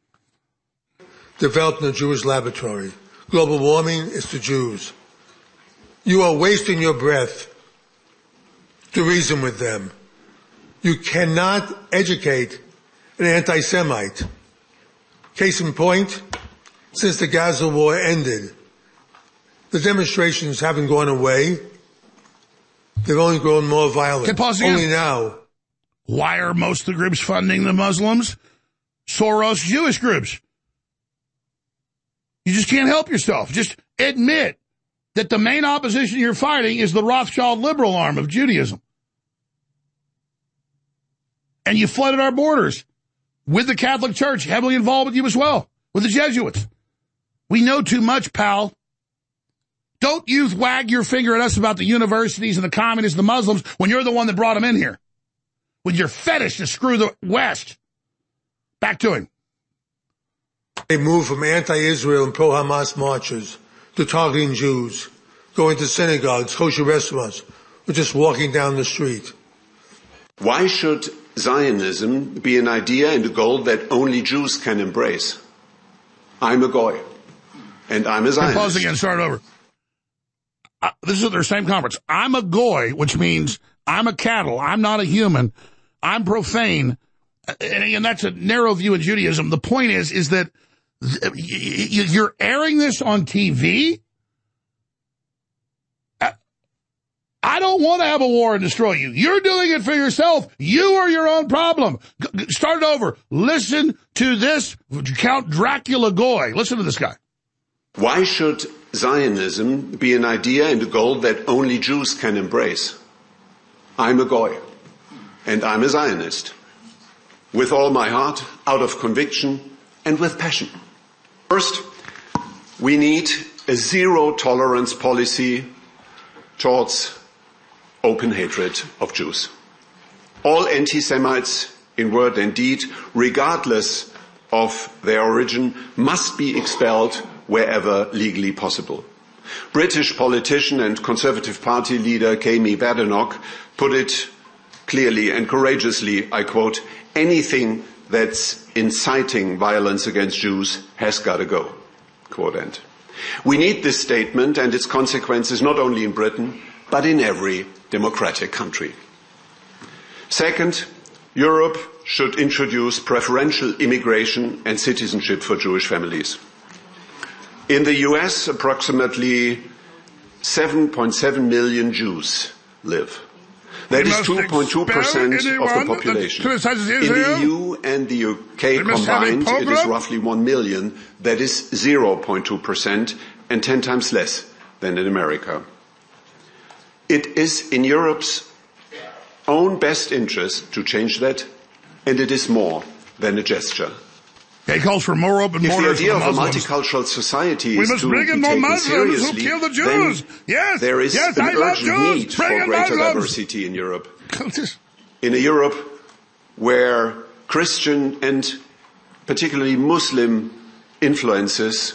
Developed in a Jewish laboratory. Global warming is the Jews. You are wasting your breath to reason with them. You cannot educate an anti-Semite. Case in point, since the Gaza war ended, the demonstrations haven't gone away. They've only grown more violent. Okay, pause again. Only now. Why are most of the groups funding the Muslims? Soros Jewish groups. You just can't help yourself. Just admit that the main opposition you're fighting is the Rothschild liberal arm of Judaism. And you flooded our borders with the Catholic Church, heavily involved with you as well, with the Jesuits. We know too much, pal. Don't you wag your finger at us about the universities and the communists and the Muslims when you're the one that brought them in here. With your fetish to screw the West. Back to him. They moved from anti-Israel and pro-Hamas marches to targeting Jews, going to synagogues, kosher restaurants, or just walking down the street. Why should Zionism be an idea and a goal that only Jews can embrace? I'm a goy, and I'm a Zionist. Pause again, start over. This is their same conference. I'm a goy, which means I'm a cattle. I'm not a human. I'm profane. And that's a narrow view in Judaism. The point is that you're airing this on TV? I don't want to have a war and destroy you. You're doing it for yourself. You are your own problem. Start over. Listen to this Count Dracula Goy. Listen to this guy. Why should Zionism be an idea and a goal that only Jews can embrace? I'm a goy, and I'm a Zionist. With all my heart, out of conviction, and with passion. First, we need a zero-tolerance policy towards open hatred of Jews. All anti-Semites, in word and deed, regardless of their origin, must be expelled wherever legally possible. British politician and Conservative Party leader Kemi Badenoch put it clearly and courageously, I quote, anything that's inciting violence against Jews has got to go, quote end. We need this statement and its consequences not only in Britain, but in every democratic country. Second, Europe should introduce preferential immigration and citizenship for Jewish families. In the US, approximately 7.7 million Jews live. That is 2.2% of the population. In the EU and the UK combined, it is roughly 1 million. That is 0.2% and 10 times less than in America. It is in Europe's own best interest to change that, and it is more than a gesture. He calls for more open borders. If the idea of a multicultural society is to bring in be more taken Muslims seriously, who kill the Jews. then there is an urgent need for greater diversity in Europe. In a Europe where Christian and particularly Muslim influences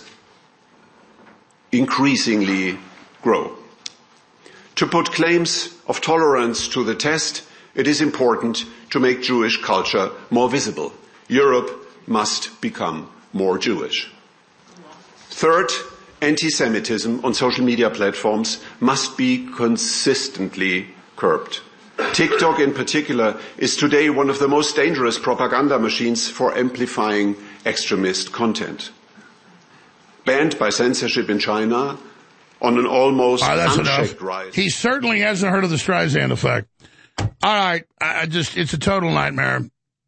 increasingly grow. To put claims of tolerance to the test, it is important to make Jewish culture more visible. Europe must become more Jewish. Third, anti-Semitism on social media platforms must be consistently curbed. TikTok in particular is today one of the most dangerous propaganda machines for amplifying extremist content. Banned by censorship in China on an almost unchecked rise. He certainly hasn't heard of the Streisand effect. All right, it's a total nightmare.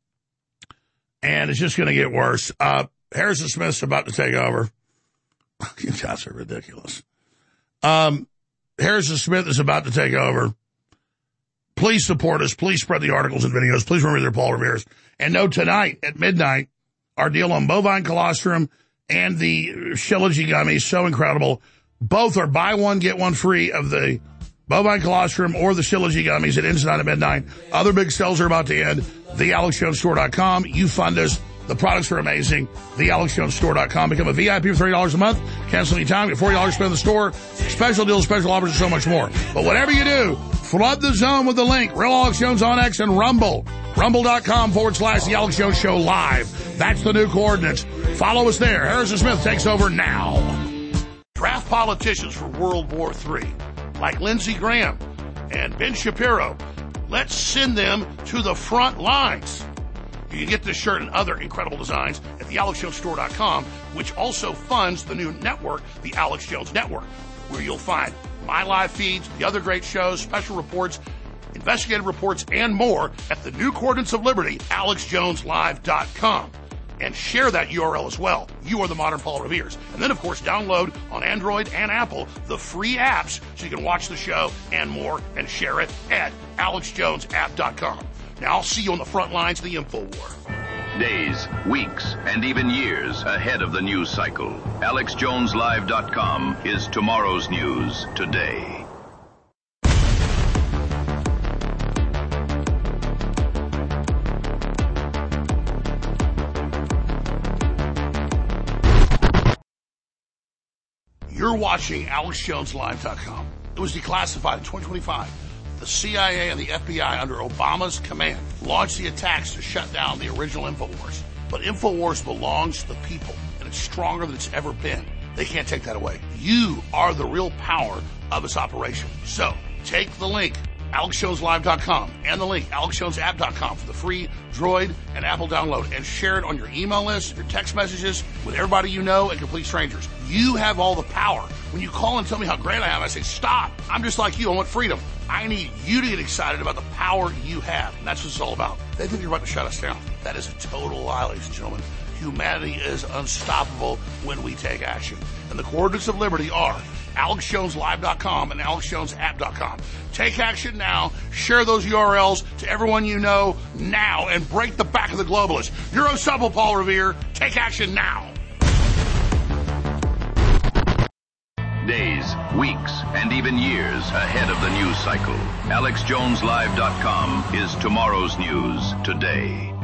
And it's just going to get worse. Harrison Smith's about to take over. You guys are ridiculous. Harrison Smith is about to take over. Please support us. Please spread the articles and videos. Please remember they're Paul Revere's. And know tonight at midnight, our deal on bovine colostrum and the Shilajit gummies, so incredible. Both are buy one, get one free of the bovine colostrum or the Shilajit gummies. It ends tonight at midnight. Other big sales are about to end. TheAlexJonesStore.com. You fund us. The products are amazing. TheAlexJonesStore.com. Become a VIP for $30 a month. Cancel any time. Get $40 spent in the store. Special deals, special offers, and so much more. But whatever you do, flood the zone with the link. Real Alex Jones on X and Rumble. Rumble.com/The Alex Jones Show Live. That's the new coordinates. Follow us there. Harrison Smith takes over now. Draft politicians for World War III, like Lindsey Graham and Ben Shapiro. Let's send them to the front lines. You can get this shirt and other incredible designs at thealexjonesstore.com, which also funds the new network, the Alex Jones Network, where you'll find my live feeds, the other great shows, special reports, investigative reports, and more at the new coordinates of liberty, alexjoneslive.com. And share that URL as well. You are the modern Paul Revere's. And then, of course, download on Android and Apple the free apps so you can watch the show and more and share it at alexjonesapp.com. Now, I'll see you on the front lines of the InfoWar. Days, weeks, and even years ahead of the news cycle. AlexJonesLive.com is tomorrow's news today. You're watching AlexJonesLive.com. It was declassified in 2025. The CIA and the FBI under Obama's command launched the attacks to shut down the original InfoWars. But InfoWars belongs to the people, and it's stronger than it's ever been. They can't take that away. You are the real power of this operation. So, take the link, AlexJonesLive.com, and the link, AlexJonesApp.com, for the free Droid and Apple download, and share it on your email list, your text messages, with everybody you know and complete strangers. You have all the power. When you call and tell me how great I am, I say, stop. I'm just like you. I want freedom. I need you to get excited about the power you have. And that's what it's all about. They think you're about to shut us down. That is a total lie, ladies and gentlemen. Humanity is unstoppable when we take action. And the coordinates of liberty are AlexJonesLive.com and AlexJonesApp.com. Take action now. Share those URLs to everyone you know now and break the back of the globalists. You're unstoppable, Paul Revere. Take action now. Days, weeks, and even years ahead of the news cycle. AlexJonesLive.com is tomorrow's news today.